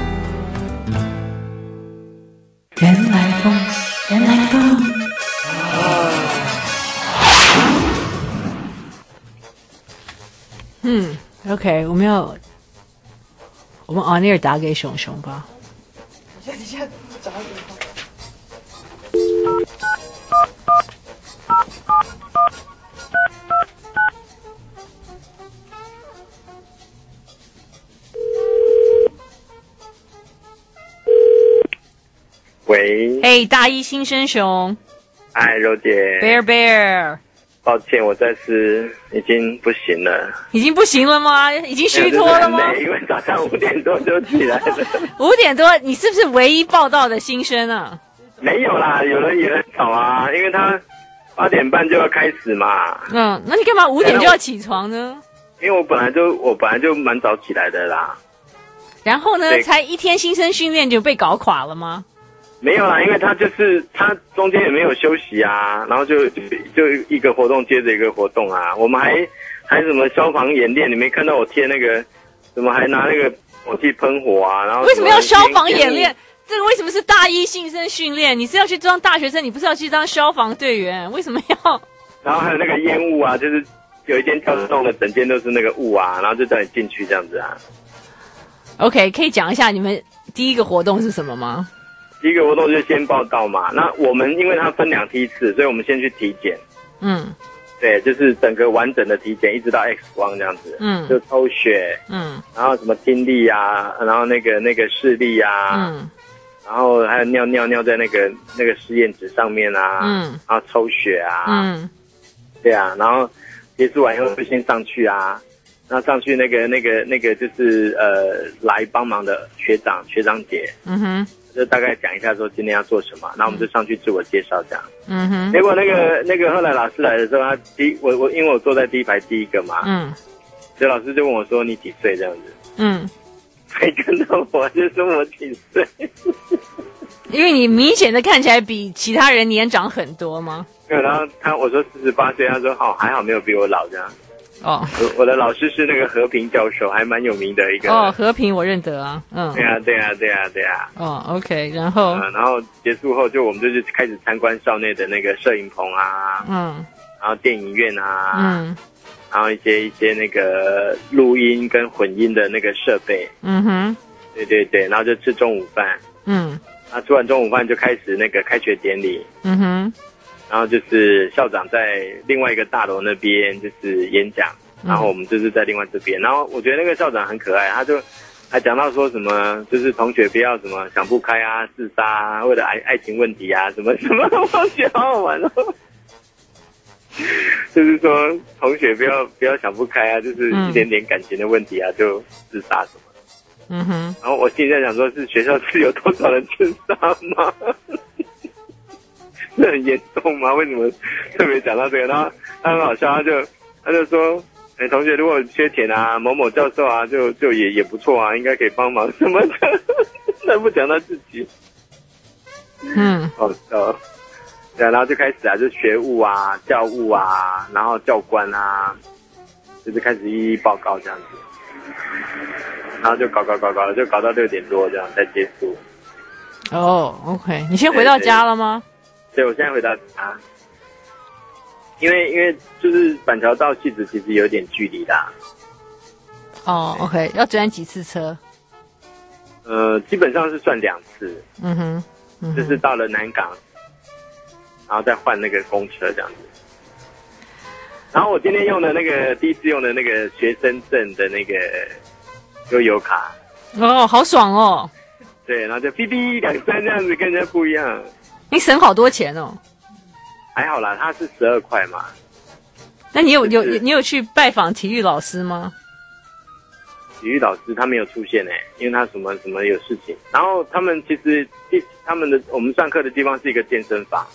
原来风，原来风。 嗯 ，OK， 我们要我们 on air 打给熊熊吧。 等一下，等一下，找到电话。 喂， 嘿，大一新生熊， 哎，柔姐 ，Bear Bear， 抱歉，我暂时已经不行了。 已经不行了吗？已经虚脱了吗？ 因为早上五点多就起来了。 五点多，你是不是唯一报道的新生啊？ 没有啦，有人也很早啊，因为他八点半就要开始嘛。 嗯，那你干嘛五点就要起床呢？ 因为我本来就我本来就蛮早起来的啦。 然后呢，才一天新生训练就被搞垮了吗？ 没有啦，因为他就是他中间也没有休息啊，然后就就就一个活动接着一个活动啊。我们还还什么消防演练，你没看到我贴那个，怎么还拿那个火器喷火啊？然后为什么要消防演练？这个为什么是大一新生训练？你是要去当大学生，你不是要去当消防队员？为什么要？ 然后还有那个烟雾啊，就是有一间教室弄的整间都是那个雾啊，然后就叫你进去这样子啊。 OK， 可以讲一下你们第一个活动是什么吗？ 第一个活动就是先报到嘛，那我们因为它分两梯次，所以我们先去体检。 嗯， 对，就是整个完整的体检，一直到 X 光这样子。嗯，就抽血。嗯，然后什么听力啊，然后那个那个视力啊。嗯，然后还有尿尿尿在那个那个实验纸上面啊。嗯，然后抽血啊。嗯，对啊，然后结束完以后就先上去啊。那上去那个那个那个就是呃来帮忙的学长学长姐。嗯哼。就大概讲一下说今天要做什么，那我们就上去自我介绍这样。嗯哼。结果那个那个后来老师来的时候，他第我我因为我坐在第一排第一个嘛，嗯，所以老师就问我说你几岁这样子。嗯。没看到我就说我几岁。 因为你明显的看起来比其他人年长很多吗？ 对，然后他我说四十八岁，他说好还好没有比我老这样。哦，我我的老师是那个和平教授，还蛮有名的一个。 哦，和平我认得啊，嗯。 对啊，对啊，对啊，对啊。 哦 ，OK， 然后、 嗯，然后结束后就我们就是开始参观校内的那个摄影棚啊，嗯，然后电影院啊，嗯，然后一些一些那个录音跟混音的那个设备，嗯哼，对对对，然后就吃中午饭，嗯，啊，吃完中午饭就开始那个开学典礼，嗯哼。然后就是校长在另外一个大楼那边就是演讲，然后我们就是在另外这边。然后我觉得那个校长很可爱，他就还讲到说什么，就是同学不要什么想不开啊、自杀啊，为了爱爱情问题啊，什么什么，我觉得好好玩哦。就是说同学不要不要想不开啊，就是一点点感情的问题啊，就自杀什么。嗯哼。然后我心里在想说，是学校是有多少人自杀吗？这很严重吗？为什么特别讲到这个？然后他很好笑，他就他就说：“哎、欸，同学，如果缺钱啊，某某教授啊，就就也也不错啊，应该可以帮忙什么的。”他不讲他自己，嗯，好笑。对，然后就开始啊，就学务啊、教务啊，然后教官啊，就是开始一一报告这样子，然后就搞搞搞搞，就搞到六点多这样才结束。 哦、oh, ，OK， 你先回到家了吗？ 对，我现在回到家，因为因为就是板桥到汐止其实有点距离啦。 哦、oh, ，OK， 要转几次车？ 呃， 呃，基本上是算两次。 嗯哼，嗯哼就是到了南港，然后再换那个公车这样子。然后我今天用的那个第一次用的那个学生证的那个悠游卡， 哦，好爽哦。 对，然后就哔哔两声这样子，跟人家不一样。 你省好多钱哦。 还好啦，它是十二块嘛。 那你有有你有去拜访体育老师吗？ 体育老师他没有出现哎、欸，因为他什么什么有事情。然后他们其实他们的我们上课的地方是一个健身房。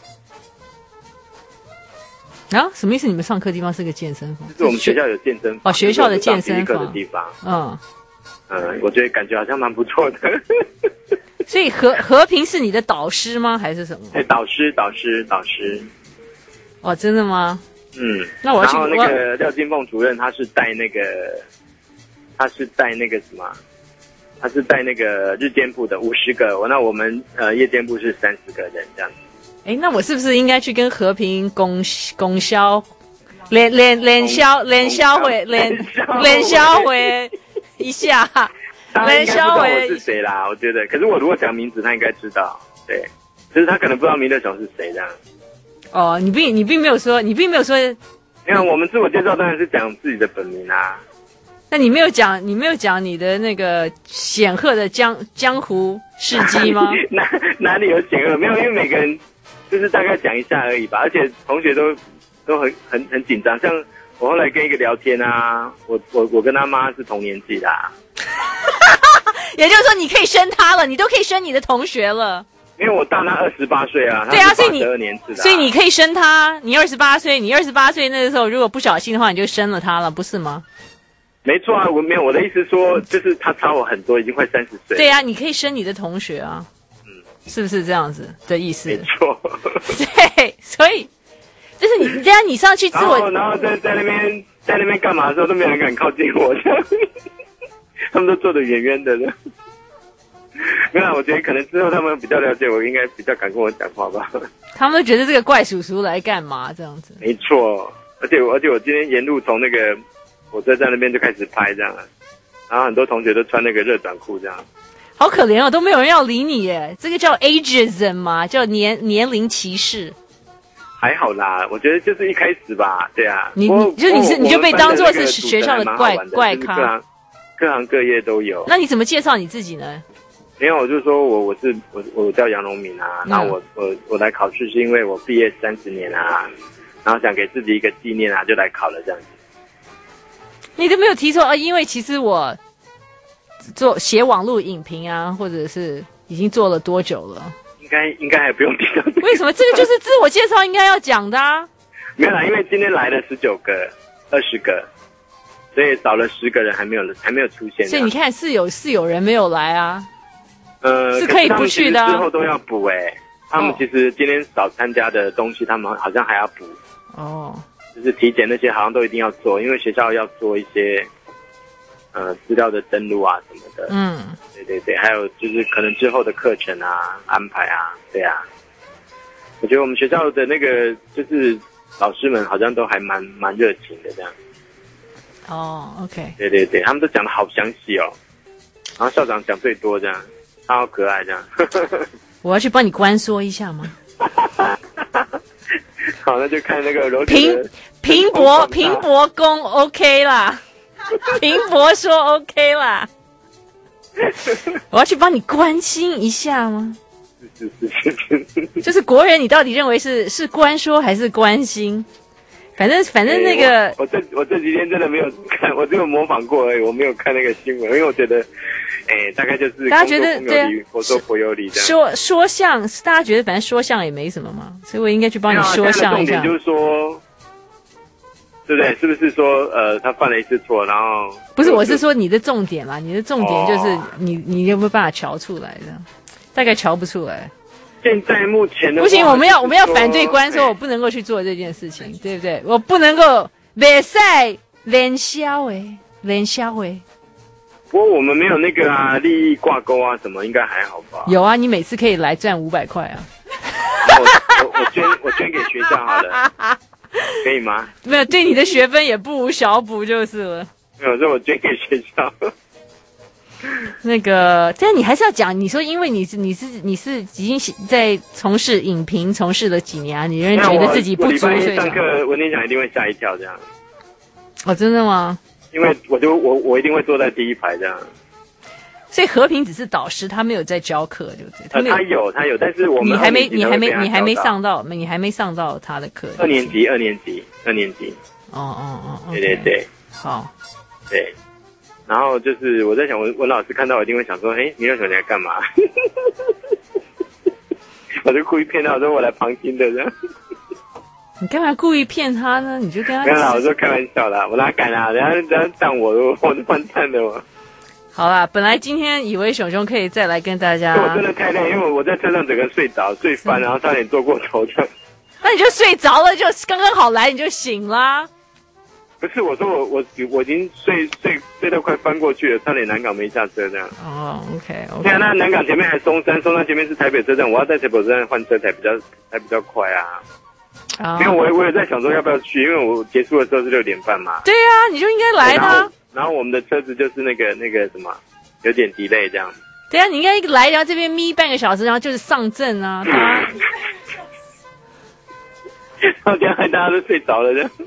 啊，什么意思？你们上课地方是个健身房？ 就是我们学校有健身房。 哦，学校的健身房的地方。 嗯嗯，我觉得感觉好像蛮不错的。 所以和和平是你的导师吗？还是什么？ 哎，导师，导师，导师。 哦，真的吗？ 嗯。 那我要去。 然后那个廖金凤主任他是带那个，他是带那个什么？他是带那个日间部的五十个，那我们呃夜间部是三十个人这样子。 哎，那我是不是应该去跟和平供供销连连连销连销会连连销会一下？连销会我是谁啦？我觉得，可是我如果讲名字，他应该知道。对，就是他可能不知道弥勒熊是谁这样。 哦，你并你并没有说，你并没有说， 因为我们自我介绍当然是讲自己的本名啊。 那你没有讲，你没有讲你的那个显赫的江江湖事迹吗？ 哪哪里有显赫？没有，因为每个人就是大概讲一下而已吧。而且同学都都很很很紧张。像我后来跟一个聊天啊，我我我跟他妈是同年纪的、啊， 也就是说你可以生他了，你都可以生你的同学了。 因为我大他二十八岁啊， 对啊，所以你二年次的、啊， 所以你可以生他。你二十八岁，你二十八岁那个时候如果不小心的话，你就生了他了，不是吗？ 没错啊，我没有我的意思说，就是他差我很多，已经快三十岁。 对啊，你可以生你的同学啊，嗯，是不是这样子的意思？ 没错。 对，所以就是你，这样你上去自我， 然后然后在在那边在那边干嘛的时候，都没有人敢靠近我，这样他们都坐得远远的呢。没有，我觉得可能之后他们比较了解我，应该比较敢跟我讲话吧。 他们都觉得这个怪叔叔来干嘛这样子？ 没错，而且而且我今天沿路从那个火车站那边就开始拍这样，然后很多同学都穿那个热短裤这样。 好可怜哦，都没有人要理你耶，这个叫 ageism 嘛，叫年年龄歧视。 还好啦，我觉得就是一开始吧，对啊。 你你就你是你就被当作是学校的怪怪咖， 各行各行各业都有。 那你怎么介绍你自己呢？ 没有，我就说我我是我我叫杨荣敏啊，然后我我我来考试是因为我毕业三十年啊，然后想给自己一个纪念啊，就来考了这样子。 你都没有提出啊，因为其实我做写网络影评啊，或者是已经做了多久了？ 应该应该还不用提到、這個。 为什么？这个就是自我介绍应该要讲的啊。 没有啦，因为今天来了十九个、二十个，所以少了十个人还没有还没有出现。 所以你看是有是有人没有来啊。 呃， 是可以不去的、啊。 之后都要补哎、欸，他们其实今天少参加的东西，他们好像还要补。 哦。 就是体检那些好像都一定要做，因为学校要做一些呃资料的登录啊什么的。 嗯， 对对对，还有就是可能之后的课程啊安排啊，对啊。我觉得我们学校的那个就是老师们好像都还蛮蛮热情的这样。 哦 ，OK。 对对对，他们都讲得好详细哦。然后校长讲最多这样，他好可爱这样。 我要去帮你关说一下吗？ 好，那就看那个柔平平伯平伯公 OK 啦，平伯说 OK 啦。我要去帮你关心一下吗？ 是是是是。 就是国人，你到底认为是是关说还是关心？反正反正那个， 欸、我, 我这我这几天真的没有看，我只有模仿过而已，我没有看那个新闻，因为我觉得，哎、欸，大概就是大家觉得对， 佛说佛有理这样。 说说相，大家觉得反正说相也没什么嘛，所以我应该去帮你说相一下。 重点就是说，对不对？是不是说呃，他犯了一次错，然后不是，我是说你的重点啦，你的重点就是、哦、你你有没有办法瞧出来的？大概瞧不出来。 现在目前的不行，我们要我们要反对官说，我不能够去做这件事情，欸、对不对？我不能够别赛连销诶，连销诶。 不过我们没有那个啊，利益挂钩啊，什么应该还好吧？ 有啊，你每次可以来赚五百块啊。 我我我捐我捐给学校好了，可以吗？ 没有，对你的学分也不无小补就是了。 没有，说我捐给学校。 那个，但你还是要讲，你说因为你是你是你是已经在从事影评从事了几年啊，你仍然觉得自己不足，所以上课文天祥一定会吓一跳这样。 哦，真的吗？ 因为我就我我一定会坐在第一排这样。 所以和平只是导师，他没有在教课，对不对？ 他, 他有他有，但是我们你还没你还没你还没上到你还没上到他的课。 二年级二年级二年级。 哦哦哦， 对对对， 好， 对。然后就是我在想，文文老师看到我一定会想说，哎，你那时候你在干嘛？我就故意骗他，说我来旁听的这样。 你干嘛故意骗他呢？你就跟他没有啦，我说开玩笑啦，我哪敢啊？人家人家当我，我就完蛋了我。 好啦，本来今天以为熊熊可以再来跟大家， 我真的太累，因为我在车上整个睡着睡翻，然后差点坐过头的。 那你就睡着了，就刚刚好来你就醒啦。 不是，我说我我我已经睡睡睡到快翻过去了，差点南港没下车这样。 哦 ，OK OK。 对啊，那南港前面还松山，松山前面是台北车站，我要在台北车站换车才比较才比较快啊。啊。因为我我也在想说要不要去，因为我结束的时候是六点半嘛。 对啊，你就应该来的、啊然。然后我们的车子就是那个那个什么，有点 delay 这样。 对啊，你应该来，然后这边眯半个小时，然后就是上阵啊。然后这样害大家都睡着了这样。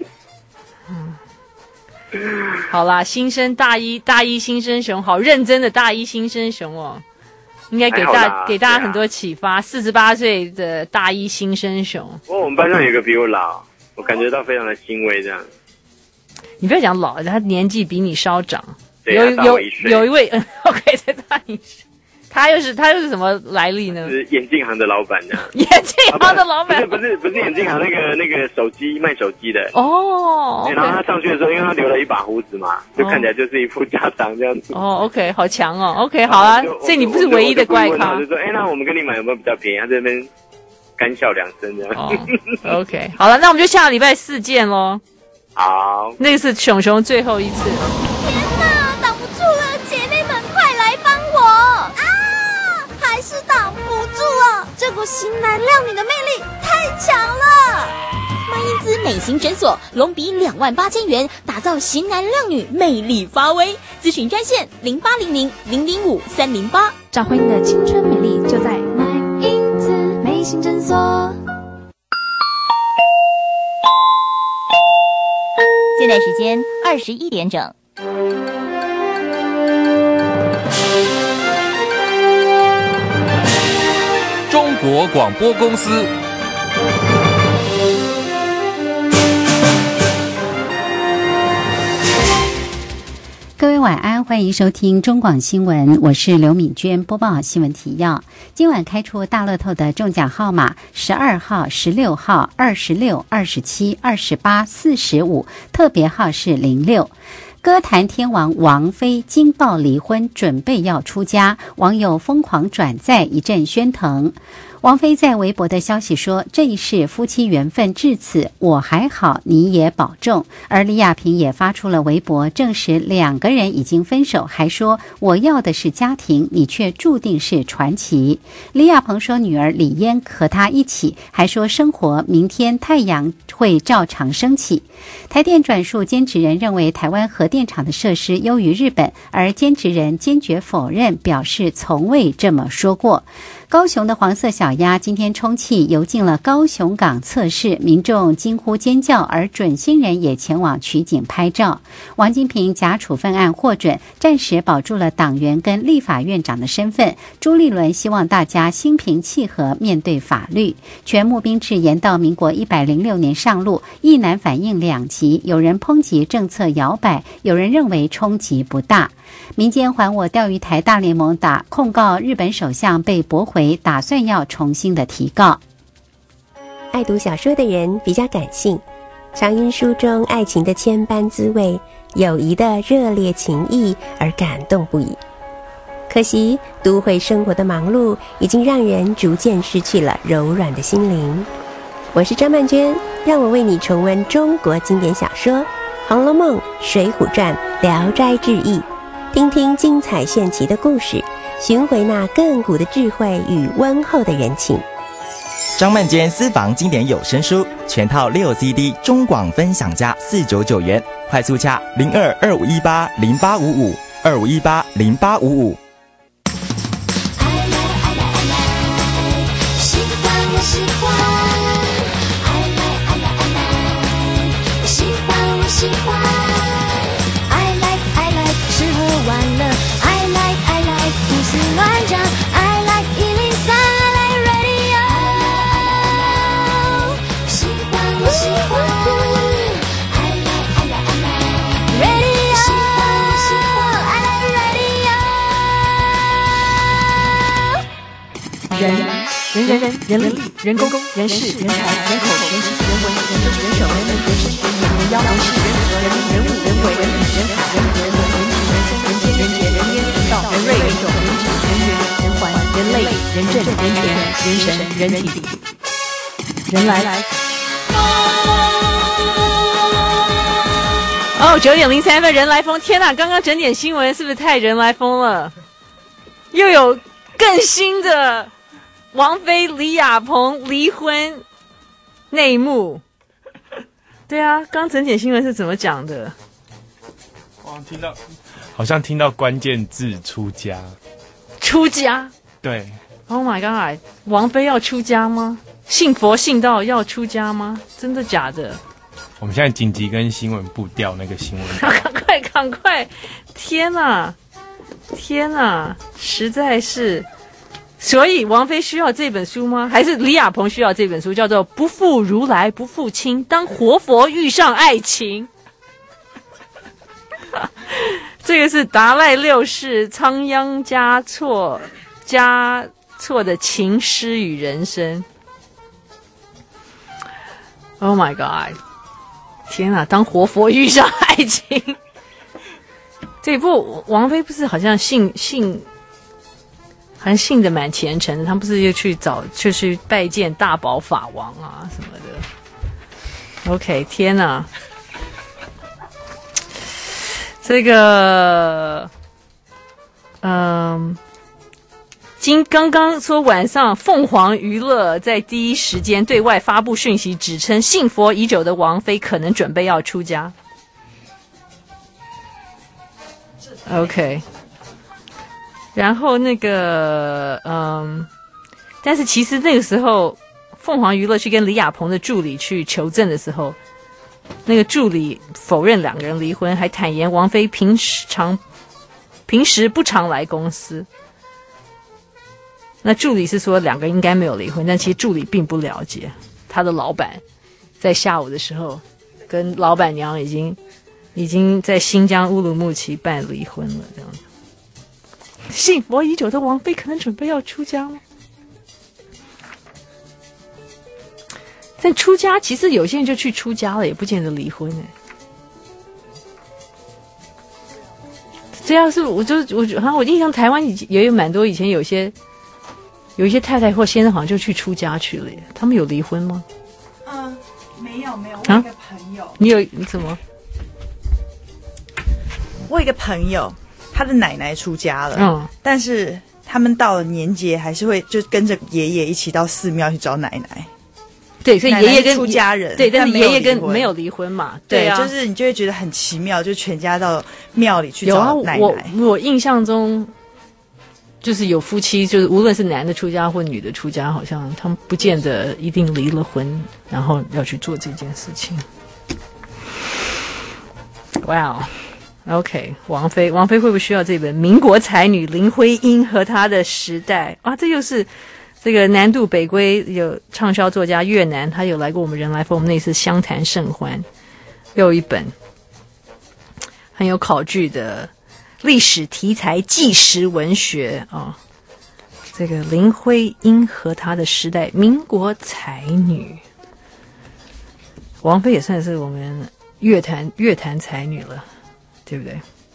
好啦，新生大一大一新生熊，好认真的大一新生熊哦，应该给大给大家很多启发。四十八岁的大一新生熊， 不过我们班上有一个比我老，我感觉到非常的欣慰。这样， 你不要讲老，他年纪比你稍长， 对有有一有一位嗯 ，OK， 再大一岁。他又是他又是什么来历呢？ 是眼镜行的老板呢。 眼镜行的老板、 啊、不是不是不是眼镜行那个那个手机卖手机的哦。 Okay. 然后他上去的时候，因为他留了一把胡子嘛，就看起来就是一副家长这样子。 哦 ，OK， 好强哦 ，OK， 好啊，所以你不是唯一的怪咖。 我就说，哎、欸，那我们跟你买有没有比较便宜？他这边干笑两声这样。 哦 ，OK， 好了，那我们就下个礼拜四见喽。 好， 那个是熊熊最后一次。 天哪，挡不住了，姐妹们，快来帮我！啊！还是挡不住啊！这股型男靓女的魅力太强了。 麦因兹美型诊所隆鼻两万八千元，打造型男靓女，魅力发威。咨询专线零八零零零零五三零八， 找回你的青春美丽，就在麦因兹美型诊所。 现在时间二十一点整。 中国广播公司。 各位晚安，欢迎收听中广新闻，我是刘敏娟，播报新闻提要。今晚开出大乐透的中奖号码十二号、十六号、二十六、二十七、二十八、四十五，特别号是零六。歌坛天王王菲惊爆离婚，准备要出家，网友疯狂转载，一阵喧腾。王菲在微博的消息说，这一世夫妻缘分至此，我还好，你也保重。而李亚平也发出了微博，证实两个人已经分手，还说我要的是家庭，你却注定是传奇。李亚鹏说女儿李嫣和他一起，还说生活明天太阳会照常升起。台电转述监职人认为台湾核电厂的设施优于日本，而监职人坚决否认，表示从未这么说过。高雄的黄色小鸭今天充气游进了高雄港测试，民众惊呼尖叫，而准新人也前往取景拍照。王金平假处分案获准，暂时保住了党员跟立法院长的身份。朱立伦希望大家心平气和面对法律。全募兵制延到民国一百零六年上路，役男反应两极，有人抨击政策摇摆，有人认为冲击不大。民间还我钓鱼台大联盟打控告日本首相被驳回，打算要重新的提告。 爱读小说的人比较感性，常因书中爱情的千般滋味、友谊的热烈情谊而感动不已。可惜都会生活的忙碌已经让人逐渐失去了柔软的心灵。我是张曼娟，让我为你重温中国经典小说《红楼梦》《水浒传》《聊斋志异》，听听精彩炫奇的故事，寻回那亘古的智慧与温厚的人情。 张曼娟私房经典有声书全套六 C D 中广分享价四百九十九元，快速洽零二二五一八零八五五二二五一八零八五五。 喜欢我喜欢 I like I like I like 我喜欢我喜欢 I like I like 吃喝玩乐 I like I like 胡思乱想 I like 一零三 I like radio 喜欢我喜欢 I like I like I like radio 喜欢我喜欢 I like radio 人人人人人力人工人事人才人口人情人文人政人手人人人事人人人妖人事人和人人物人为人理人海人人文人情人生人间人杰人烟人道人瑞人种人质人缘人环人类人政人权人神人体人来。哦，九点零三分，人来疯！天哪，刚刚整点新闻是不是太人来疯了？又有更新的王菲、李亚鹏离婚内幕。对啊，刚整点新闻是怎么讲的？ 我听到，好像听到关键字出家。 出家？ 对。 Oh my god！ 王菲要出家吗？信佛信到要出家吗？真的假的？ 我们现在紧急跟新闻部调那个新闻， 赶快赶快！天哪，天哪，实在是。所以王菲需要这本书吗？还是李亚鹏需要这本书？叫做《不负如来不负卿》，当活佛遇上爱情。这个是达赖六世仓央嘉措嘉措的情诗与人生。Oh my god！ 天啊，当活佛遇上爱情。这一部王菲不是好像信信。好像信的蛮虔诚的，他们不是又去找，就去拜见大宝法王啊什么的。OK， 天哪，这个，嗯，今刚刚说晚上凤凰娱乐在第一时间对外发布讯息，指称信佛已久的王菲可能准备要出家。OK。然后那个，嗯，但是其实那个时候，凤凰娱乐去跟李亚鹏的助理去求证的时候，那个助理否认两个人离婚，还坦言王菲平时常平时不常来公司。那助理是说两个人应该没有离婚，但其实助理并不了解，他的老板在下午的时候跟老板娘已经已经在新疆乌鲁木齐办离婚了，这样子。信佛已久的王菲可能准备要出家吗？但出家其实有些人就去出家了，也不见得离婚哎。这样是我就我好像我印象台湾也有蛮多以前有些有一些太太或先生好像就去出家去了耶，他们有离婚吗？ 嗯，没有没有，我有一个朋友，啊、 你有你怎么？ 我有一个朋友。他的奶奶出家了，嗯，但是他们到了年节还是会就跟着爷爷一起到寺庙去找奶奶。 对，所以爷爷跟出家人， 对，但是爷爷跟没有离婚嘛，对啊， 就是你就会觉得很奇妙，就全家到庙里去找奶奶。 有啊，我我印象中就是有夫妻，就是无论是男的出家或女的出家，好像他们不见得一定离了婚，然后要去做这件事情。哇哦。OK， 王菲，王菲会不会需要这本《民国才女林徽因和她的时代》啊？这又是这个南渡北归有畅销作家越南，他有来过我们人来疯，我们那次相谈甚欢，又有一本很有考据的历史题材纪实文学啊。这个林徽因和她的时代，民国才女，王菲也算是我们乐坛乐坛才女了。对不对？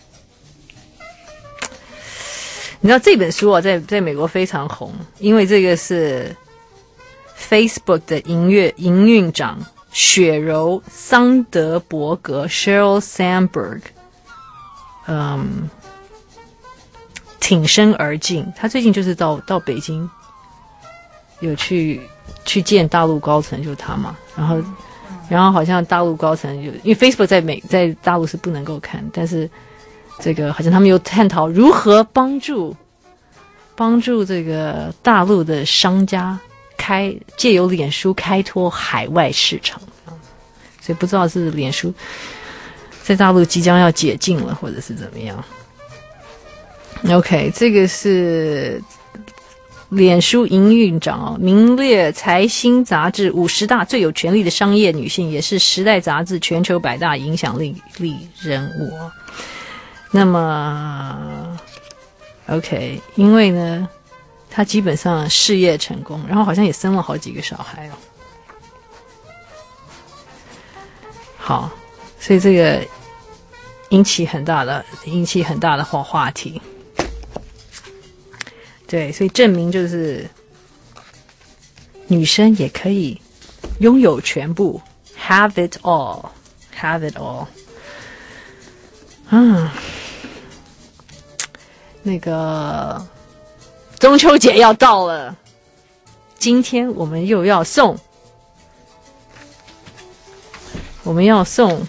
你知道这本书啊，在在美国非常红，因为这个是 Facebook 的营业营运长雪柔桑德伯格 Sheryl Sandberg， 嗯，挺身而进。他最近就是到到北京，有去去见大陆高层，就是他嘛，然后。然后好像大陆高层就因为 Facebook 在美在大陆是不能够看，但是这个好像他们有探讨如何帮助帮助这个大陆的商家开借由脸书开拓海外市场，所以不知道是脸书在大陆即将要解禁了，或者是怎么样。OK， 这个是脸书营运长哦，名列财新杂志五十大最有权力的商业女性，也是时代杂志全球百大影响力力人物。那么 OK， 因为呢她基本上事业成功，然后好像也生了好几个小孩哦。好，所以这个引起很大的引起很大的话话题。对，所以证明就是女生也可以拥有全部 ，have it all， have it all。嗯，那个中秋节要到了，今天我们又要送，我们要送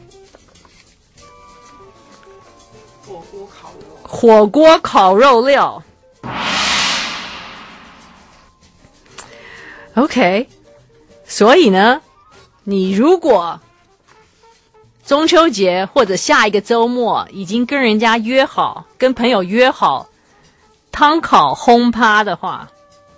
火锅烤肉，火锅烤肉料。OK， 所以呢，你如果中秋节或者下一个周末已经跟人家约好，跟朋友约好汤烤轰趴的话，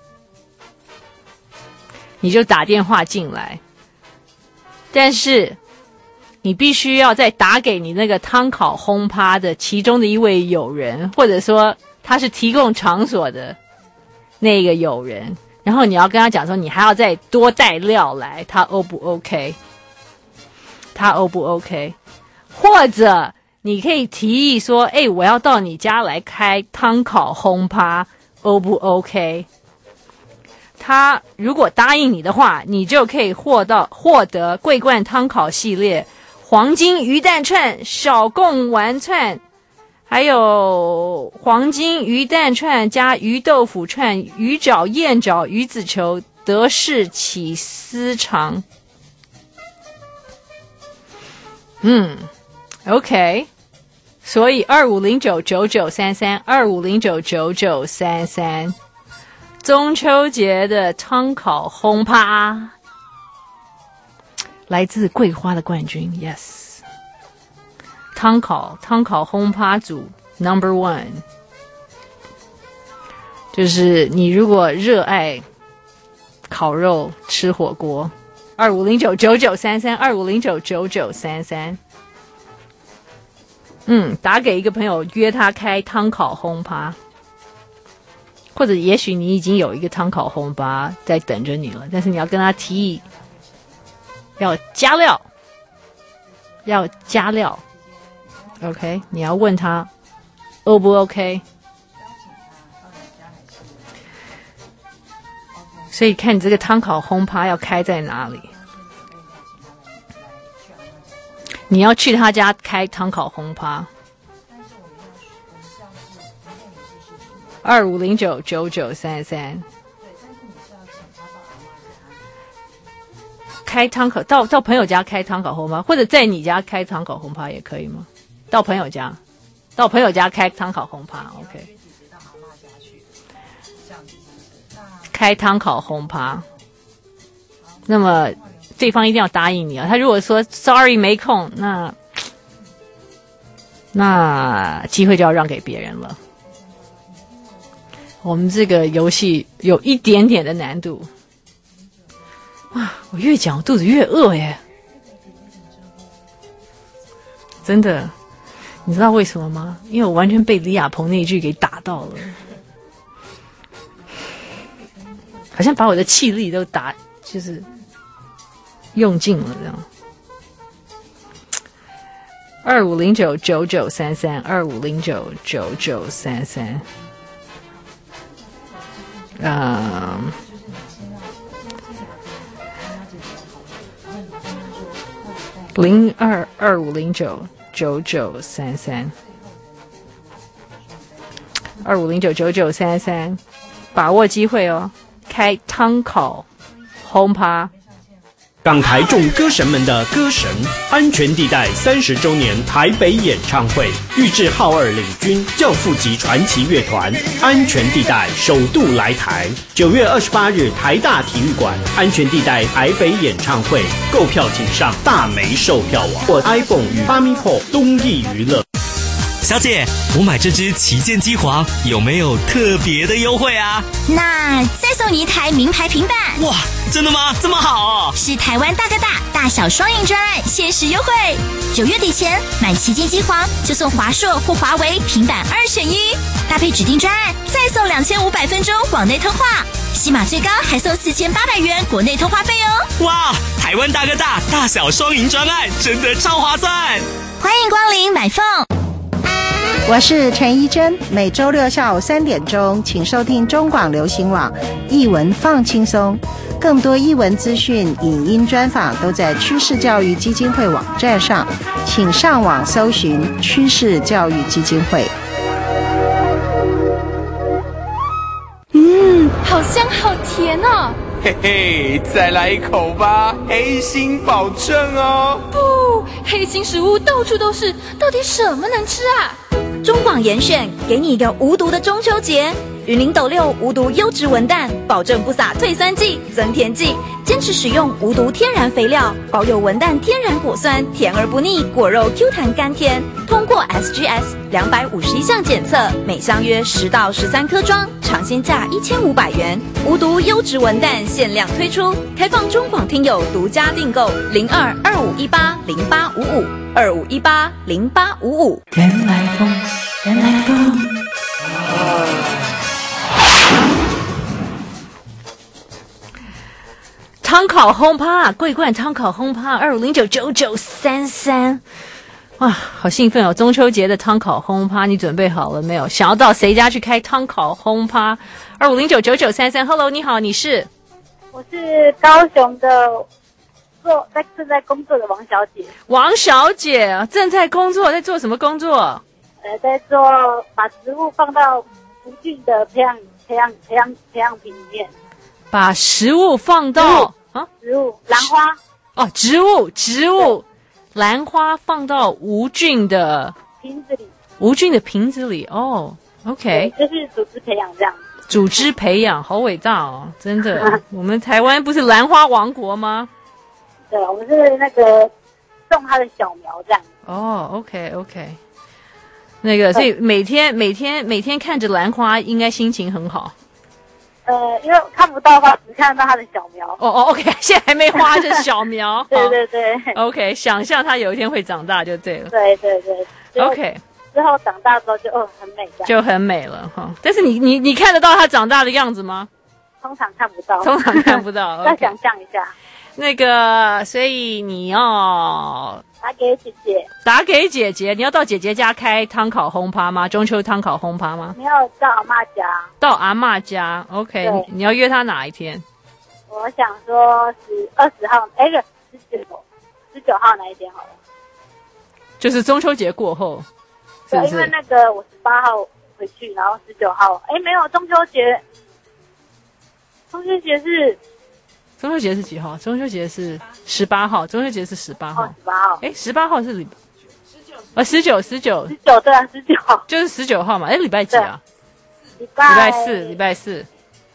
你就打电话进来，但是你必须要再打给你那个汤烤轰趴的其中的一位友人，或者说他是提供场所的那个友人，然后你要跟他讲说你还要再多带料来，他 O 不 OK？ 他 O 不 OK？ 或者你可以提议说，哎，我要到你家来开汤烤轰趴 O 不 OK？ 他如果答应你的话，你就可以获到获得桂冠汤烤系列黄金鱼蛋串、小贡丸串，还有黄金鱼蛋串加鱼豆腐串、鱼饺、燕饺、鱼子球、德式起司肠。嗯 ，OK， 所以二五零九九九三三，二五零九九九三三，中秋节的汤烤轰趴，来自桂花的冠军 ，Yes。汤烤汤烤轰趴组 Number One， 就是你如果热爱烤肉吃火锅，二五零九九九三三，二五零九九九三三，嗯，打给一个朋友约他开汤烤轰趴，或者也许你已经有一个汤烤轰趴在等着你了，但是你要跟他提议要加料，要加料。OK， 你要问他 O 不 OK？ 所以看你这个汤烤轰趴要开在哪里。你要去他家开汤烤轰趴。二五零九九九三三。开汤烤到到朋友家开汤烤轰趴，或者在你家开汤烤轰趴也可以吗？到朋友家，到朋友家开汤烤轰趴 ，OK。开汤烤轰趴，那么对方一定要答应你啊。他如果说 sorry 没空，那那机会就要让给别人了。我们这个游戏有一点点的难度。哇，我越讲我肚子越饿耶！真的。你知道为什么吗？因为我完全被李亚鹏那一句给打到了，好像把我的气力都打，就是用尽了这样。二五零九九九三三，二五零九九九三三，嗯，零二二五零九。九九三三，二五零九九九三三，把握机会哦！开汤烤轰趴港台众歌神们的歌神，安全地带三十周年台北演唱会，玉置浩二领军教父级传奇乐团，安全地带首度来台。九月二十八日台大体育馆，安全地带台北演唱会，购票请上大梅售票网或 iPhone 与 Famicom 东艺娱乐。 小姐，我买这支旗舰机皇有没有特别的优惠啊？ 那再送你一台名牌平板。 哇，真的吗？这么好哦！ 是台湾大哥大大小双赢专案，限时优惠。九月底前买旗舰机皇就送华硕或华为平板二选一，搭配指定专案再送两千五百分钟网内通话，起码最高还送四千八百元国内通话费哦。 哇，台湾大哥大大小双赢专案真的超划算！ 欢迎光临买凤。 我是陈怡珍，每周六下午三点钟，请收听中广流行网艺文放轻松，更多艺文资讯、影音专访都在趋势教育基金会网站上，请上网搜寻趋势教育基金会。 嗯，好香好甜哦！ 嘿嘿，再来一口吧，黑心保证哦。 不，黑心食物到处都是，到底什么能吃啊？ 中广严选给你一个无毒的中秋节，云林斗六无毒优质文旦，保证不撒退酸剂、增甜剂，坚持使用无毒天然肥料，保有文旦天然果酸，甜而不腻，果肉 Q 弹甘甜。通过 S G S 两百五十一项检测，每箱约十到十三颗装，尝鲜价一千五百元。无毒优质文旦限量推出，开放中广听友独家订购零二二五一八零八五五二五一八零八五五。 原来风，原来风。汤烤轰趴，桂冠汤烤轰趴，二五零九九九三三。哇，好兴奋哦！中秋节的汤烤轰趴，你准备好了没有？想要到谁家去开汤烤轰趴？二五零九九九三三 ，Hello， 你好，你是？ 我是高雄的做在正在工作的王小姐。 王小姐正在工作，在做什么工作？ 呃，在做把植物放到无菌的培养培养培养培养品里面。把食物放到啊，植物兰花哦，植物植物。兰花放到无菌的瓶子里， 无菌的瓶子里哦 ，OK， 就是组织培养这样。 组织培养好伟大哦，真的。我们台湾不是兰花王国吗？ 对，我们是那个种它的小苗这样。 哦 ，OK OK， 那个，所以每天每天每天看着兰花，应该心情很好。 呃，因为看不到的话，只看得到它的小苗。 哦哦 ，OK， 现在还没花，是小苗。 对对对。 OK， 想象它有一天会长大就对了。 对对对。 OK， 之后长大之后就哦很美的。 就很美了哈。但是你你你看得到它长大的样子吗？ 通常看不到。 通常看不到。 要想象一下。 那个，所以你要打给姐姐， 打给姐姐，你要到姐姐家开汤烤轰趴吗？中秋汤烤轰趴吗？ 你要到阿嬷家， 到阿嬷家 ，OK 你。你要约她哪一天？ 我想说是二十号，哎，不是十九，十九号那一天好了。 就是中秋节过后，是不是？ 对，因为那个我十八号回去，然后十九号，哎，没有中秋节，中秋节是。 中秋节是几号？中秋节是十八号。中秋节是十八号。 十八号。 哎，十八号是礼拜十九。啊，十九，十九， 十九，对啊，十九就是十九号嘛。哎，礼拜几啊？ 礼拜礼拜四，礼拜四。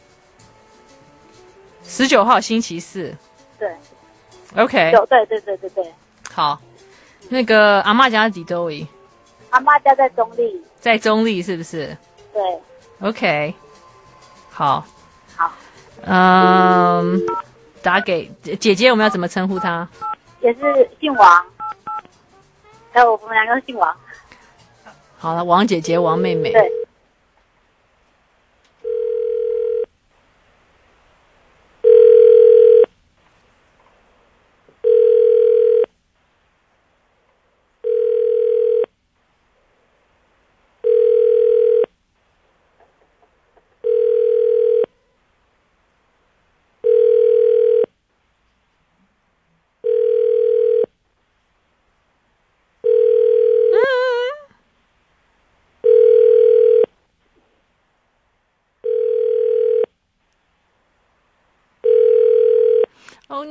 十九号星期四。 对。 OK。 对对对对对。 好，那个阿嬷家几周而已？ 阿嬷家在中立。 在中立是不是？ 对。 OK。好。 好。 嗯。打给姐姐，我们要怎么称呼她？ 也是姓王，还有我们两个姓王。 好了，王姐姐、王妹妹。 对。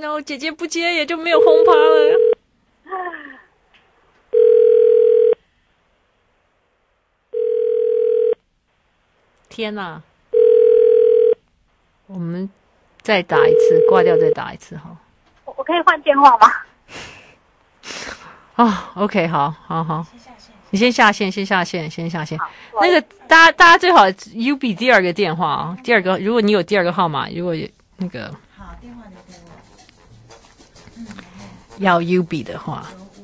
no， 姐姐不接也就没有轰趴了。天哪！我们再打一次，挂掉再打一次哈。 我我可以换电话吗？ 啊、哦、，OK， 好，好，好，你先下线，先下线，先下线。那个大家大家最好 U B 第二个电话啊，第二个，如果你有第二个号码，如果有那个好电话留给我。 要 U B 的话，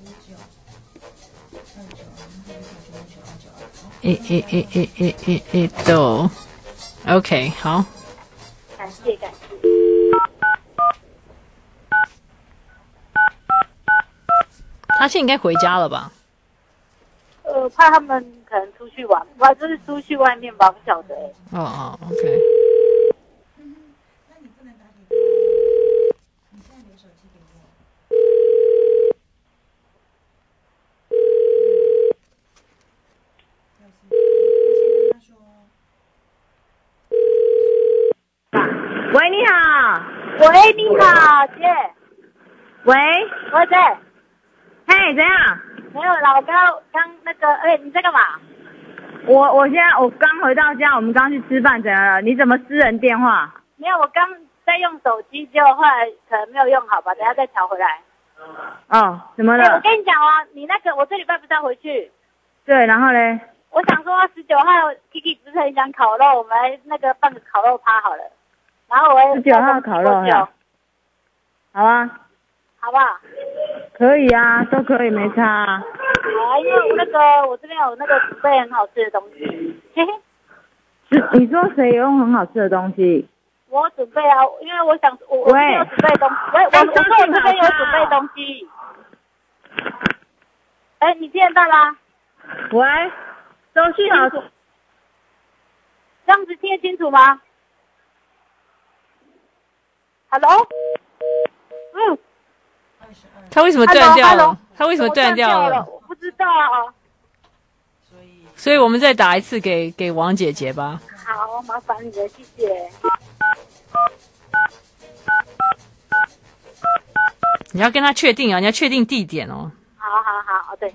诶诶诶诶诶诶诶都 OK， 好， 感谢感谢。 他现在应该回家了吧？ 呃，怕他们可能出去玩，不，就是出去外面吧，不晓得、欸。 哦哦 ，OK。 喂，你好。 喂，你好，姐。 喂， 喂，姐。 嘿，怎样？ 没有啦，我刚刚那个，哎、欸，你在干嘛？ 我我现在我刚回到家，我们刚去吃饭，怎样了？你怎么私人电话？ 没有，我刚在用手机，结果后来可能没有用好吧，等一下再调回来。 哦，怎么了？ 欸、我跟你讲哦，你那个我这礼拜不是要回去？ 对，然后嘞？ 我想说十九号 Kiki 不是很想烤肉，我们来那个办个烤肉趴好了。然后我十九号烤肉哈，好啊， 好不好？ 可以啊，都可以，没差啊。 啊，因为那个我这边有那个准备很好吃的东西。嘿嘿。 是你说谁有很好吃的东西？ 我准备啊，因为我想我我这边有准备东西，喂，我我说我这边有准备东西。哎、欸，你听得到吗？ 喂，周信好， 这样子听得清楚吗 ？Hello， 嗯， 他为什么断掉了？他为什么断掉了？ 我不知道啊。 所以我们再打一次给给王姐姐吧。 好，麻烦你了，谢谢。 你要跟他确定啊，你要确定地点哦。 好好好，对。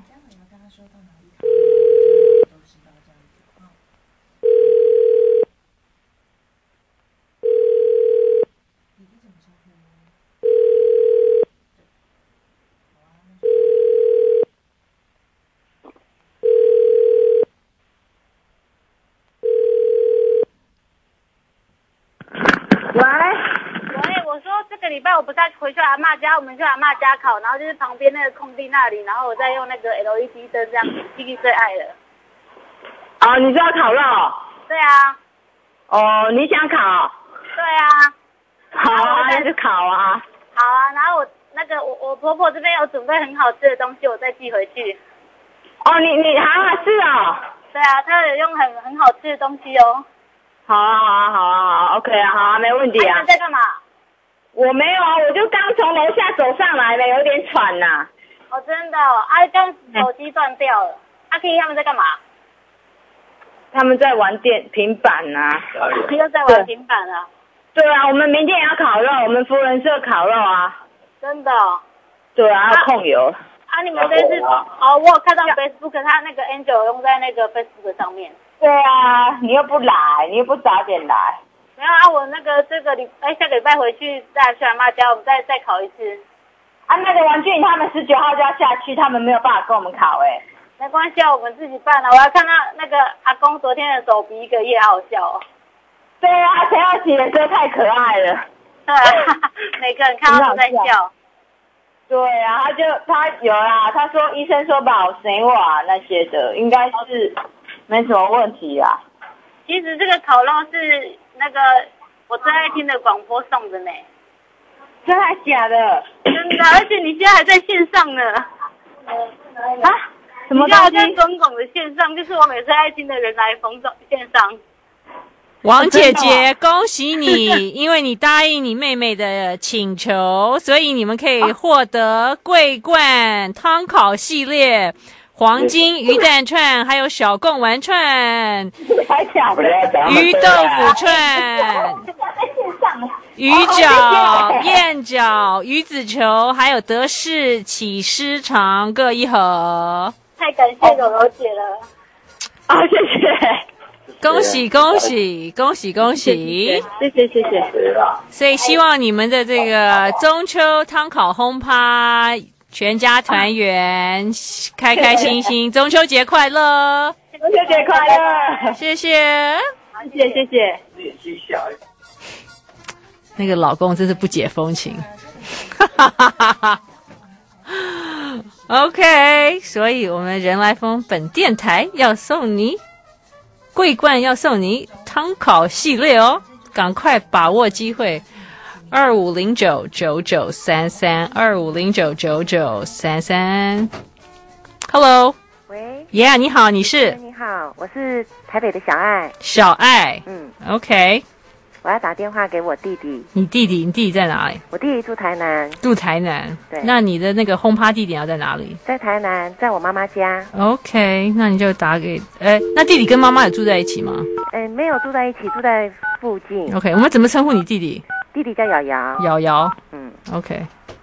喂， 喂，我说这个礼拜我不是要回去阿嬷家，我们去阿嬷家烤，然后就是旁边那个空地那里，然后我再用那个 L E D 灯这样子 ，Kiki 最爱的。 哦，你知道烤肉？ 对啊。 哦，你想烤？ 对啊。 好啊，那就烤啊。 好啊，然后我那个我我婆婆这边有准备很好吃的东西，我再寄回去。 哦，你你好啊，是哦。 对啊，她有用很很好吃的东西哦。 好啊，好啊，好啊，好 ，OK 啊，好啊，没问题啊。 你在干嘛？ 我没有啊，我就刚从楼下走上来的，有点喘呐、啊。 哦，真的哦，啊，刚手机断掉了。阿 K 他们在干嘛？ 他们在玩电平板啊。 又在玩平板啊？ 对啊，我们明天也要烤肉，我们福人社烤肉啊。 真的、哦？ 对啊，要控油。 啊，你们这是哦，我有看到 Facebook， 他那个 Angel 用在那个 Facebook 上面。 对啊，你又不来，你又不早点来。 没有啊，我那个这个礼哎下个礼拜回去再去阿嬷家，我们再再烤一次。 啊，那个王俊他们十九号就要下去，他们没有办法跟我们烤哎、欸。 没关系啊，我们自己办了、啊。我要看到那个阿公昨天的手比一个月好笑哦。 对啊，陈耀琪的歌太可爱了。 对啊，每个人看到都在笑。 对啊，他就他有啦，他说医生说保神话那些的，应该是没什么问题啦。 其实这个烤肉是那个我最爱听的广播送的呢。 真的假的？ 真的，而且你现在还在线上呢。 啊？什么东西？ 你现在在中广的线上，就是我每次爱听的人来逢中线上。 王姐姐，恭喜你，因为你答应你妹妹的请求，所以你们可以获得桂冠汤烤系列、黄金鱼蛋串，还有小贡丸串、鱼豆腐串。 鱼饺、燕饺、鱼子球，还有德式起司肠各一盒。 太感谢柔柔姐了，啊，谢谢， 恭喜恭喜恭喜恭喜！ 谢谢谢谢。 所以希望你们的这个中秋汤烤轰趴，全家团圆，开开心心，中秋节快乐！ 中秋节快乐！ 谢谢， 谢谢谢谢。 那个老公真是不解风情，哈哈哈哈。OK， 所以我们人来疯本电台要送你桂冠，要送你汤烤系列哦，赶快把握机会。二五零九九九三三，二五零九九九三三。Hello， 喂 ，Yeah， 你好，你是？ 你好，我是台北的小爱。 小爱， 嗯 ，OK。 我要打电话给我弟弟。 你弟弟，你弟弟在哪里？ 我弟弟住台南。 住台南。 对。 那你的那个轰趴地点要在哪里？ 在台南，在我妈妈家。 OK， 那你就打给……哎，那弟弟跟妈妈有住在一起吗？ 哎，没有住在一起，住在附近。 OK， 我们怎么称呼你弟弟？ 弟弟叫瑶瑶。 瑶瑶。 嗯 ，OK。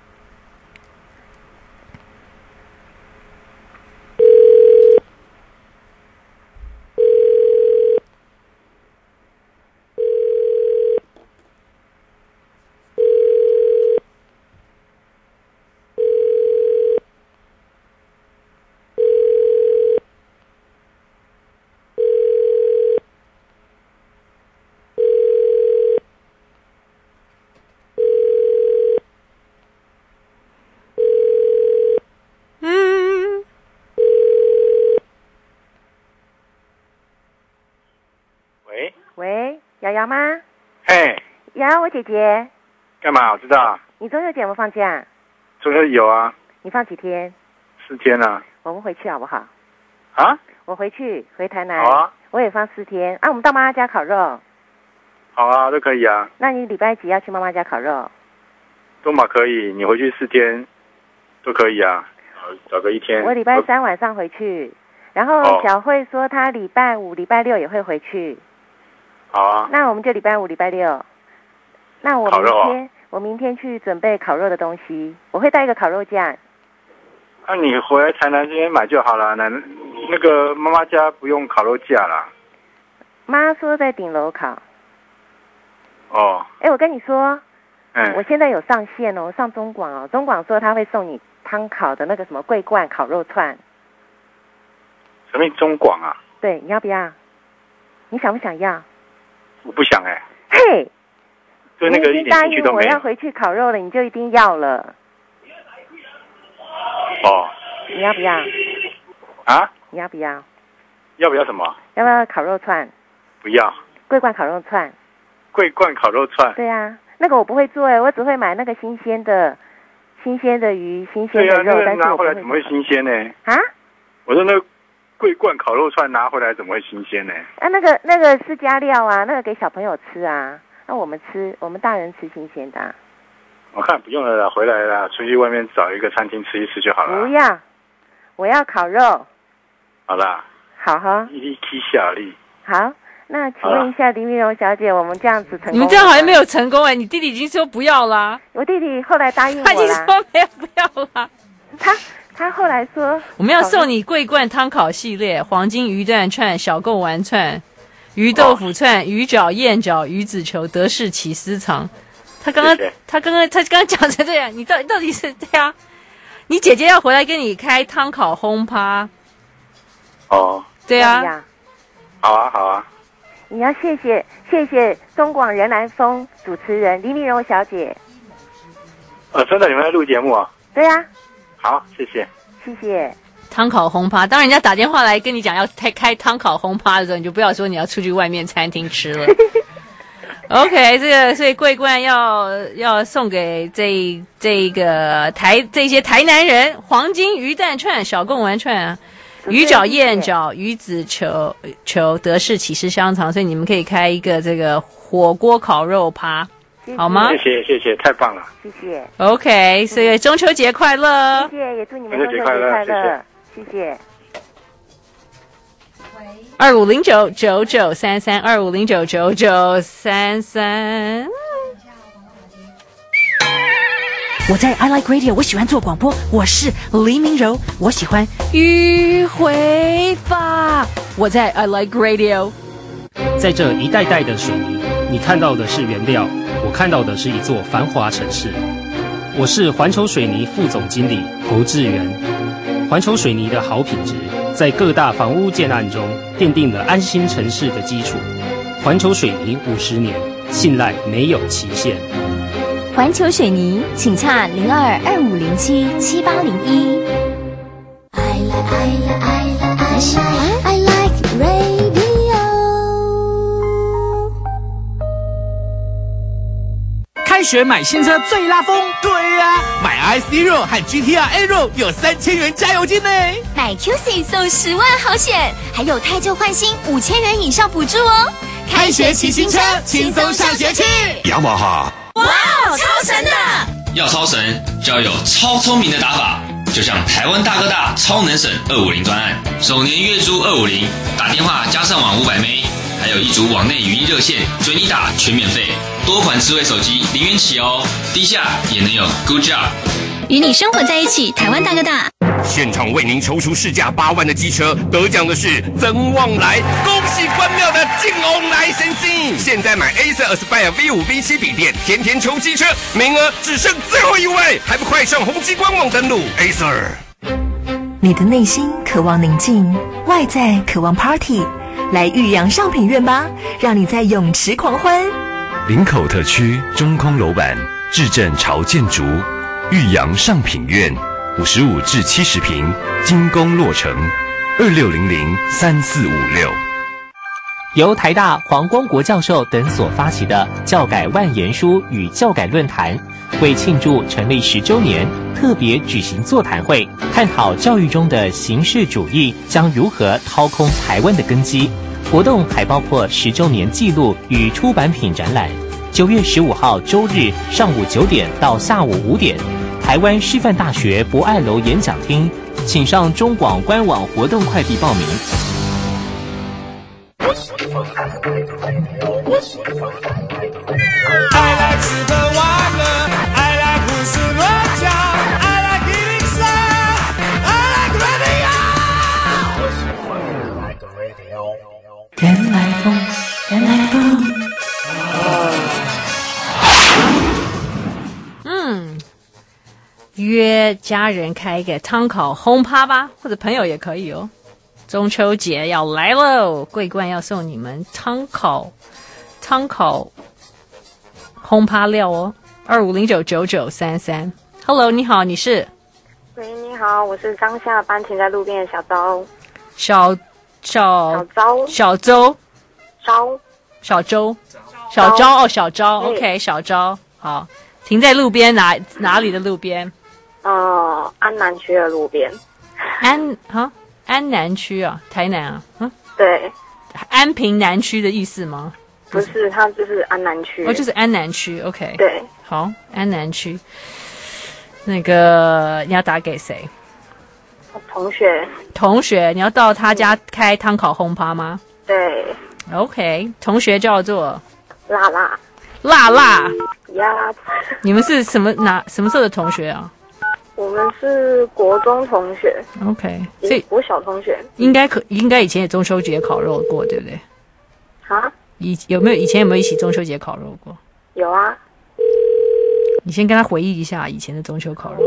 瑶瑶吗？ 嘿， 瑶瑶，我姐姐。 干嘛？我知道。 你中秋节有没有放假？ 中秋有啊。 你放几天？ 四天啊。 我们回去好不好？ 啊？ 我回去回台南。 好啊。 我也放四天啊。我们到妈妈家烤肉。 好啊，都可以啊。 那你礼拜几要去妈妈家烤肉？ 都嘛可以，你回去四天都可以啊。找个一天。 我礼拜三晚上回去，然后小慧说她礼拜五、礼拜六也会回去。 好啊， 那我们就礼拜五、礼拜六。那我明天、 哦、 我明天去准备烤肉的东西，我会带一个烤肉架。 那、啊、你回来台南这边买就好了，那那个妈妈家不用烤肉架啦。 妈说在顶楼烤。 哦。 哎，我跟你说， 嗯， 我现在有上线哦，上中广哦，中广说他会送你汤烤的那个什么桂冠烤肉串。 什么中广啊？ 对，你要不要？你想不想要？ 我不想哎、欸。 嘿， 对那个一点兴趣都没有。 你已经答应我要回去烤肉了，你就一定要了。 哦。 你要不要？ 啊？ 你要不要？ 要不要什么？ 要不要烤肉串？ 不要。 桂冠烤肉串。 桂冠烤肉串。 对啊，那个我不会做哎，我只会买那个新鲜的、新鲜的鱼、新鲜的肉。 对啊，那个拿回来怎么会新鲜呢？ 啊？ 我说那个桂冠烤肉串拿回来怎么会新鲜呢？ 啊，那个那个是加料啊，那个给小朋友吃啊，那我们吃，我们大人吃新鲜的、啊。 我看不用了啦，回来啦，出去外面找一个餐厅吃一吃就好了。 不要，我要烤肉。 好啦。 好哈。 一力气小力。 好，那请问一下林明荣小姐，我们这样子成功？ 你们这样好像没有成功哎、欸，你弟弟已经说不要啦。 我弟弟后来答应我啦。 他已经说没有不要啦。 他。他后来说， 我们要送你桂冠汤烤系列，黄金鱼蛋串、小贡丸串、鱼豆腐串、哦、鱼饺、燕饺、鱼子球、德式起司肠。他刚刚，他刚刚，他刚刚讲成这样，你到到底是这样？你姐姐要回来跟你开汤烤轰趴。 哦， 对啊。 好啊，好啊。 你要谢谢谢谢中广人来疯主持人黎明柔小姐。 呃，真的，你们在录节目啊？ 对啊。 好，谢谢， 谢谢。 汤烤轰趴，当人家打电话来跟你讲要开开汤烤轰趴的时候，你就不要说你要出去外面餐厅吃了。OK， 这个所以桂冠要要送给这这个台这些台南人，黄金鱼蛋串、小贡丸串啊，鱼饺、燕饺、鱼子球球、德式起司香肠，所以你们可以开一个这个火锅烤肉趴。好吗？ 谢谢谢谢，太棒了！ 谢谢。 OK， 所以中秋节快乐！ 谢谢，也祝你们中秋节快乐！谢谢，谢谢。 二五零九九九三三，二五零九九九三三。 我在 I Like Radio， 我喜欢做广播。我是黎明柔，我喜欢迂回法。我在 I Like Radio。 在这一代代的水泥，你看到的是原料，我看到的是一座繁华城市。我是环球水泥副总经理侯志源。环球水泥的好品质，在各大房屋建案中奠定了安心城市的基础。环球水泥五十年，信赖没有期限。 环球水泥，请洽零二二五零七七八零一。I like I like I like I like radio。 开学买新车最拉风，对呀、啊，买 I C Zero 和 G T R Aero 有三千元加油金呢。 买 Q C 送十万好险，还有汰旧换新五千元以上补助哦。 开学骑新车，轻松上学去。 雅马哈。 哇，超神的！ 要超神就要有超聪明的打法，就像台湾大哥大超能省二五零专案，首年月租二五零，打电话加上网五百 M B， 还有一组网内语音热线，随你打全免费，多款智慧手机零元起哦，低价也能有 Good Job。 与你生活在一起，台湾大哥大。 现场为您抽出市价八万的机车，得奖的是曾旺来，恭喜关庙的进翁来神星！现在买 Acer Aspire V 五 V 七笔电，天天抽机车，名额只剩最后一位，还不快上宏基官网登录 Acer。 你的内心渴望宁静，外在渴望 Party， 来玉阳上品院吧，让你在泳池狂欢。 林口特区中空楼板，至正潮建筑，玉阳上品院。五十五至七十平，精工落成，二六零零三四五六。 由台大黄光国教授等所发起的教改万言书与教改论坛，为庆祝成立十周年，特别举行座谈会，探讨教育中的形式主义将如何掏空台湾的根基。活动还包括十周年纪录与出版品展览。九月十五号周日上午九点到下午五点。台湾师范大学博爱楼演讲厅，请上中广官网活动快递报名。 I like 吃喝玩乐 I like 胡思乱想 I like 一零三 I like radio 原来风，原来风。 嗯。约家人开一个汤烤轰趴吧，或者朋友也可以哦。中秋节要来喽，桂冠要送你们汤烤汤烤轰趴料哦，二五零九九九三三。Hello， 你好，你是？ 喂，你好，我是刚下班停在路边的小周。 小小小周小周周小周小周哦，小周 ，OK， 小周好，停在路边哪哪里的路边？ 呃，安南区的路边。 安哈安南区啊，台南啊，嗯， 对， 安平南区的意思吗？ 不是，它就是安南区。 哦，就是安南区 ，OK。 对， 好，安南区。那个你要打给谁？ 同学。 同学，你要到他家开汤烤轰趴吗？ 对。 OK， 同学叫做辣辣。 辣辣呀！ 你们是什么哪什么时候的同学啊？ 我们是国中同学。 OK， 所以国小同学应该可应该以前也中秋节烤肉过，对不对？ 啊？ 以有没有以前有没有一起中秋节烤肉过？ 有啊。 你先跟他回忆一下以前的中秋烤肉。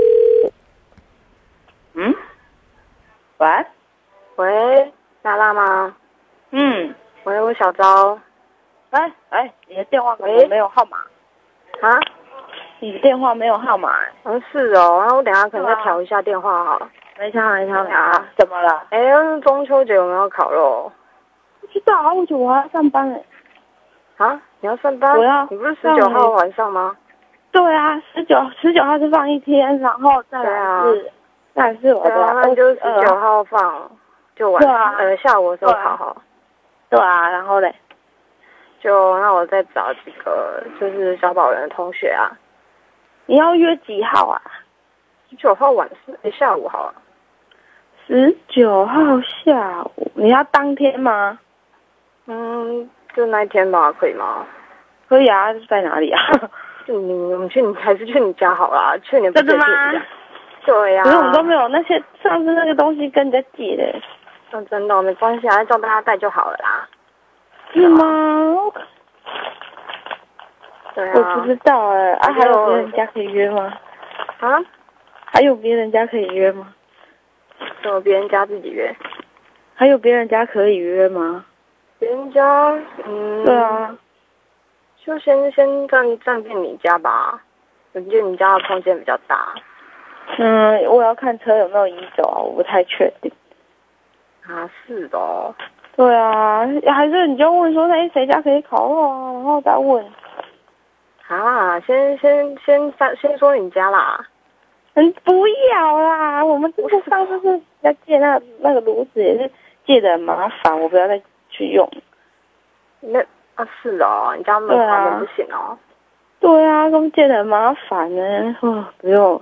嗯？喂？喂？辣辣吗？嗯。喂，我小昭。哎哎，你的电话可能没有号码啊？你的电话没有号码、欸？嗯，是哦。然后我等一下可能再调一下电话好了。没调，没调，没调。怎么了？哎，中秋节有没有烤肉？不知道啊，为什么我还要上班呢、欸？啊？你要上班？我要。你不是十九号晚上吗？对啊，十九十九号是放一天，然后再来是，再来是我的。对啊，那就十九号放，就晚上、啊、呃下午的时候烤好。对啊，然后嘞？就那我再找几个就是小宝人的同学啊。你要约几号啊？十九号晚上，欸、下午好啊。十九号下午，你要当天吗？嗯，就那一天吧，可以吗？可以啊，在哪里啊？ 就你我们去你还是去你家好啦，去年不真的吗？对呀、啊， 可是我们都没有那些上次那个东西跟人家借的。嗯，真的没关系啊，叫大家带就好了啦。是吗？对啊，我不知道哎、欸。啊，还有别人家可以约吗？啊？还有别人家可以约吗？怎么别人家自己约？还有别人家可以约吗？别人家，嗯，对啊，就先先占占遍你家吧，我觉得你家的空间比较大。嗯，我要看车有没有移走啊，我不太确定。啊，是的哦。对啊，还是你就问说，哎，谁家可以烤肉啊，然后再问。啊，先先先先先说你家啦。嗯，不要啦，我们这个上次是要借那那个炉子，也是借的很麻烦，我不要再去用。那啊是哦，你家门关门不行哦。对啊，他们借的很麻烦呢，哦，不用。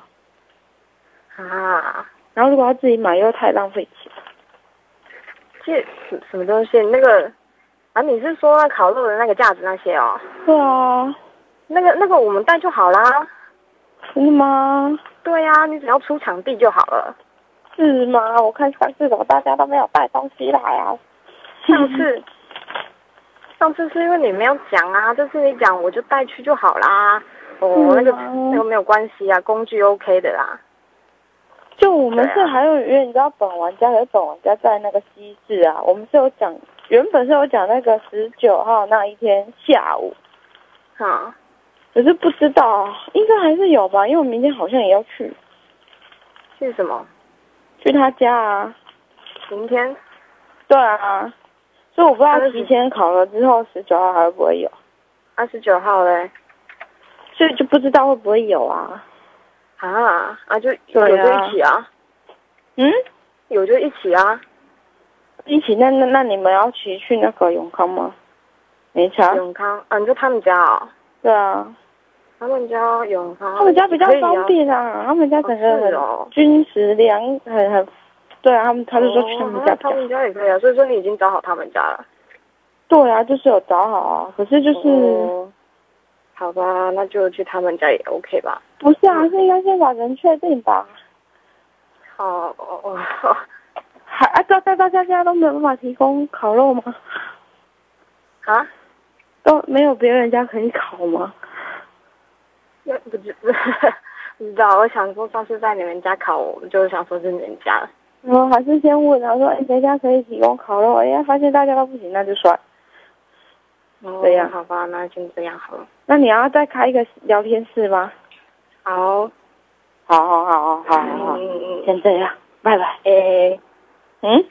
啊，然后如果要自己买又太浪费钱。借什什么东西？那个啊，你是说那烤肉的那个架子那些哦？对啊，那个那个我们带就好啦。真的吗？对呀、啊，你只要出场地就好了。是吗？我看上次怎么大家都没有带东西来啊？上次，上次是因为你没有讲啊，这次你讲我就带去就好啦。哦，那个那个没有关系啊，工具 OK 的啦。就我们是还有约，你知道本玩家和本玩家在那个西市啊，我们是有讲，原本是有讲那个十九号那一天下午，啊，可是不知道，应该还是有吧，因为我明天好像也要去。去什么？去他家啊。明天？对啊，所以我不知道提前考了之后十九号还会不会有。二十九号嘞，所以就不知道会不会有啊。啊啊就有就一起啊，嗯，有就一起啊，一起那那那你们要骑去那个永康吗？没差。永康，啊，你说他们家啊、哦？对啊，他们家永康，他们家比较方便啊，啊他们家整个很军食粮很很，对啊，他们他就说去他们家比较、哦，他们家也可以啊，所以说你已经找好他们家了。对啊，就是有找好啊，可是就是。哦好吧，那就去他们家也 OK 吧。不是啊，是应该先把人确定吧。哦哦哦，还啊，大大大家现在都没有办法提供烤肉吗？啊？都没有别人家可以烤吗？那不知不知道，我想说上次在你们家烤，我们就想说是你们家了。然后还是先问，然后说哎谁家可以提供烤肉？哎，发现大家都不行，那就算。哦，这样好吧，那就这样好了。那你要再开一个聊天室吗？好，好好好好好好，嗯嗯，先这样，拜拜。诶，嗯，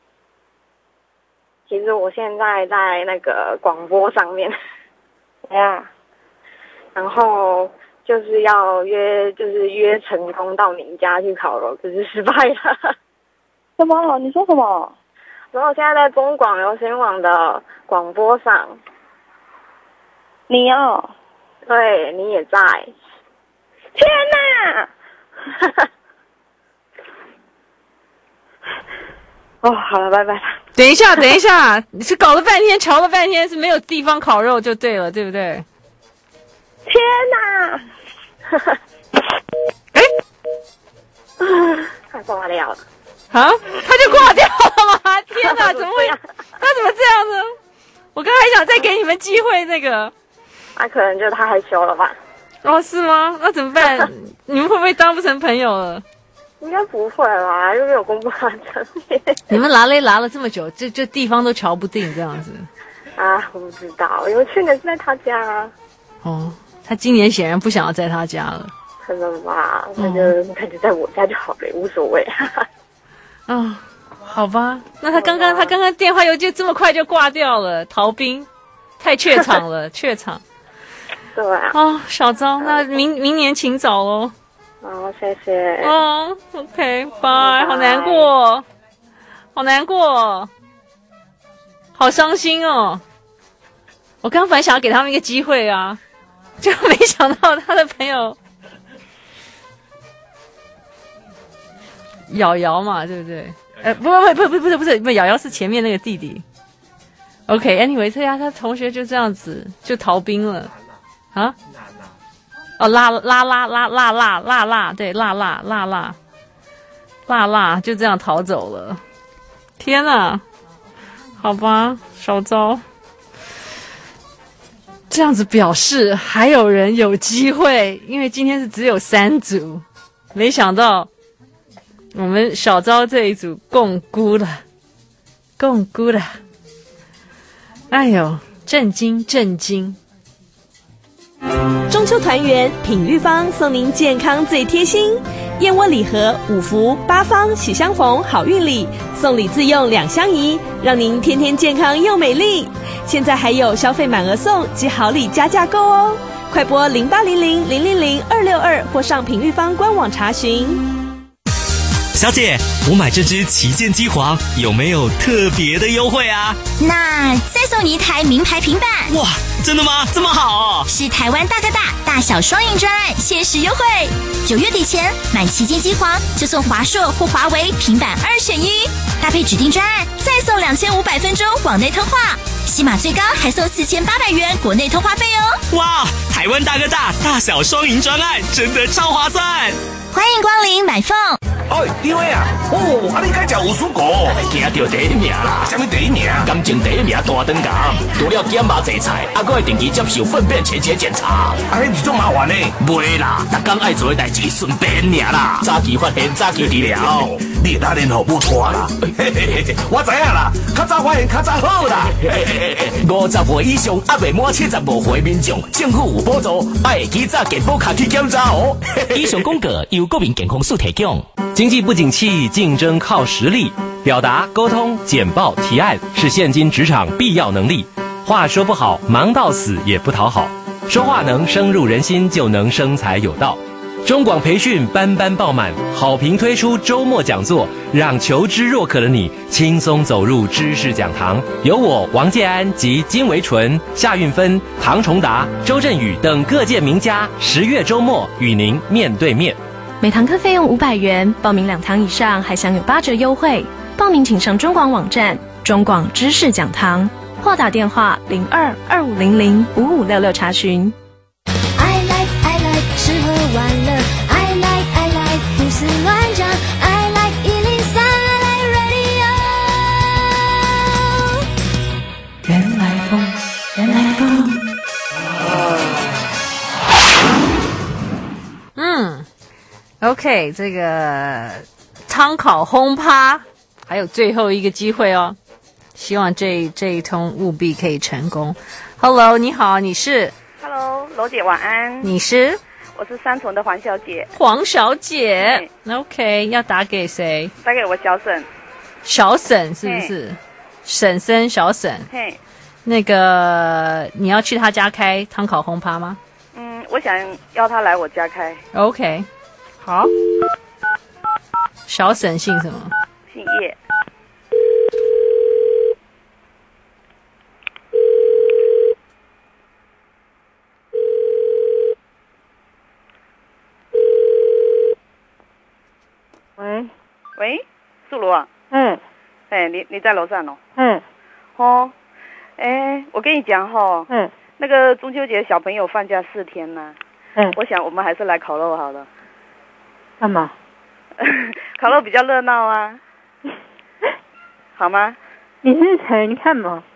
其实我现在在那个广播上面，对啊，然后就是要约，就是约成功到你家去烤肉，可是失败了。什么？你说什么？然后我现在在中广流行网的广播上。你哦，对，你也在。天哪！哦，好了，拜拜。 等一下，等一下，你是搞了半天，瞧了半天是没有地方烤肉就对了，对不对？ 天哪！ 哎， 他挂掉了。 啊？他就挂掉了吗？天哪，怎么会？他怎么这样呢？我刚才想再给你们机会，那个。 那、啊、可能就是他害羞了吧？ 哦，是吗？那怎么办？你们会不会当不成朋友了？ 应该不会啦，又没有公布他的面。 你们拉勒拉了这么久，这这地方都瞧不定这样子。 啊，我不知道，因为去年是在他家啊。 哦，他今年显然不想要在他家了。 可能吧，那就、嗯、那就在我家就好了，无所谓。啊、 哦，好吧，那他刚刚他刚刚电话又就这么快就挂掉了，逃兵。太怯场了，怯场。 对啊。 哦，小昭，那明明年请早喽。 好，谢谢。 哦 ，OK， 拜，好难过，好难过，好伤心哦。我刚本来想要给他们一个机会啊，就没想到他的朋友瑶瑶嘛，对不对？呃，不不不不不是不是不是，瑶瑶是前面那个弟弟。OK，anyway， 他呀，他同学就这样子就逃兵了，啊？ 哦，辣辣辣辣辣辣辣辣，对，辣辣辣辣辣辣，就这样逃走了。天哪，好吧，少招。这样子表示还有人有机会，因为今天是只有三组，没想到我们小招这一组共估了，共估了。哎呦，震惊震惊！ 中秋团圆，品玉坊送您健康最贴心，燕窝礼盒五福八方喜相逢好运礼，送礼自用两相宜，让您天天健康又美丽。现在还有消费满额送及好礼加价购哦，快拨零八零零零零零二六二或上品玉坊官网查询。 小姐，我买这支旗舰机皇有没有特别的优惠啊？ 那再送你一台名牌平板。 哇，真的吗？这么好哦！ 是台湾大哥大大小双赢专案，限时优惠，九月底前买旗舰机皇就送华硕或华为平板二选一，搭配指定专案再送两千五百分钟网内通话，起码最高还送四千八百元国内通话费哦！ 哇，台湾大哥大大小双赢专案真的超划算！ 欢迎光临买凤。 哎，李伟啊，哦，啊你该食有蔬果，惊到第一名啦！什么第一名？感情第一名大肠癌，除了检查制裁，还佫会定期接受粪便前血检查。啊，迄是种麻烦呢。袂啦，逐工爱做的代志顺便尔啦。早期发现，早期治疗。你会打电话不拖啦？我知影啦，较早发现较早好啦。五十岁以上还未满七十五岁民众，政府有补助，爱及早健保卡去检查哦。 以上广告由国民健康署提供。经济不景气，竞争靠实力，表达、沟通、简报、提案是现今职场必要能力。话说不好，忙到死也不讨好。说话能深入人心，就能生财有道。中广培训班班爆满，好评推出周末讲座，让求知若渴的你轻松走入知识讲堂。有我王建安及金维纯、夏运芬、唐崇达、周振宇等各界名家，十月周末与您面对面。 每堂课费用五百元，报名两堂以上还享有八折优惠。报名请上中广网站中广知识讲堂，或打电话零二二五零零五五六六查询。 I like I like 吃喝玩乐 I like I like 胡思乱想 I like 一零三 I like radio 原来风原来风嗯 OK 这个汤烤轰趴还有最后一个机会哦，希望这这一通务必可以成功。 Hello 你好，你是 Hello 楼姐晚安， 你是我是三重的黄小姐。 黄小姐 OK 要打给谁？ 打给我小婶。 小婶是不是？婶婶小婶。 嘿， 那个你要去他家开汤烤轰趴吗？ 嗯，我想邀他来我家开。 OK 好。小婶姓什么？ 姓叶。 喂喂，素茹啊。 嗯。 哎，你你在楼上哦。 嗯。 哦，哎，我跟你讲哈。 嗯。 那个中秋节小朋友放假四天呢。 嗯。 我想我们还是来烤肉好了。 干嘛？ 烤肉比较热闹啊。好吗？ 你是谁？你看嘛。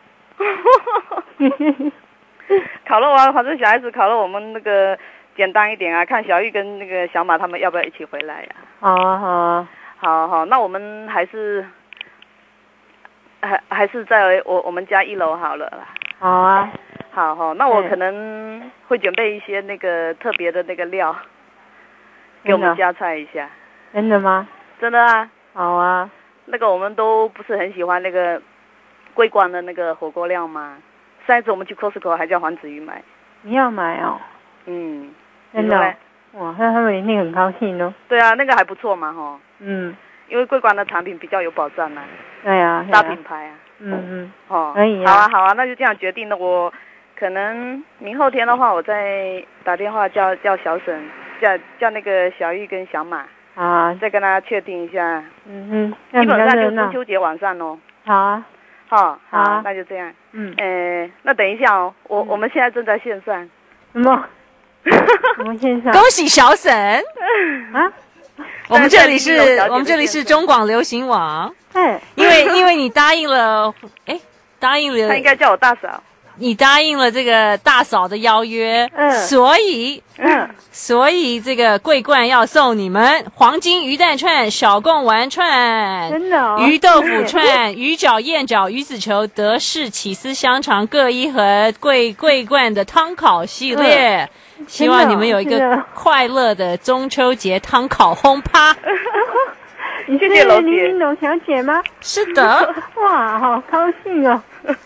烤肉啊，反正小孩子烤肉，我们那个简单一点啊。看小玉跟那个小马他们要不要一起回来呀、 啊？好啊，好啊， 好好。那我们还是还还是在我我们家一楼好了啦。 好啊， 好好。那我可能会准备一些那个特别的那个料，给我们加菜一下。 真的吗？ 真的啊。 好啊。 那个我们都不是很喜欢那个桂冠的那个火锅料吗？上一次我们去 Costco 还叫黄子瑜买。 你要买哦？ 嗯， 真的、哦。哇，那他们一定很高兴哦。 对啊，那个还不错嘛，哈。 嗯。 因为桂冠的产品比较有保障啊。 对啊。 大品牌啊。 嗯嗯。 哦。 可以啊。 好啊好啊，那就这样决定了。我可能明后天的话，我再打电话叫叫小沈，叫叫那个小玉跟小马。 啊， 再跟他确定一下。 嗯哼， 基本上就中秋节晚上哦。 好啊， 好， 好啊， 那就这样。 嗯， 呃，那等一下哦，我、嗯、我们现在正在线上。 什么？ 什么线上？ 恭喜小沈啊！ 我们这里是我们这里是中广流行网。 哎， 因为因为你答应了，哎，答应了， 他应该叫我大嫂。 你答应了这个大嫂的邀约， 嗯， 所以，嗯，所以这个桂冠要送你们黄金鱼蛋串、小贡丸串、 真的、哦、 鱼豆腐串、鱼饺、燕饺、鱼子球、德式起司香肠各一盒，桂桂冠的汤烤系列。嗯，希望你们有一个快乐的中秋节汤烤轰趴。 你是林明龙小姐吗？ 是的。 哇，好高兴哦。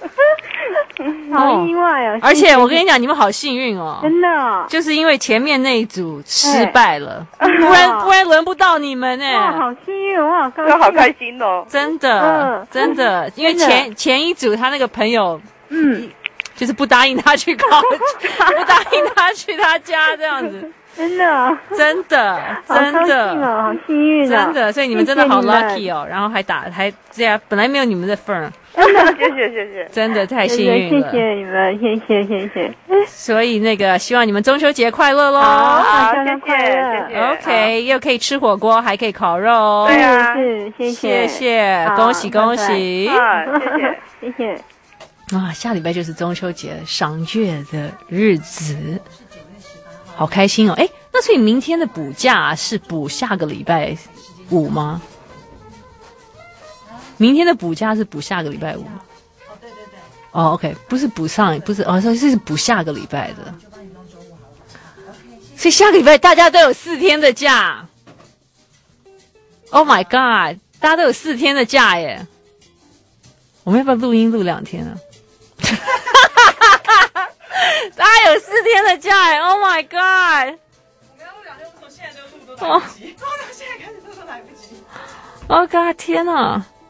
好意外哦！ 而且我跟你讲，你们好幸运哦， 真的、哦， 就是因为前面那一组失败了，欸、不然不然轮不到你们呢。 哇，好幸运，我好高兴， 好开心哦！ 真的，嗯、真的，因为前前一组他那个朋友，嗯，就是不答应他去考，不答应他去他家这样子。 真的， 真的，真的， 好幸运啊！ 真的，所以你们真的好 lucky 哦，然后还打还这样，本来没有你们的份儿。 真的， 谢谢谢谢， 真的太幸运了，谢谢你们，谢谢谢谢。 所以那个希望你们中秋节快乐喽！ 好，谢谢谢谢。OK， 又可以吃火锅，还可以烤肉。 对啊，是谢谢谢，恭喜恭喜！ 啊，谢谢谢谢。 啊，下礼拜就是中秋节赏月的日子。好开心哦！哎，那所以明天的补假是补下个礼拜五吗？明天的补假是补下个礼拜五吗？哦，对对对。哦 ，OK， 不是补上，不是哦，所以是补下个礼拜的。所以下个礼拜大家都有四天的假。Oh my god！ 大家都有四天的假耶！我们要不要录音录两天啊？大家有四天的假哎 ！Oh my god！ 我们要录两天，从现在就录都来不及，从现在开始录都来不及。Oh god！ 天哪！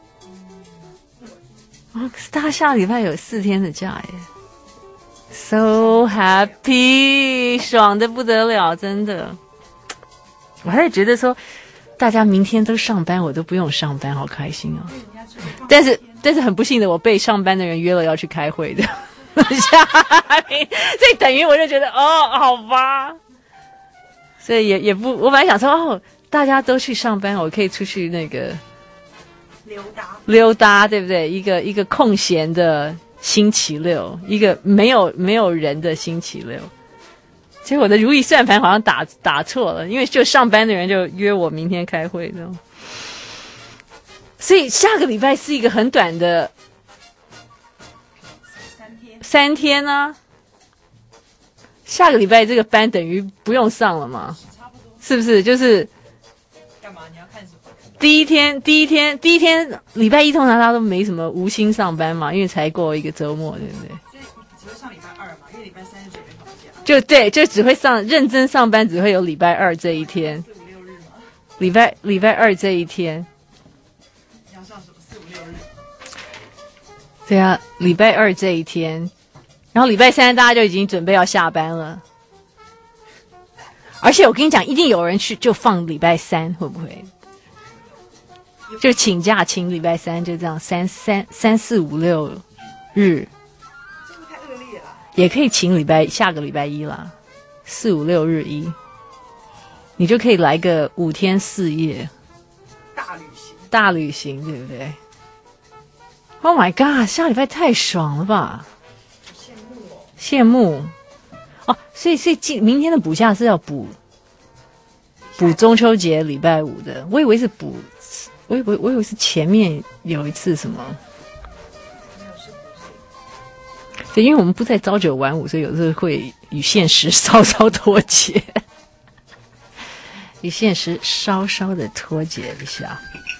啊，可是大家下礼拜有四天的假耶 ，so happy， 爽得不得了，真的。我还是觉得说，大家明天都上班，我都不用上班，好开心哦。但是，但是很不幸的，我被上班的人约了要去开会的。下面，所以等于我就觉得哦，好吧，所以也也不，我本来想说哦，大家都去上班，我可以出去那个溜达溜达，对不对？一个一个空闲的星期六，一个没有没有人的星期六。结果我的如意算盘好像打打错了，因为就上班的人就约我明天开会这样，所以下个礼拜是一个很短的。三天呢、啊？下个礼拜这个班等于不用上了嘛？是不是？就是干嘛？你要看什么？第一天，第一天，第一天，礼拜一通常大家都没什么无心上班嘛，因为才过一个周末，对不对？ 只会上礼拜二嘛，因为礼拜三是准备放假。 就对，就只会上认真上班，只会有礼拜二这一天。四五六日嘛。礼拜礼拜二这一天。 你要上什么？四五六日。 对啊，礼拜二这一天。然后礼拜三大家就已经准备要下班了，而且我跟你讲，一定有人去就放礼拜三，会不会？就请假请礼拜三，就这样三三三四五六日， 这个太恶劣了。 也可以请礼拜下个礼拜一啦，四五六日一，你就可以来个五天四夜， 大旅行， 大旅行，对不对 ？Oh my god， 下礼拜太爽了吧！羡慕哦，所以所以今明天的补假是要补补中秋节礼拜五的，我以为是补，我以为我以为是前面有一次什么，对，因为我们不在朝九晚五，所以有时候会与现实稍稍脱节，与现实稍稍的脱节一下。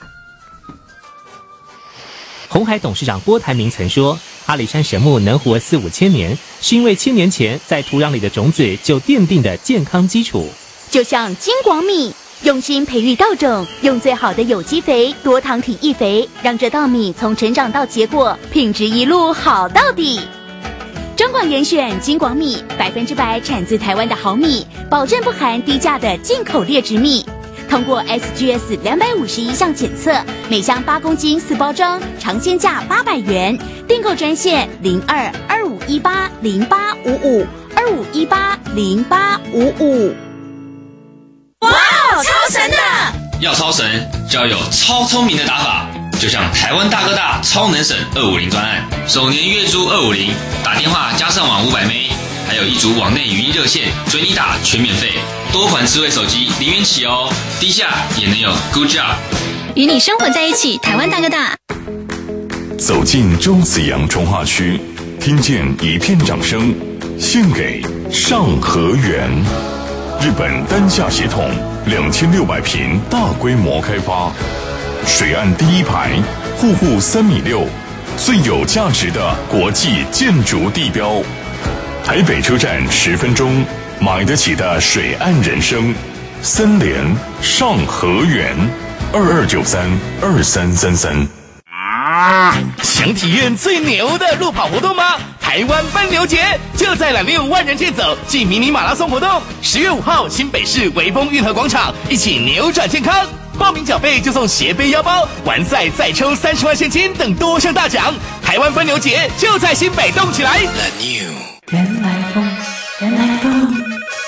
鸿海董事长郭台铭曾说，阿里山神木能活四五千年，是因为千年前在土壤里的种子就奠定的健康基础。 就像金广米，用心培育稻种，用最好的有机肥、多糖体易肥，让这稻米从成长到结果，品质一路好到底。中广严选金广米，百分之百产自台湾的好米，保证不含低价的进口劣质米。通过 S G S 两百五十一项检测，每箱八公斤四包装，尝鲜价八百元。订购专线零二二五一八零八五五二二五一八零八五五。 哇，超神的！ 要超神就要有超聪明的打法，就像台湾大哥大超能省二五零专案，首年月租二五零，打电话加上网五百 M B， 还有一组网内语音热线，追你打全免费，多款智慧手机零元起哦，低下也能有 Good Job。 与你生活在一起，台湾大哥大。 走进周子阳重划区，听见一片掌声，献给上河园。日本单价协同两千六百平大规模开发，水岸第一排，户户三米六，最有价值的国际建筑地标。台北车站十分钟，买得起的水岸人生。森联上河园，二二九三二三三三。 啊！想体验最牛的路跑活动吗？台湾奔牛节就在两六万人健走暨迷你马拉松活动，十月五号新北市微风运河广场，一起扭转健康。报名缴费就送斜背腰包，完赛再抽三十万现金等多项大奖。台湾奔牛节就在新北，动起来！ The new 原来风，原来风。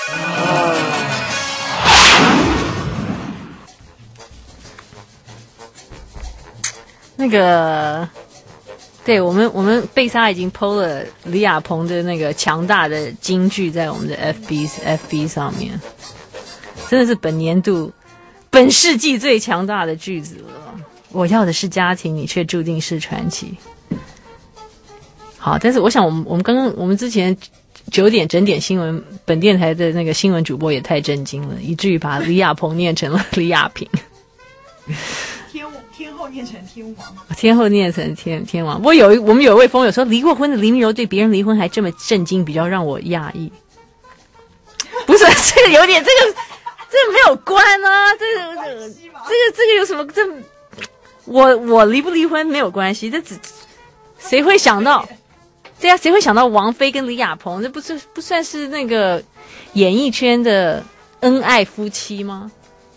那个，对我们我们贝莎已经 P O 了李亚鹏的那个强大的金句在我们的 F B F B 上面，真的是本年度、本世纪最强大的句子了。我要的是家庭，你却注定是传奇。好，但是我想我们我们刚刚我们之前九点整点新闻，本电台的那个新闻主播也太震惊了，以至于把李亚鹏念成了李亚平。 天后念成天王， 天后念成天天王。我有我们有一位风友说，离过婚的黎明柔对别人离婚还这么震惊，比较让我讶异。不是，这个有点，这个这个没有关啊，这个这个这个这个有什么？这我我离不离婚没有关系，这只谁会想到？对啊，谁会想到王菲跟李亚鹏？这不是不算是那个演艺圈的恩爱夫妻吗？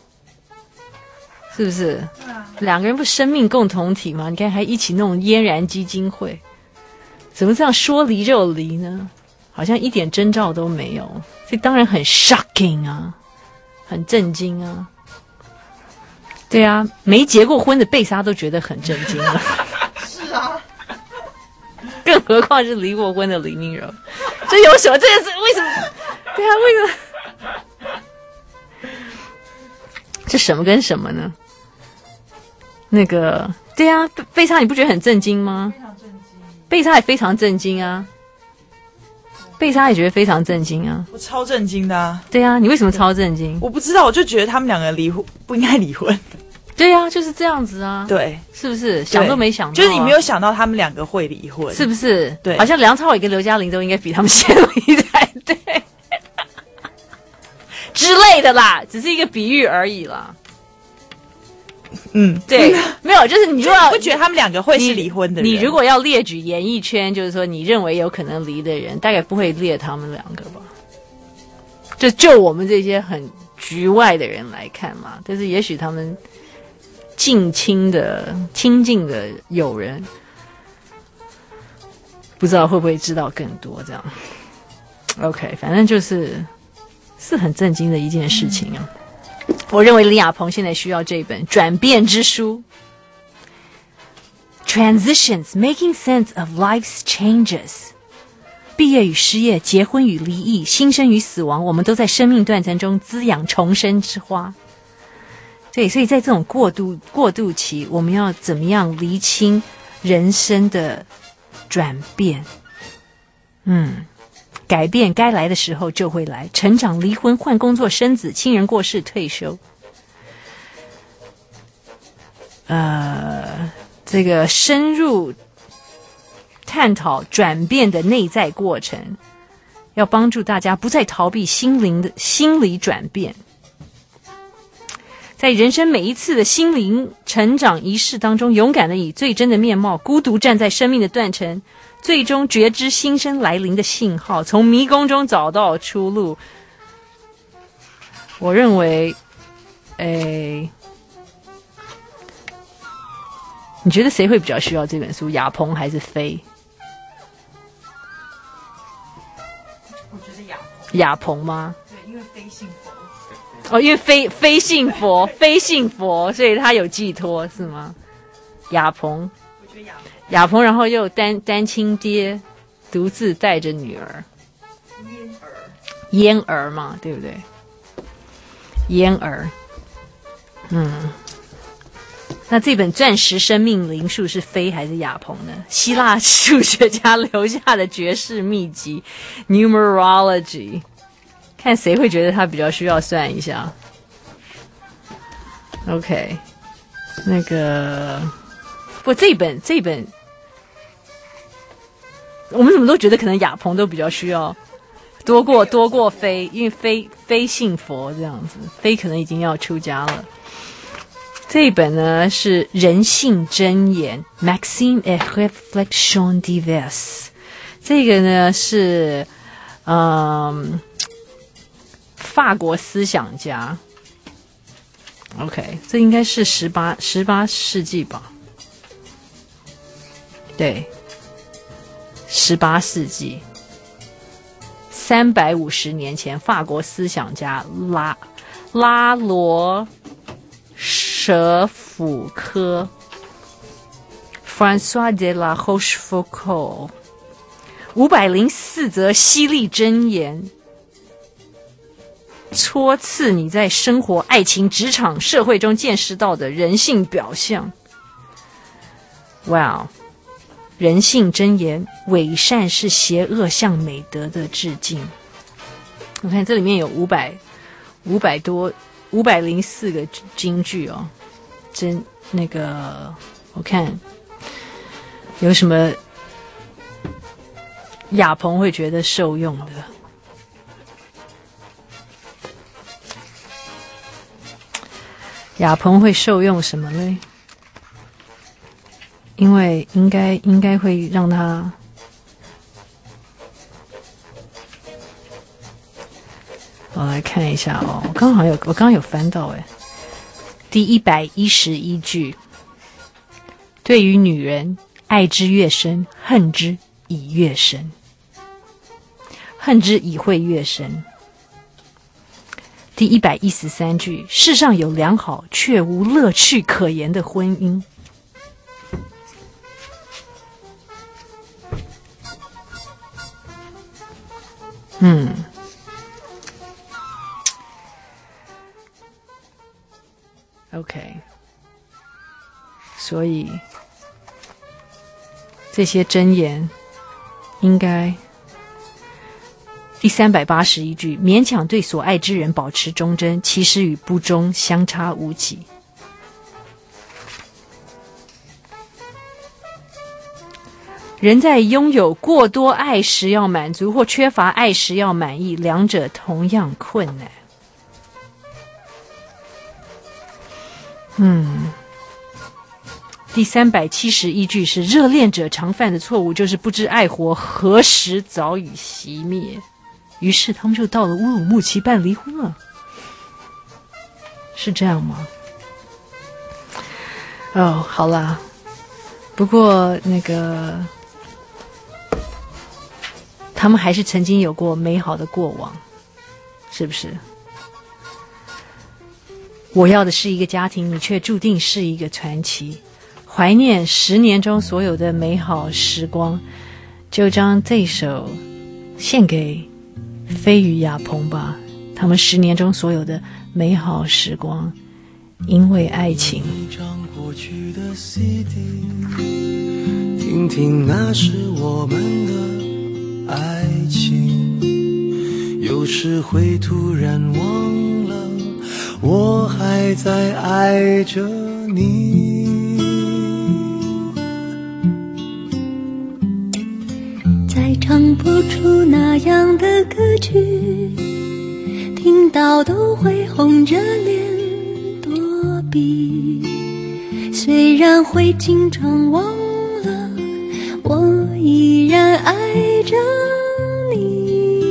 是不是？两个人不生命共同体吗？你看还一起弄嫣然基金会，怎么这样说离就离呢？好像一点征兆都没有，这当然很 shocking 啊，很震惊啊。对啊，没结过婚的贝莎都觉得很震惊了。 是啊， 更何况是离过婚的黎明柔，这有什么？这个是为什么？对啊，为什么？这什么跟什么呢？那个，对啊，贝莎你不觉得很震惊吗？非常震惊。贝莎也非常震惊啊。贝莎也觉得非常震惊啊。 我超震惊的啊。 对啊，你为什么超震惊？ 我不知道，我就觉得他们两个离婚不应该离婚。 对啊，就是这样子啊。 对， 是不是想都没想到、啊？ 就是你没有想到他们两个会离婚， 是不是？ 对， 好像梁朝伟跟刘嘉玲都应该比他们先离才对。之类的啦，只是一个比喻而已啦。 嗯， 对，没有，就是你如果要不觉得他们两个会是离婚的人， 你如果要列举演艺圈，就是说你认为有可能离的人，大概不会列他们两个吧？就就我们这些很局外的人来看嘛，但是也许他们近亲的、亲近的友人，不知道会不会知道更多这样。OK， 反正就是是很震惊的一件事情啊。我认为李亚鹏现在需要这本转变之书 Transitions Making Sense of Life's Changes。 毕业与失业，结婚与离异，新生与死亡，我们都在生命断层中滋养重生之花。对，所以在这种过渡过渡期，我们要怎么样厘清人生的转变？嗯，改变该来的时候就会来，成长、离婚、换工作、生子、亲人过世、退休。呃，这个深入探讨转变的内在过程，要帮助大家不再逃避心灵的心理转变。在人生每一次的心灵成长仪式当中，勇敢的以最真的面貌，孤独站在生命的断层，最终觉知新生来临的信号，从迷宫中找到出路。我认为，诶，你觉得谁会比较需要这本书？亚鹏还是飞？ 我觉得亚亚鹏吗？ 对，因为非信佛。 哦，因为非非信佛，非信佛，所以他有寄托是吗？亚鹏，亚鹏，然后又单单亲爹，独自带着女儿， 燕儿， 燕儿嘛，对不对？燕儿，嗯，那这本《钻石生命灵数》是非还是亚鹏呢？希腊数学家留下的绝世秘籍 Numerology， 看谁会觉得他比较需要算一下。OK， 那个，不，这本这本，我们怎么都觉得可能亚鹏都比较需要。多过多过非，因为非非信佛这样子，非可能已经要出家了。这一本呢是《人性箴言》（Maxime et Réflexions diverses），这个呢是嗯法国思想家。OK， 这应该是十八十八世纪吧？对，十八世纪。三百五十年前，法国思想家拉拉罗舍甫科 （François de la Rochefoucauld） 五百零四则犀利箴言，戳刺你在生活、爱情、职场、社会中见识到的人性表象。哇、wow 人性箴言，伪善是邪恶向美德的致敬。我看这里面有五百五百多五百零四个金句哦，真那个我看有什么亚鹏会觉得受用的。亚鹏会受用什么嘞？因为应该应该会让他，我来看一下哦，我刚好有我刚刚有翻到哎，第一百一十一句，对于女人，爱之越深，恨之已越深，恨之已会越深。第一百一十三句，世上有良好却无乐趣可言的婚姻。嗯 ，OK， 所以这些箴言应该第三百八十一句，勉强对所爱之人保持忠贞，其实与不忠相差无几。人在拥有过多爱时要满足，或缺乏爱时要满意，两者同样困难。嗯，第三百七十一句是热恋者常犯的错误，就是不知爱火何时早已熄灭，于是他们就到了乌鲁木齐办离婚了，是这样吗？哦，好啦，不过那个。他们还是曾经有过美好的过往，是不是？我要的是一个家庭，你却注定是一个传奇。怀念十年中所有的美好时光，就将这首献给飞与亚鹏吧。他们十年中所有的美好时光，因为爱情。 过去的 C D， 听听那是我们的爱情，有时会突然忘了我还在爱着你。 再唱不出那样的歌曲，听到都会红着脸躲避，虽然会经常忘了我依然爱着你，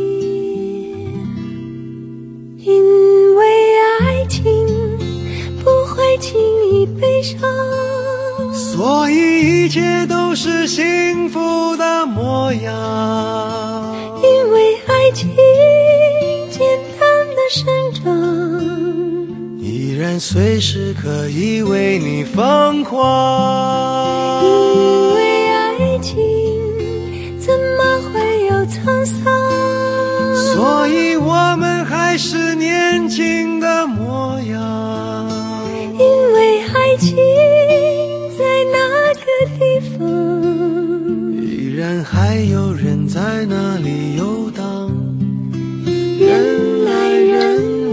因为爱情不会轻易悲伤， 所以一切都是幸福的模样， 因为爱爱情简单的生长， 依然随时可以为你疯狂。 因为爱情怎么会有沧桑， 所以我们还是年轻的模样。 因为爱情在那个地方， 依然还有人在那里游荡，人来人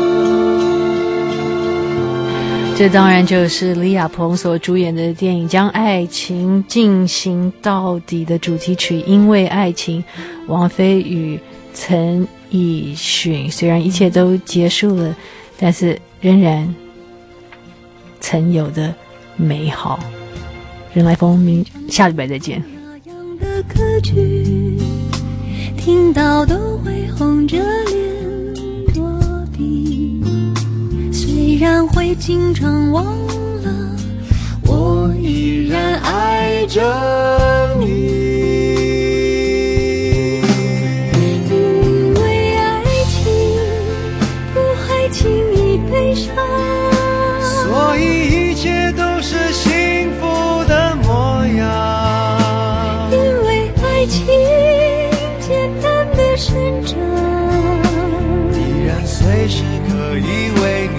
往。 这当然就是李亚鹏所主演的电影《将爱情进行到底》的主题曲《因为爱情》，王菲与陈奕迅。虽然一切都结束了，但是仍然曾有的美好。人来疯，明下礼拜再见。 的歌曲听到都会红着脸躲避，虽然会经常忘了，我依然爱着你。因为爱情不会轻易悲伤， 所以一切都是幸福的模样。 因为爱情简单的生长， 依然随时可以为你